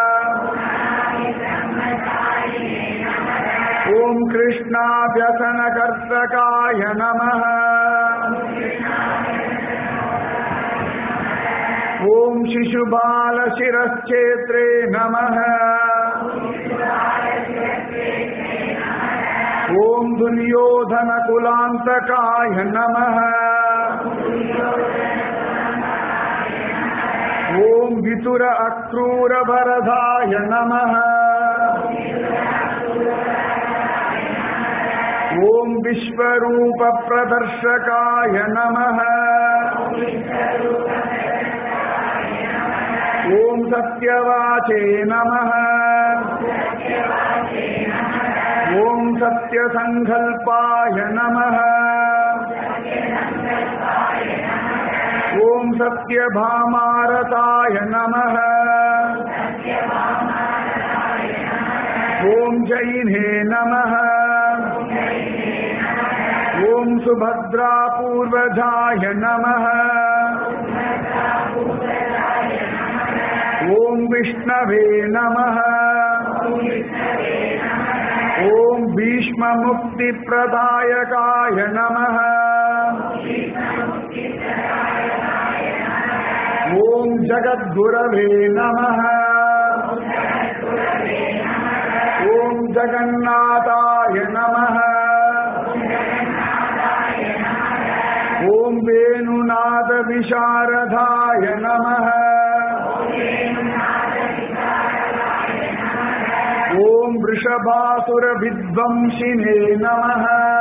ॐ कृष्णाभ्यसनकर्तकाय नमः ॐ शिशुबालशिरश्चेत्रे नमः ॐ दुर्योधनकुलान्तकाय नमः ॐ वितुर अक्रूरभरदाय नमः ॐ विश्वरूपप्रदर्शकाय नमः ॐ सत्यवाचे नमः ॐ सत्यसङ्कल्पाय नमः ॐ सत्यभामारताय नमः ॐ जैने नमः ॐ सुभद्रापूर्वजाय नमः ஓம் விஷ்ணவே நமः ஓம் பீஷ்ம முக்தி பிரதாயகாய நமः ஓம் ஜகத்குரவே நமः ஓம் ஜகந்நாதாய நமः ஓம் வேணுநாத விசாரதாய நமः ஓம் ரிஷபாசுர வித்வம்சினே நமः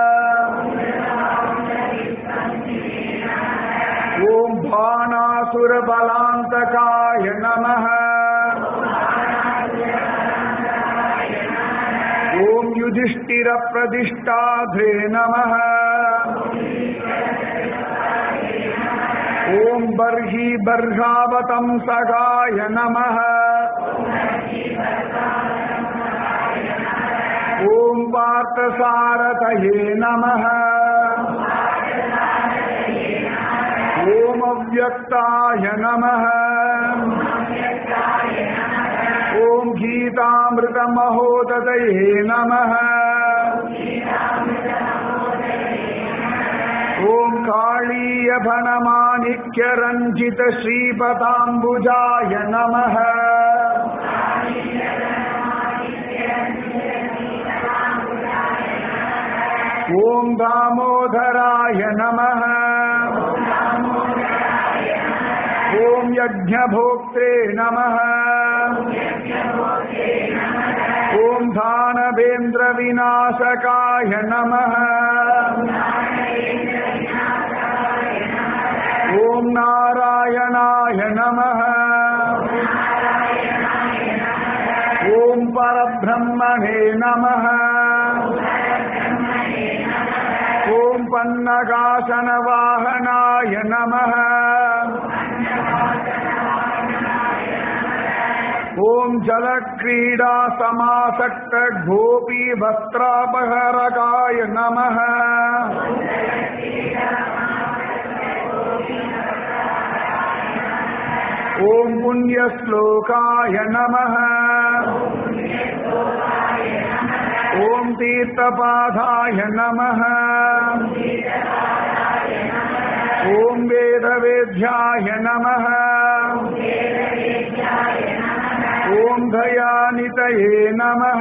ஓம் பாணாசுர பலாந்தகாய நமः ஓம் யுதிஷ்டிர பிரதிஷ்டாத்ரே நமः ஓம் பர்ஹி பர்ஹாவதம் சகாய நமः ஓம் பார்த்தசாரதயே நமः ஓம் அவ்யக்தாய நமः ஓம் கீதாமிருத மகோததயே நமः ஓம் காளீயபணமாணிக்ய ரஞ்சித ஸ்ரீபதாம்புஜாய நமः ஓம் தாமோதராய நமः ஓம் யஜ்ஞபோக்த்ரே நமः ஓம் தானவேந்திர விநாசகாய நமः ஓம் நாராயணாய நமः ஓம் பரபிரம்மணே நமः ஓம் பன்னகாசன வாகனாய நமः ஓம் ஜலக்ரீடா சமாசக்த கோபி வஸ்திராபஹரகாய நமः ஓம் புண்ணியஸ்லோகாய நமः ஓம் தீர்த்தபாதாய நமः ஓம் வேதவேத்யாய நமः ஓம் தயாநிதயே நமः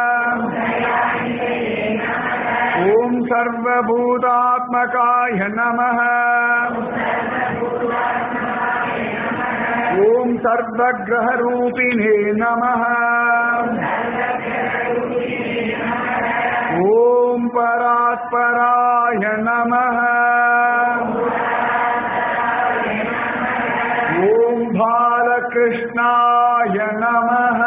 ஓம் சர்வபூதாத்மகாய நமः ஓம் சர்வக்ரஹரூபிணே நமः ஓம் பராத்பராய நமः ஓம் பாலகிருஷ்ணாய நமः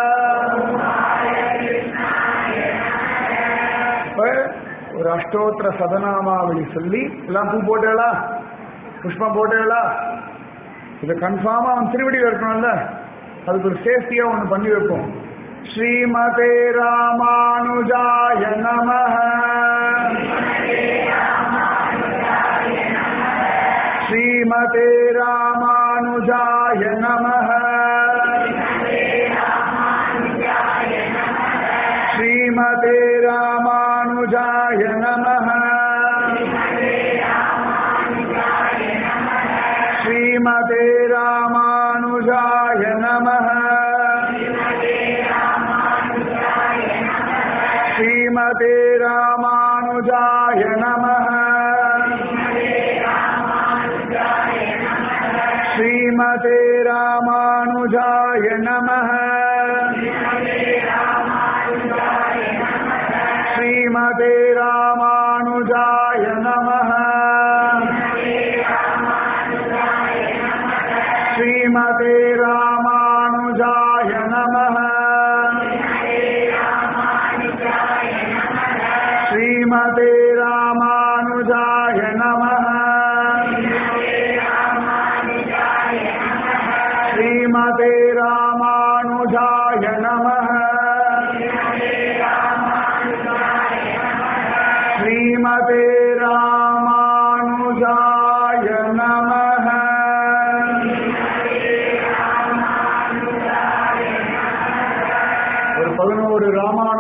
ஒரு அஷ்டோத்திர சதநாமாவளி சொல்லி எல்லாம் பூ போட்டேளா புஷ்பம் போட்டேளா இதை கன்ஃபார்மா அவன் திருவடியில் இருக்கணும்ல அதுக்கு ஒரு சேஃப்டியா ஒன்று பண்ணி வைப்போம் ஸ்ரீமதே ராமானுஜாய நமः ஸ்ரீமதே ராமானுஜாய நமः ஸ்ரீமதே ராமானுஜாய நமः ஸ்ரீமதே ராமானுஜாய நமः ஸ்ரீமதே ராமானுஜாய நமः ஸ்ரீமதே ராமானுஜாய நமः ஸ்ரீமதே ராமானுஜாய நமः ஸ்ரீமதே ராமானுஜாய நமः ஸ்ரீமதே ராமானுஜாய நமः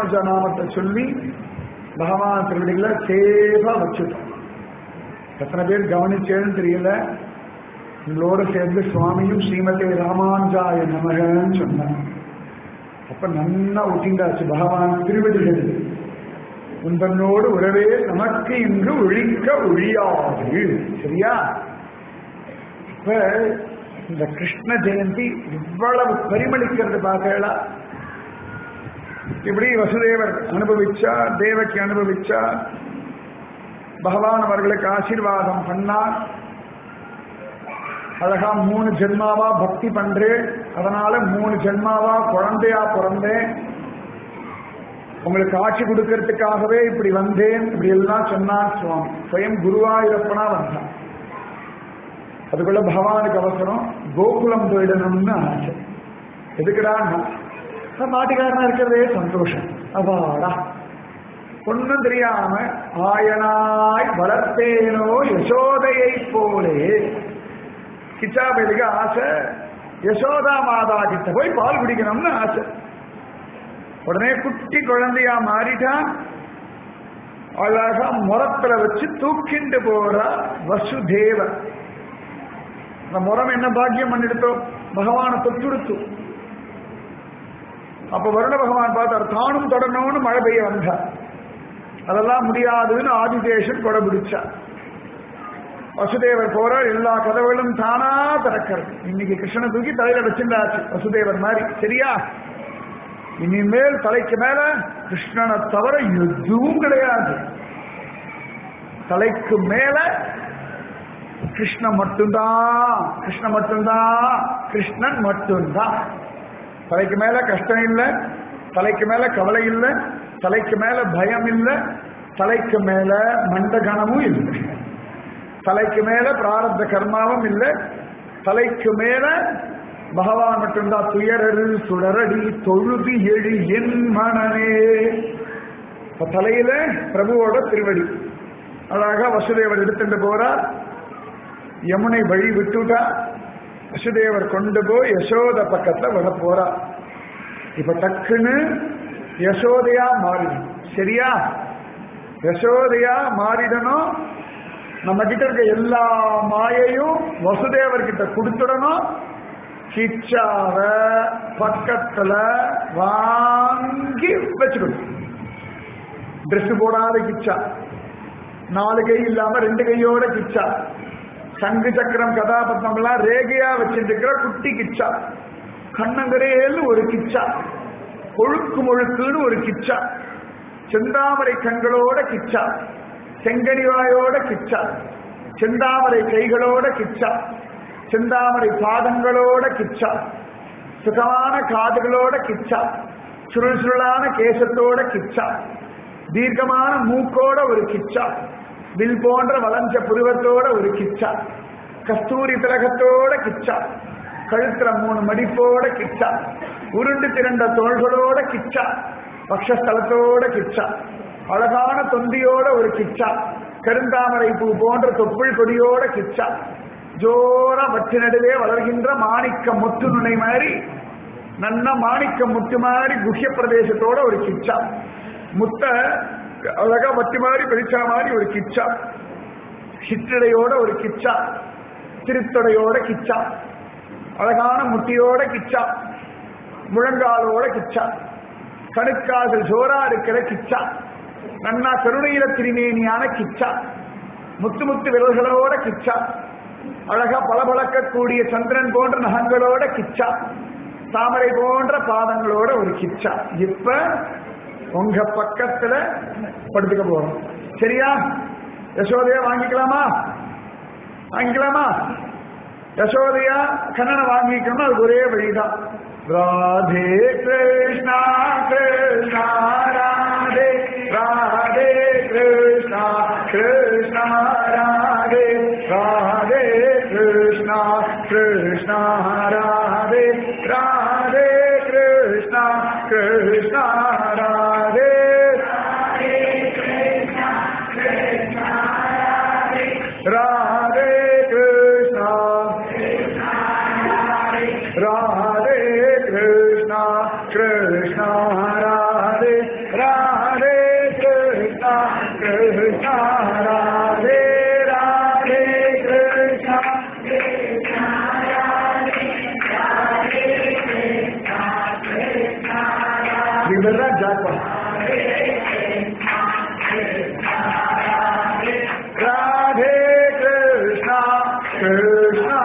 ராமானுஜ நாமத்தை சொல்லி பகவான் திருவடிகளை சேஃபா வச்சுட்டோம். எத்தனை பேர் கவனிச்சேன்னு தெரியல. உங்களோட சேர்ந்து சுவாமியும் ஸ்ரீமதி ராமானுஜாய நமகன்னு சொன்னாங்க. அப்ப நன்னா ஒட்டிண்டாச்சு பகவான் திருவடிகள். உந்தன்னோடு உறவே நமக்கு இங்கு ஒழிக்க ஒழியாது. சரியா? இப்ப இந்த கிருஷ்ண ஜெயந்தி இவ்வளவு பரிமளிக்கிறது பார்க்கலா. இப்படி வசுதேவர் அனுபவிச்சா, தேவகி அனுபவிச்சா, பகவான் அவர்களுக்கு ஆசீர்வாதம் பண்ணார். அழகா 3 ஜென்மாவா பக்தி பண்றேன், அதனால 3 ஜென்மாவா குழந்தையா பிறந்தேன், உங்களுக்கு ஆட்சி கொடுக்கறதுக்காகவே இப்படி வந்தேன், இப்படி எல்லாம் சொன்னார் சுவாமி. ஸ்வயம் குருவாயூரப்பனா வந்தான். அதுக்குள்ள பகவானுக்கு அவசரம், கோகுலம் போயிடணும்னு ஆசை. எதுக்குடா? நாட்டுக்காரனா இருக்கிறதே சந்தோஷம். அவாடா ஒன்னும் தெரியாம ஆயனாய் வளர்த்தேனோ யசோதையை போலே. கிச்சாபேலுக்கு ஆசை, யசோதா மாதா கிட்ட போய் பால் குடிக்கணும்னு ஆசை. உடனே குட்டி குழந்தையா மாறிட்டான். அழகா முறத்துல வச்சு தூக்கிண்டு போறா வசுதேவர். அந்த முறம் என்ன பாக்கியம் பண்ணிடுத்தோம், பகவானை தொட்டுடுத்து. அப்ப வருண பகவான் பார்த்தார், தானும் தொடரணும்னு மழை பெய்ய வந்தார். அதெல்லாம் முடியாதுன்னு ஆதிதேசன் கொடை பிடிச்சார். வசுதேவர் போறார், எல்லா கதவுகளும் தானா திறக்கிறது. இன்னைக்கு கிருஷ்ணனை தூக்கி தலையில வச்சிருந்தாச்சு வசுதேவர் மாதிரி. சரியா? இனிமேல் தலைக்கு மேல கிருஷ்ணனை தவிர எதுவும் கிடையாது. தலைக்கு மேல கிருஷ்ணன் மட்டும்தான், கிருஷ்ணன் மட்டும்தான், கிருஷ்ணன் மட்டும்தான். தலைக்கு மேல கஷ்டம் இல்லை, தலைக்கு மேல கவலை இல்லை, தலைக்கு மேல பயம் இல்லை, தலைக்கு மேல மண்டகணமும் இல்லை, தலைக்கு மேல பிராரப்த கர்மாவும் இல்லை, தலைக்கு மேல பகவான் மட்டும்தான். துயரரு சுடரடி தொழுதி எழு என் மனமே. தலையில பிரபுவோட திருவடி. அழகா வசுதேவர் எடுத்துட்டு போறார். யமுனை வழி விட்டுட்டா. வசுதேவர் கொண்டு போய் யசோத பக்கத்துல வர போறார். இப்ப டக்குன்னு யசோதையா மாறிடும். சரியா? யசோதையா மாறிடணும். நம்ம கிட்ட இருக்க எல்லா மாயையும் வசுதேவர் கிட்ட கொடுத்துடணும். கிச்சாவ பக்கத்துல வாங்கி வச்சுக்கணும். ட்ரெஸ் போடாத கிச்சா, 4 கை இல்லாம 2 கையோட கிச்சா, சங்கு சக்கரம் கதாபத்மம் எல்லாம் ரேகையா வச்சிருக்கிற குட்டி கிச்சா, கண்ணங்கரேன்னு ஒரு கிச்சா, கொழுக்கு முழுக்குன்னு ஒரு கிச்சா, செந்தாமரை கண்களோட கிச்சா, செங்கனிவாயோட கிச்சா, செந்தாமரை கைகளோட கிச்சா, செந்தாமரை பாதங்களோட கிச்சா, சுகமான காதுகளோட கிச்சா, சுருள் சுருளான கேசத்தோட கிச்சா, தீர்க்கமான மூக்கோட ஒரு கிச்சா, வில் போன்ற வளஞ்ச புருவத்தோட ஒரு கிச்சா, கஸ்தூரி திலகத்தோட கிச்சா, கழுத்துல 3 மடிப்போட கிச்சா, உருண்டு திரண்ட தோள்களோட கிச்சா, பக்ஷஸ்தலத்தோட கிச்சா, அழகான தொந்தியோட ஒரு கிச்சா, கருந்தாமரை பூ போன்ற தொப்புள் கொடியோட கிச்சா, ஜோரா வற்றி நடுவே வளர்கின்ற மாணிக்க முத்து நுனை மாதிரி, நன்ன மாணிக்க முத்து மாதிரி குஹ்ய பிரதேசத்தோட ஒரு கிச்சா, முத்த அழகா வட்டி மாதிரி பெரிச்சா மாதிரி ஒரு கிச்சா, சிற்றடையோட ஒரு கிச்சா, திருத்தடையோட கிச்சா, அழகான முட்டியோட கிச்சா, முழங்காலோட கிச்சா, கணுக்காதல் ஜோரா இருக்கிற கிச்சா, நன்னா கருணையில திருமேனியான கிச்சா, முத்து முத்து விரல்களோட கிச்சா, அழகா பளபளக்கக்கூடிய சந்திரன் போன்ற நகங்களோட கிச்சா, தாமரை போன்ற பாதங்களோட ஒரு கிச்சா. இப்ப உங்க பக்கத்துல படுத்துக்க போறோம். சரியா? யசோதையா வாங்கிக்கலாமா? வாங்கிக்கலாமா? யசோதையா கண்ணனை வாங்கிக்கணும். அதுக்கு ஒரே வழிதான். ராதே கிருஷ்ணா கிருஷ்ணா ராதே, ராதே கிருஷ்ணா கிருஷ்ணா ராதே, ராதே கிருஷ்ணா கிருஷ்ணா ராதே, ராதே கிருஷ்ணா கிருஷ்ணா ராதே, ராதே கிருஷ்ணா ராதே கிருஷ்ணா கிருஷ்ணா ராதே, கிருஷ்ணா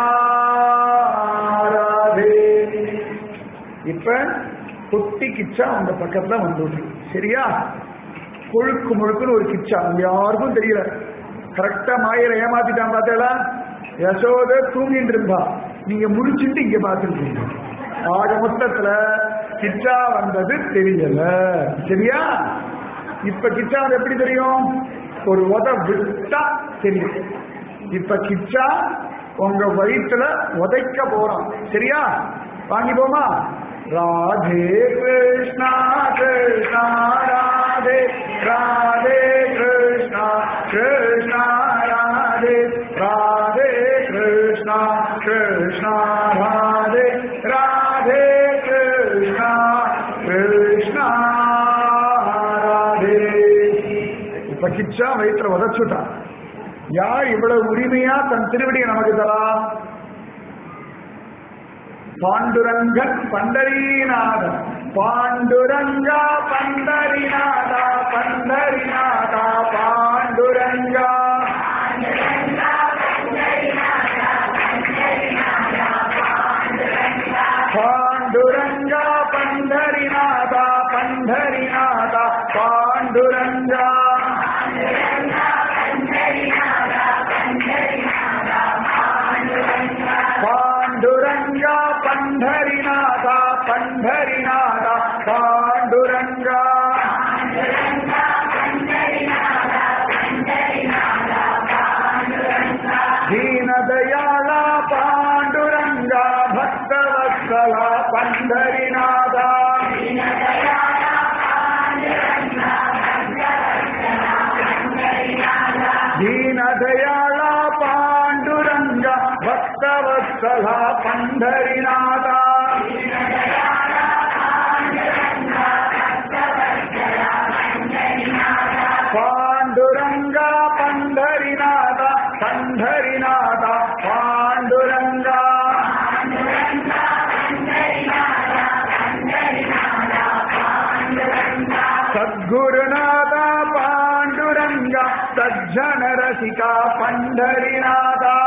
ராதே. இப்ப குட்டி கிச்சா அந்த பக்கத்துல வந்துட்டு சரியா? கொழுக்கு முழுக்குன்னு ஒரு கிச்சா அங்க யாருக்கும் தெரியல. கரெக்டா மாயில ஏமாத்திட்டான் பார்த்தா. யசோத தூங்கிட்டு இருந்தா, நீங்க முடிச்சுட்டு இங்க பார்த்துருக்கீங்க. ஆக மொத்தத்துல கிச்சா வந்தது தெரியல சரியா? இப்ப கிச்சா வந்து எப்படி தெரியும்? ஒரு உத விட்டா தெரியும். இப்ப கிச்சா உங்க வயிற்றுல உதைக்க போறான் சரியா? வாங்கி போமா? ராதே கிருஷ்ணா கிருஷ்ணா ராதே ராதே கிருஷ்ணா கிருஷ்ணா ராதே ராதே கிருஷ்ணா கிருஷ்ணா ராதே ராதே கிருஷ்ணா கிருஷ்ணா ராதே. இப்ப கிச்சா வயிற்றுல உதச்சுட்டான். யார் இவ்வளவு உரிமையா தன் திருவடியை நமக்கு தரா? பாண்டுரங்கன் பண்டரீநாதன். பாண்டுரங்கா பண்டரிநாதா பண்டரிநாதா பாண்டுரங்கா. பாண்டுரங்கா பண்டரிநாதா பண்டரிநாதா பாண்டுரங்கா. பாண்டுரங்கா பண்டரிநாதா பண்டரிநாதா பாண்டுரங்கா. தீனதயாளா பாண்டுரங்கா பக்தவத்சலா பண்டரிநாதா. தீனதயாளா பாண்டுரங்கா பக்தவத்சலா பண்டரிநாதா. பாண்டுரங்கா பண்டரிநாதா பண்டரிநாதா பாண்டுரங்கா. சத்குருநாதா பாண்டுரங்கா சஜ்ஜன ரசிகா பண்டரிநாதா.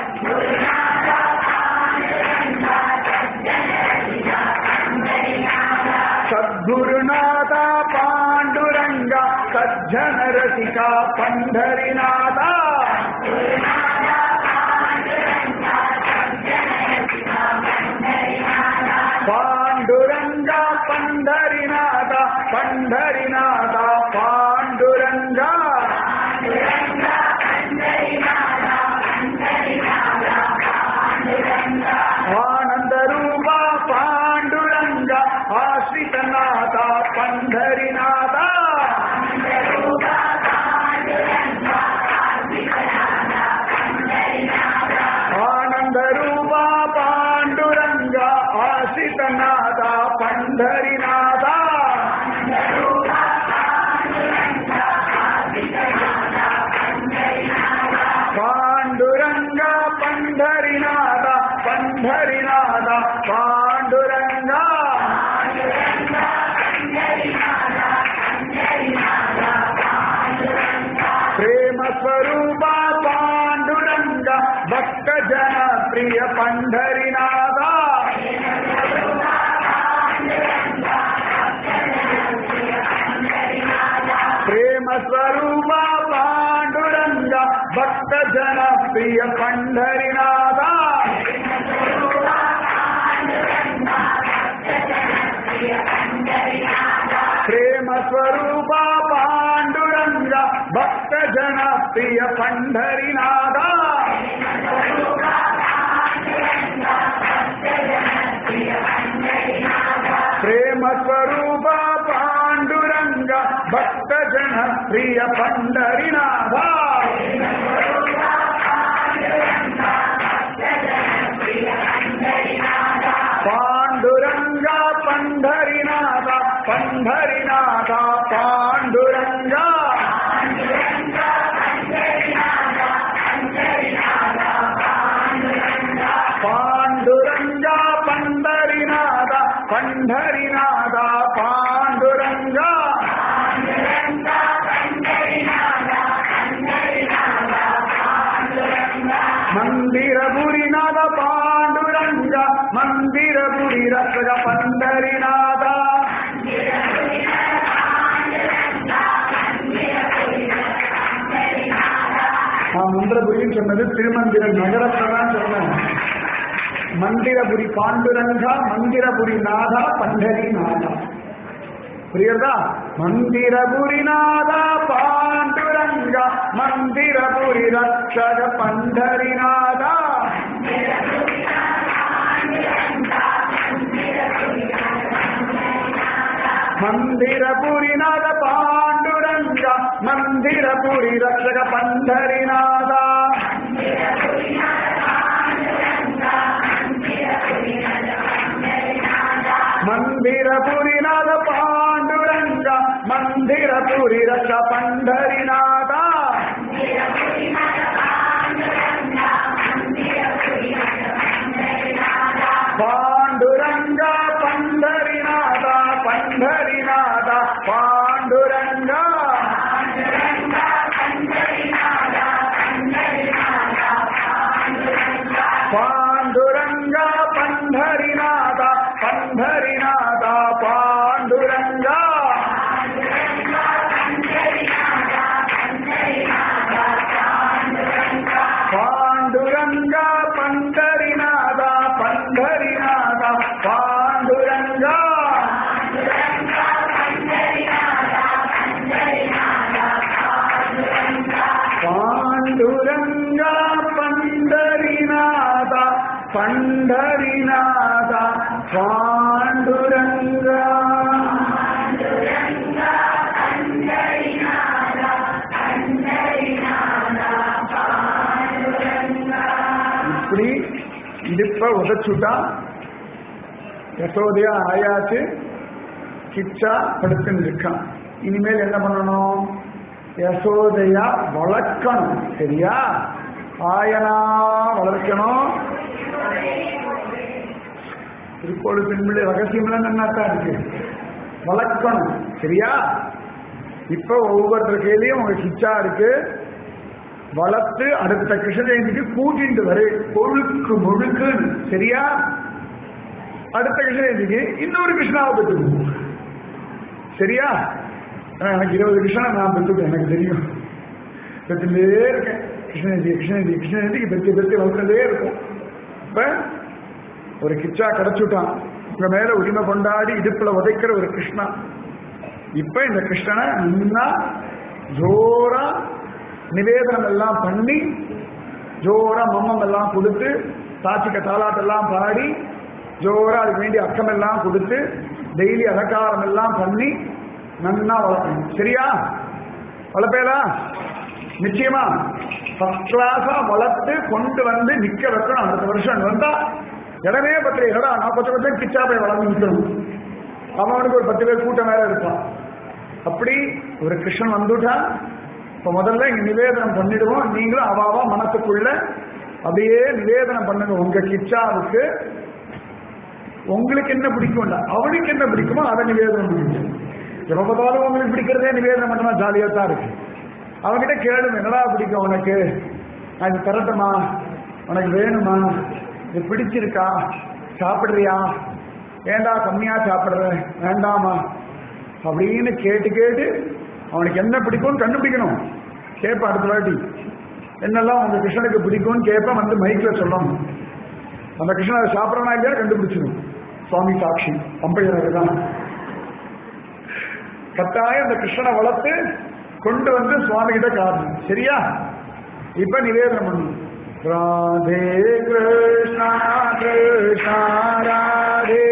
சத்குருநாதா பாண்டுரங்கா சஜ்ஜன ரசிகா பண்டரிநாதா. பாண்டுரங்கா பண்டரிநாதா பண்டரிநாதா பாண்டுரங்கா. ஆனந்த ரூபா பாண்டுரங்கா ஆஸ்ரிதநாதா பண்டரிநாதா. ஆனந்த ரூபா பாண்டுரங்கா ஆஸ்ரிதநாதா பண்டரிநாதா. பாண்டுரங்கா பண்டரிநாதா பண்டரிநாதா பாண்டுரங்கா. பிரேம ஸ்வரூபா பாண்டுரங்கா பக்த ஜன பிரிய பண்டரிநாதா. பிரேம ஸ்வரூபா பாண்டுரங்கா பக்த ஜன பிரிய பண்டரிநாதா. பிரேம ஸ்வரூபா பாண்டுரங்கா பக்த ஜன பிரிய பண்டரிநாதா. பிரேம ஸ்வரூபா பாண்டுரங்கா பக்த ஜன பிரிய பண்டரிநாதா. பாண்டுரங்கா பண்டரிநாதா பண்டரிநாதா பாண்டுரங்கா. பாண்டுரங்கா பண்டரிநாதா பண்டரிநாதா பாண்டுரங்கா. மந்திரபுரிநாத பாண்டுரங்க மந்திரபுரி ரட்சக பண்டரிநாத நான் மந்திரபுரின்னு சொன்னது திருமந்திர நகரத்தை தான் சொன்னேன். மந்திரபுரி பாண்டுரங்கா மந்திரபுரி நாதா பண்டரி நாதா புரியுறதா? மந்திரபுரி நாதா பாண்டுரங்கா மந்திரபுரி ரட்சக பண்டரி நாதா மந்திரபுரி நாத பாண்டுரங்கா மந்திரபுரி ரட்சக பண்டரி நாதா மந்திரபுரி நாத பாண்டுரங்கா மந்திரபுரி ரட்சக பண்டரி நாதா பாண்டுரங்கா பண்டரிநாதா பண்டரிநாதா பாண்டுரங்கா பாண்டுரங்கா பண்டரிநாதா பண்டரிநாதா பாண்டுரங்கா பாண்டுரங்கா பண்டரிநாதா பண்டரிநாதா பாண்டுரங்கா பாண்டுரங்கா பண்டரிநாதா பண்டரிநாதா பாண்டுரங்கா இப்படி இடுப்ப உதச்சுட்டா யசோதையா ஆயாச்சு கிச்சா படுத்துன்னு இருக்கான். இனிமேல் என்ன பண்ணணும்? யசோதையா வளர்க்கணும். சரியா? ஆயனா வளர்க்கணும். திருக்கோளு பெண்பிள்ளை ரகசியம்லாம் நன்னாத்தான் இருக்கு. வளர்க்கணும். சரியா? இப்ப ஒவ்வொருத்தர் கையிலையும் உங்க கிச்சா இருக்கு. வளர்த்து அடுத்த கிருஷ்ண ஜெயந்திக்கு கூட்டிட்டு வரு கொழுக்கு முழுக்குன்னு. சரியா? அடுத்த கிருஷ்ண ஜெயந்திக்கு இன்னொரு கிருஷ்ணாவை பெற்றுக்கணும். சரியா? எனக்கு 20 கிருஷ்ணன் நான் பெற்றுக்கேன். எனக்கு தெரியும். பெற்றுட்டே இருக்கேன். கிருஷ்ணஜி கிருஷ்ணஜி கிருஷ்ணஜிக்கு பெற்று பெற்று வளர்த்துட்டே இருக்கும். இப்ப ஒரு கிச்சா கிடைச்சுட்டான். உங்க மேல உரிமை கொண்டாடி இடுப்புல உதைக்கிற ஒரு கிருஷ்ணா. இப்ப இந்த கிருஷ்ணனை நின்னா ஜோரா நிவேதனம் எல்லாம் பண்ணி ஜோரா மம்மம் எல்லாம் கொடுத்து சாட்சிக்க தாலாட்டெல்லாம் பாடி ஜோரா அதுக்கு வேண்டிய அக்கம் எல்லாம் கொடுத்து டெய்லி அலங்காரம் எல்லாம் பண்ணி நன்னா வளர்க்கணும். சரியா? வளர்ப்பேலா? நிச்சயமா ஃபர்ஸ்ட் கிளாஸா வளர்த்து கொண்டு வந்து நிக்க வைக்கணும். அடுத்த வருஷம் வந்தா இடமே பத்திர இடா நான் கொஞ்சம் கிச்சா போய் வளர்ந்து நிற்கணும். அவனுக்கு ஒரு 10 பேர் கூட்டம் மேல இருப்பான். அப்படி ஒரு கிருஷ்ணன் வந்துட்டா இப்ப முதல்ல இங்க நிவேதனம் பண்ணிடுவோம். நீங்களும் அவாவா மனசுக்குள்ள அப்படியே நிவேதனம் பண்ணுங்க. உங்க கிச்சாவுக்கு உங்களுக்கு என்ன பிடிக்கும், அவனுக்கு என்ன பிடிக்குமோ அதை நிவேதனம் பண்ணுங்க. எப்ப பார்த்தாலும் உங்களுக்கு பிடிக்கிறதே நிவேதனம் பண்ணா ஜாலியா தான் இருக்கு. அவன்கிட்ட கேளுங்க, என்னடா பிடிக்கும் உனக்கு, அது தரட்டுமா, உனக்கு வேணுமா, இது பிடிச்சிருக்கா, சாப்பிடுறியா, ஏண்டா கம்மியா சாப்பிடுற, வேண்டாமா அப்படின்னு கேட்டு கேட்டு அவனுக்கு என்ன பிடிக்கும்னு கண்டுபிடிக்கணும். கேட்ப அடுத்த வாட்டி என்னெல்லாம் உங்க கிருஷ்ணனுக்கு பிடிக்கும்னு கேட்ப வந்து மைக்ல சொல்லணும். அந்த கிருஷ்ணனை சாப்பிடறனா இல்லையா கண்டுபிடிச்சிடும். சுவாமி சாட்சி பம்பையர் தான் கட்டாயம் அந்த கிருஷ்ணனை வளர்த்து கொண்டு வந்து சுவாமி கிட்ட காரணம். சரியா? இப்ப நிவேதனம் பண்ணணும். ராதே கிருஷ்ணா கிருஷ்ணா ராதே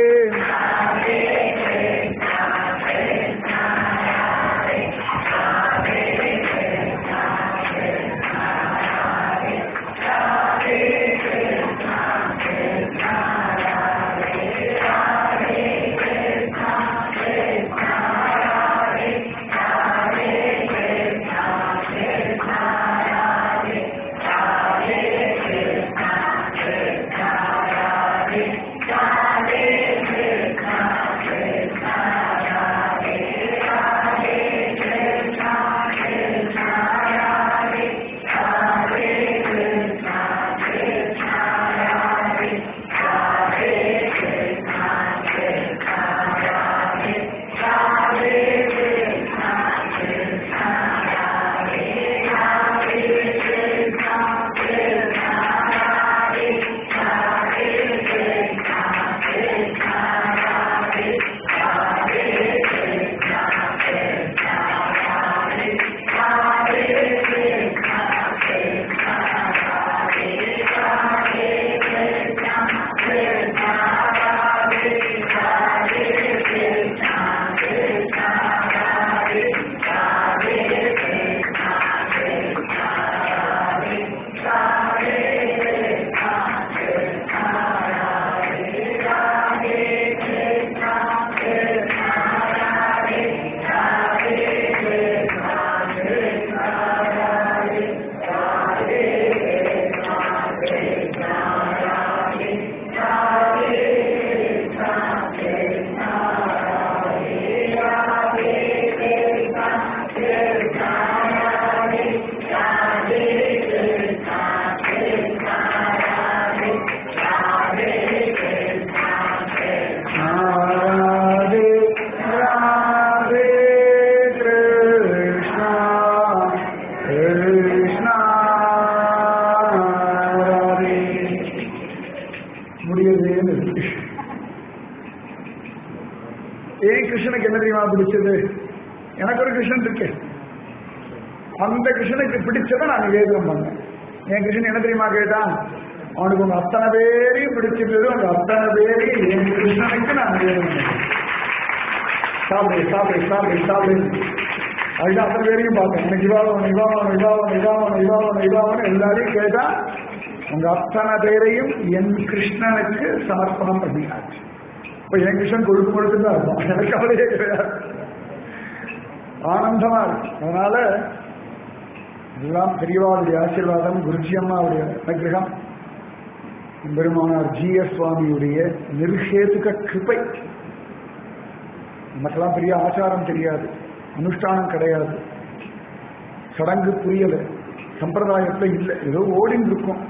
கிருஷ்ணனுக்கு என்ன தெரியுமா பிடிச்சது? எனக்கு ஒரு கிருஷ்ணன் இருக்கு, அந்த கிருஷ்ணனுக்கு பிடிச்சதை நான் நிவேதனம் பண்ணேன். என் கிருஷ்ணன் என்ன தெரியுமா கேட்டான்? அவனுக்கு உங்க அத்தனை பேரையும் பிடிச்சிருந்தது, உங்க அத்தனை பேரையும் என் கிருஷ்ணனுக்கு நான் நிவேதனம் பண்ணேன். சாப்பிடு சாப்பிடு சாப்பிடு சாப்பிடு. அதுதான் அத்தனை பேரையும் பார்த்தேன். எனக்கு இவாவணும் இவாவணும் இவாவணும் இவாவணும் இவாவணும் இவாவணும் எல்லாரையும் கேட்டா உங்க அத்தனை பேரையும் என் கிருஷ்ணனுக்கு சமர்ப்பணம் பண்ணியாச்சு. இப்ப என் கிருஷ்ணன் கொழுக்கு கொழுக்குதான் இருக்கும், எனக்கு கவலையே கிடையாது, ஆனந்தமா இருக்கு. அதனால எல்லாம் பெரியவாளுடைய ஆசீர்வாதம், குருஜி அம்மாவுடைய அனுகிரகம், பெருமானார் ஜி.எஸ். சுவாமியுடைய நிர்ஹேதுக கிருபை. நமக்கெல்லாம் பெரிய ஆச்சாரம் தெரியாது, அனுஷ்டானம் கிடையாது, சடங்கு புரியல, சம்பிரதாயத்துல இல்லை, ஏதோ ஓடின்னு இருக்கும்,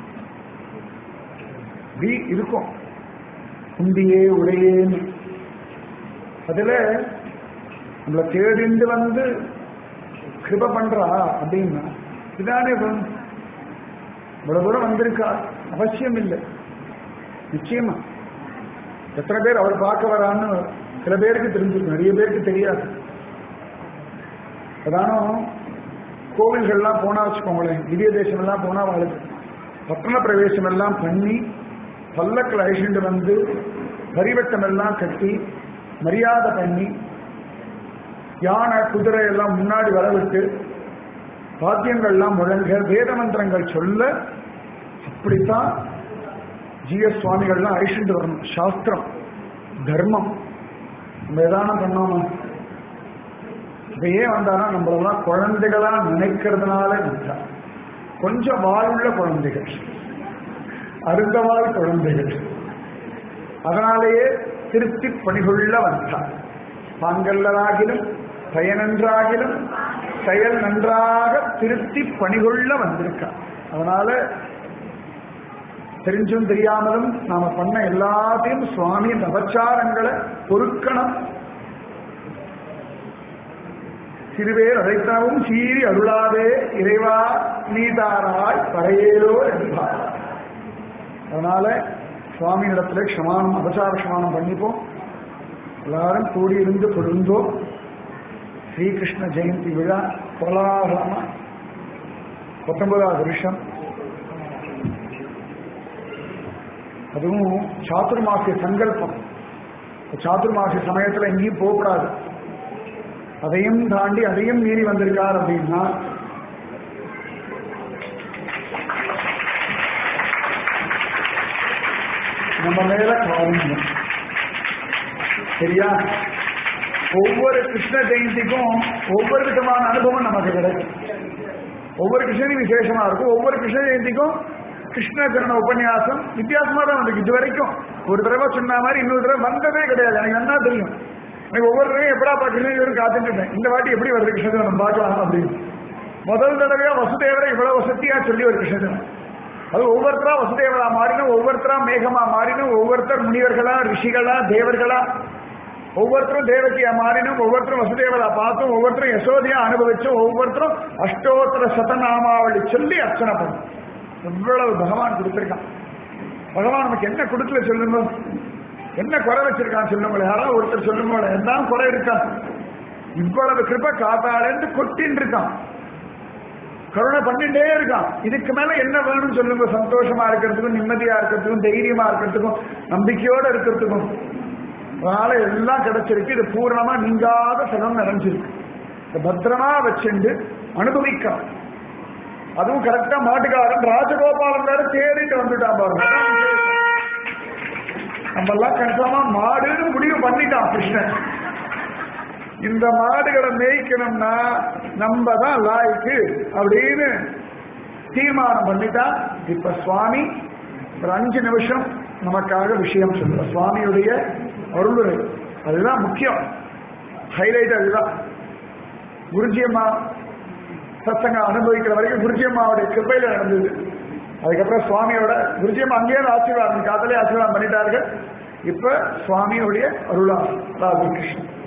இப்படி இருக்கும் உண்டியே உடையேன்னு. அதுல நம்மளை தேடிண்டு வந்து கிருப பண்றா அப்படின்னா இதானே இவ்வளவு தூரம் வந்திருக்கா? அவசியம் இல்லை, நிச்சயமா. எத்தனை பேர் அவர் பார்க்க வரான்னு சில பேருக்கு தெரிஞ்சிருக்கும், நிறைய பேருக்கு தெரியாது. அதானும் கோவில்கள்லாம் போனா வச்சுக்கோங்களேன், திவ்ய தேசம் எல்லாம் போனா அவளுக்கு பட்டண பிரவேசம் எல்லாம் பண்ணி பல்லக்கில் அழிச்சுட்டு வந்து பரிவட்டம் எல்லாம் கட்டி மரியாதை பண்ணி யானை குதிரை எல்லாம் முன்னாடி வரவிட்டு வாத்தியங்கள்லாம் முழங்க வேத மந்திரங்கள் சொல்ல, அப்படித்தான் ஜி.எஸ். சுவாமிகள்லாம் அழிச்சுட்டு வரணும். சாஸ்திரம் தர்மம் நம்ம ஏதானம் பண்ணோமா? இதையே வந்தானா நம்மளெல்லாம் குழந்தைகளா நினைக்கிறதுனால வந்தா, கொஞ்சம் வாழ்வுள்ள குழந்தைகள், அருந்தவாள் குழந்தைகள், அதனாலேயே திருப்தி பணிகொள்ள வந்தார். பாங்கல்லராகிலும் பயனன்றாகிலும் செயல் நன்றாக திருப்தி பணிகொள்ள வந்திருக்கார். அதனால தெரிஞ்சும் தெரியாமலும் நாம பண்ண எல்லாத்தையும் சுவாமி நவச்சாரங்களை பொறுக்கணும். சிறுவேர் அழைத்தனவும் சீறி அருளாதே இறைவா நீதாராய் பறையேலோ என்பார். அதனால சுவாமி இடத்துல க்ஷமானம், அபசார க்ஷமானம் பண்ணிப்போம். எல்லாரும் கூடியிருந்து பொருந்தோம். ஸ்ரீகிருஷ்ண ஜெயந்தி விழா கோலாகலமா 19வது வருஷம், அதுவும் சாதுர்மாசிய சங்கல்பம். சாதுர்மாசிய சமயத்துல எங்கேயும் போகக்கூடாது, அதையும் தாண்டி அதையும் மீறி வந்திருக்கார் அப்படின்னா நம்ம மேல காரணம் சரியா? ஒவ்வொரு கிருஷ்ண ஜெயந்திக்கும் ஒவ்வொரு விதமான அனுபவம் நமக்கு கிடைக்கும். ஒவ்வொரு கிருஷ்ணனும் விசேஷமா இருக்கும். ஒவ்வொரு கிருஷ்ண ஜெயந்திக்கும் கிருஷ்ண ஜன உபன்யாசம் வித்தியாசமா தான் வந்து இது வரைக்கும் ஒரு தடவை சொன்ன மாதிரி இன்னொரு தடவை வந்ததே கிடையாது. எனக்கு என்ன தெரியும், எனக்கு ஒவ்வொரு தடவையும் எப்படா கிருஷ்ணன் காத்துட்டு இருந்தேன், இந்த வாட்டி எப்படி வருது கிருஷ்ணன் பார்க்கலாம் அப்படின்னு. முதல் தடவையா வசுதேவரை இவ்வளவு வசதியா சொல்லி ஒரு கிருஷ்ணன், அது ஒவ்வொருத்தரா வசுதேவரா மாறினும், ஒவ்வொருத்தரா மேகமா மாறினும், ஒவ்வொருத்தர் முனிவர்களா ரிஷிகளா தேவர்களா, ஒவ்வொருத்தரும் தேவகியா மாறினும், ஒவ்வொருத்தரும் வசுதேவரா பார்த்தும், ஒவ்வொருத்தரும் யசோதையா அனுபவிச்சும், ஒவ்வொருத்தரும் அஷ்டோத்தர சதநாமாவளி சொல்லி அர்ச்சனை பண்ணும். எவ்வளவு பகவான் கொடுத்திருக்கான். பகவான் நமக்கு என்ன கொடுக்கல சொல்லுங்க, என்ன குறை வச்சிருக்கான் சொல்லுங்களேன். யாராவது ஒருத்தர் சொல்லுங்க, என்ன குறை இருக்கா? இவ்வளவு கிருபை காத்தாலேருந்து கொட்டின்னு இருக்கான், கருணை பண்ணிட்டே இருக்கான். இதுக்கு மேல என்ன வேணும்னு சொல்லுங்க. சந்தோஷமா இருக்கிறதுக்கும், நிம்மதியா இருக்கிறதுக்கும், தைரியமா இருக்கிறதுக்கும், நம்பிக்கையோட இருக்கிறதுக்கும். அதனால எல்லாம் கிடைச்சிருக்கு. இது பூர்ணமா நீங்காத செலவு நிறைஞ்சிருக்கு. இந்த பத்திரமா வச்சுண்டு அனுபவிக்கலாம். அதுவும் கரெக்டா மாட்டுக்காரன் ராஜகோபாலன் வேற தேடிட்டு வந்துட்டான் பாருங்க. நம்ம எல்லாம் கன்ஃபார்மா மாடுன்னு முடிவு பண்ணிட்டான் கிருஷ்ணன். இந்த மாடுகளை மேய்க்கணும்னா நம்ம தான் லாய்க்கு அப்படின்னு தீர்மானம் பண்ணிட்டா. இப்ப சுவாமி ஒரு 5 நிமிஷம் நமக்காக விஷயம் சொல்ற சுவாமியுடைய அருளுரை, அதுதான் முக்கியம், ஹைலைட் அதுதான். குருஜி அம்மா சத்சங்கம் அனுபவிக்கிற வரைக்கும் குருஜி அம்மாவுடைய கிருபையில நடந்தது. அதுக்கப்புறம் சுவாமியோட குருஜி அம்மா அங்கேயே ஆசீர்வாதம் காதலே ஆசீர்வாதம் பண்ணிட்டார்கள். இப்ப சுவாமியுடைய அருளா ராதாகிருஷ்ணன்.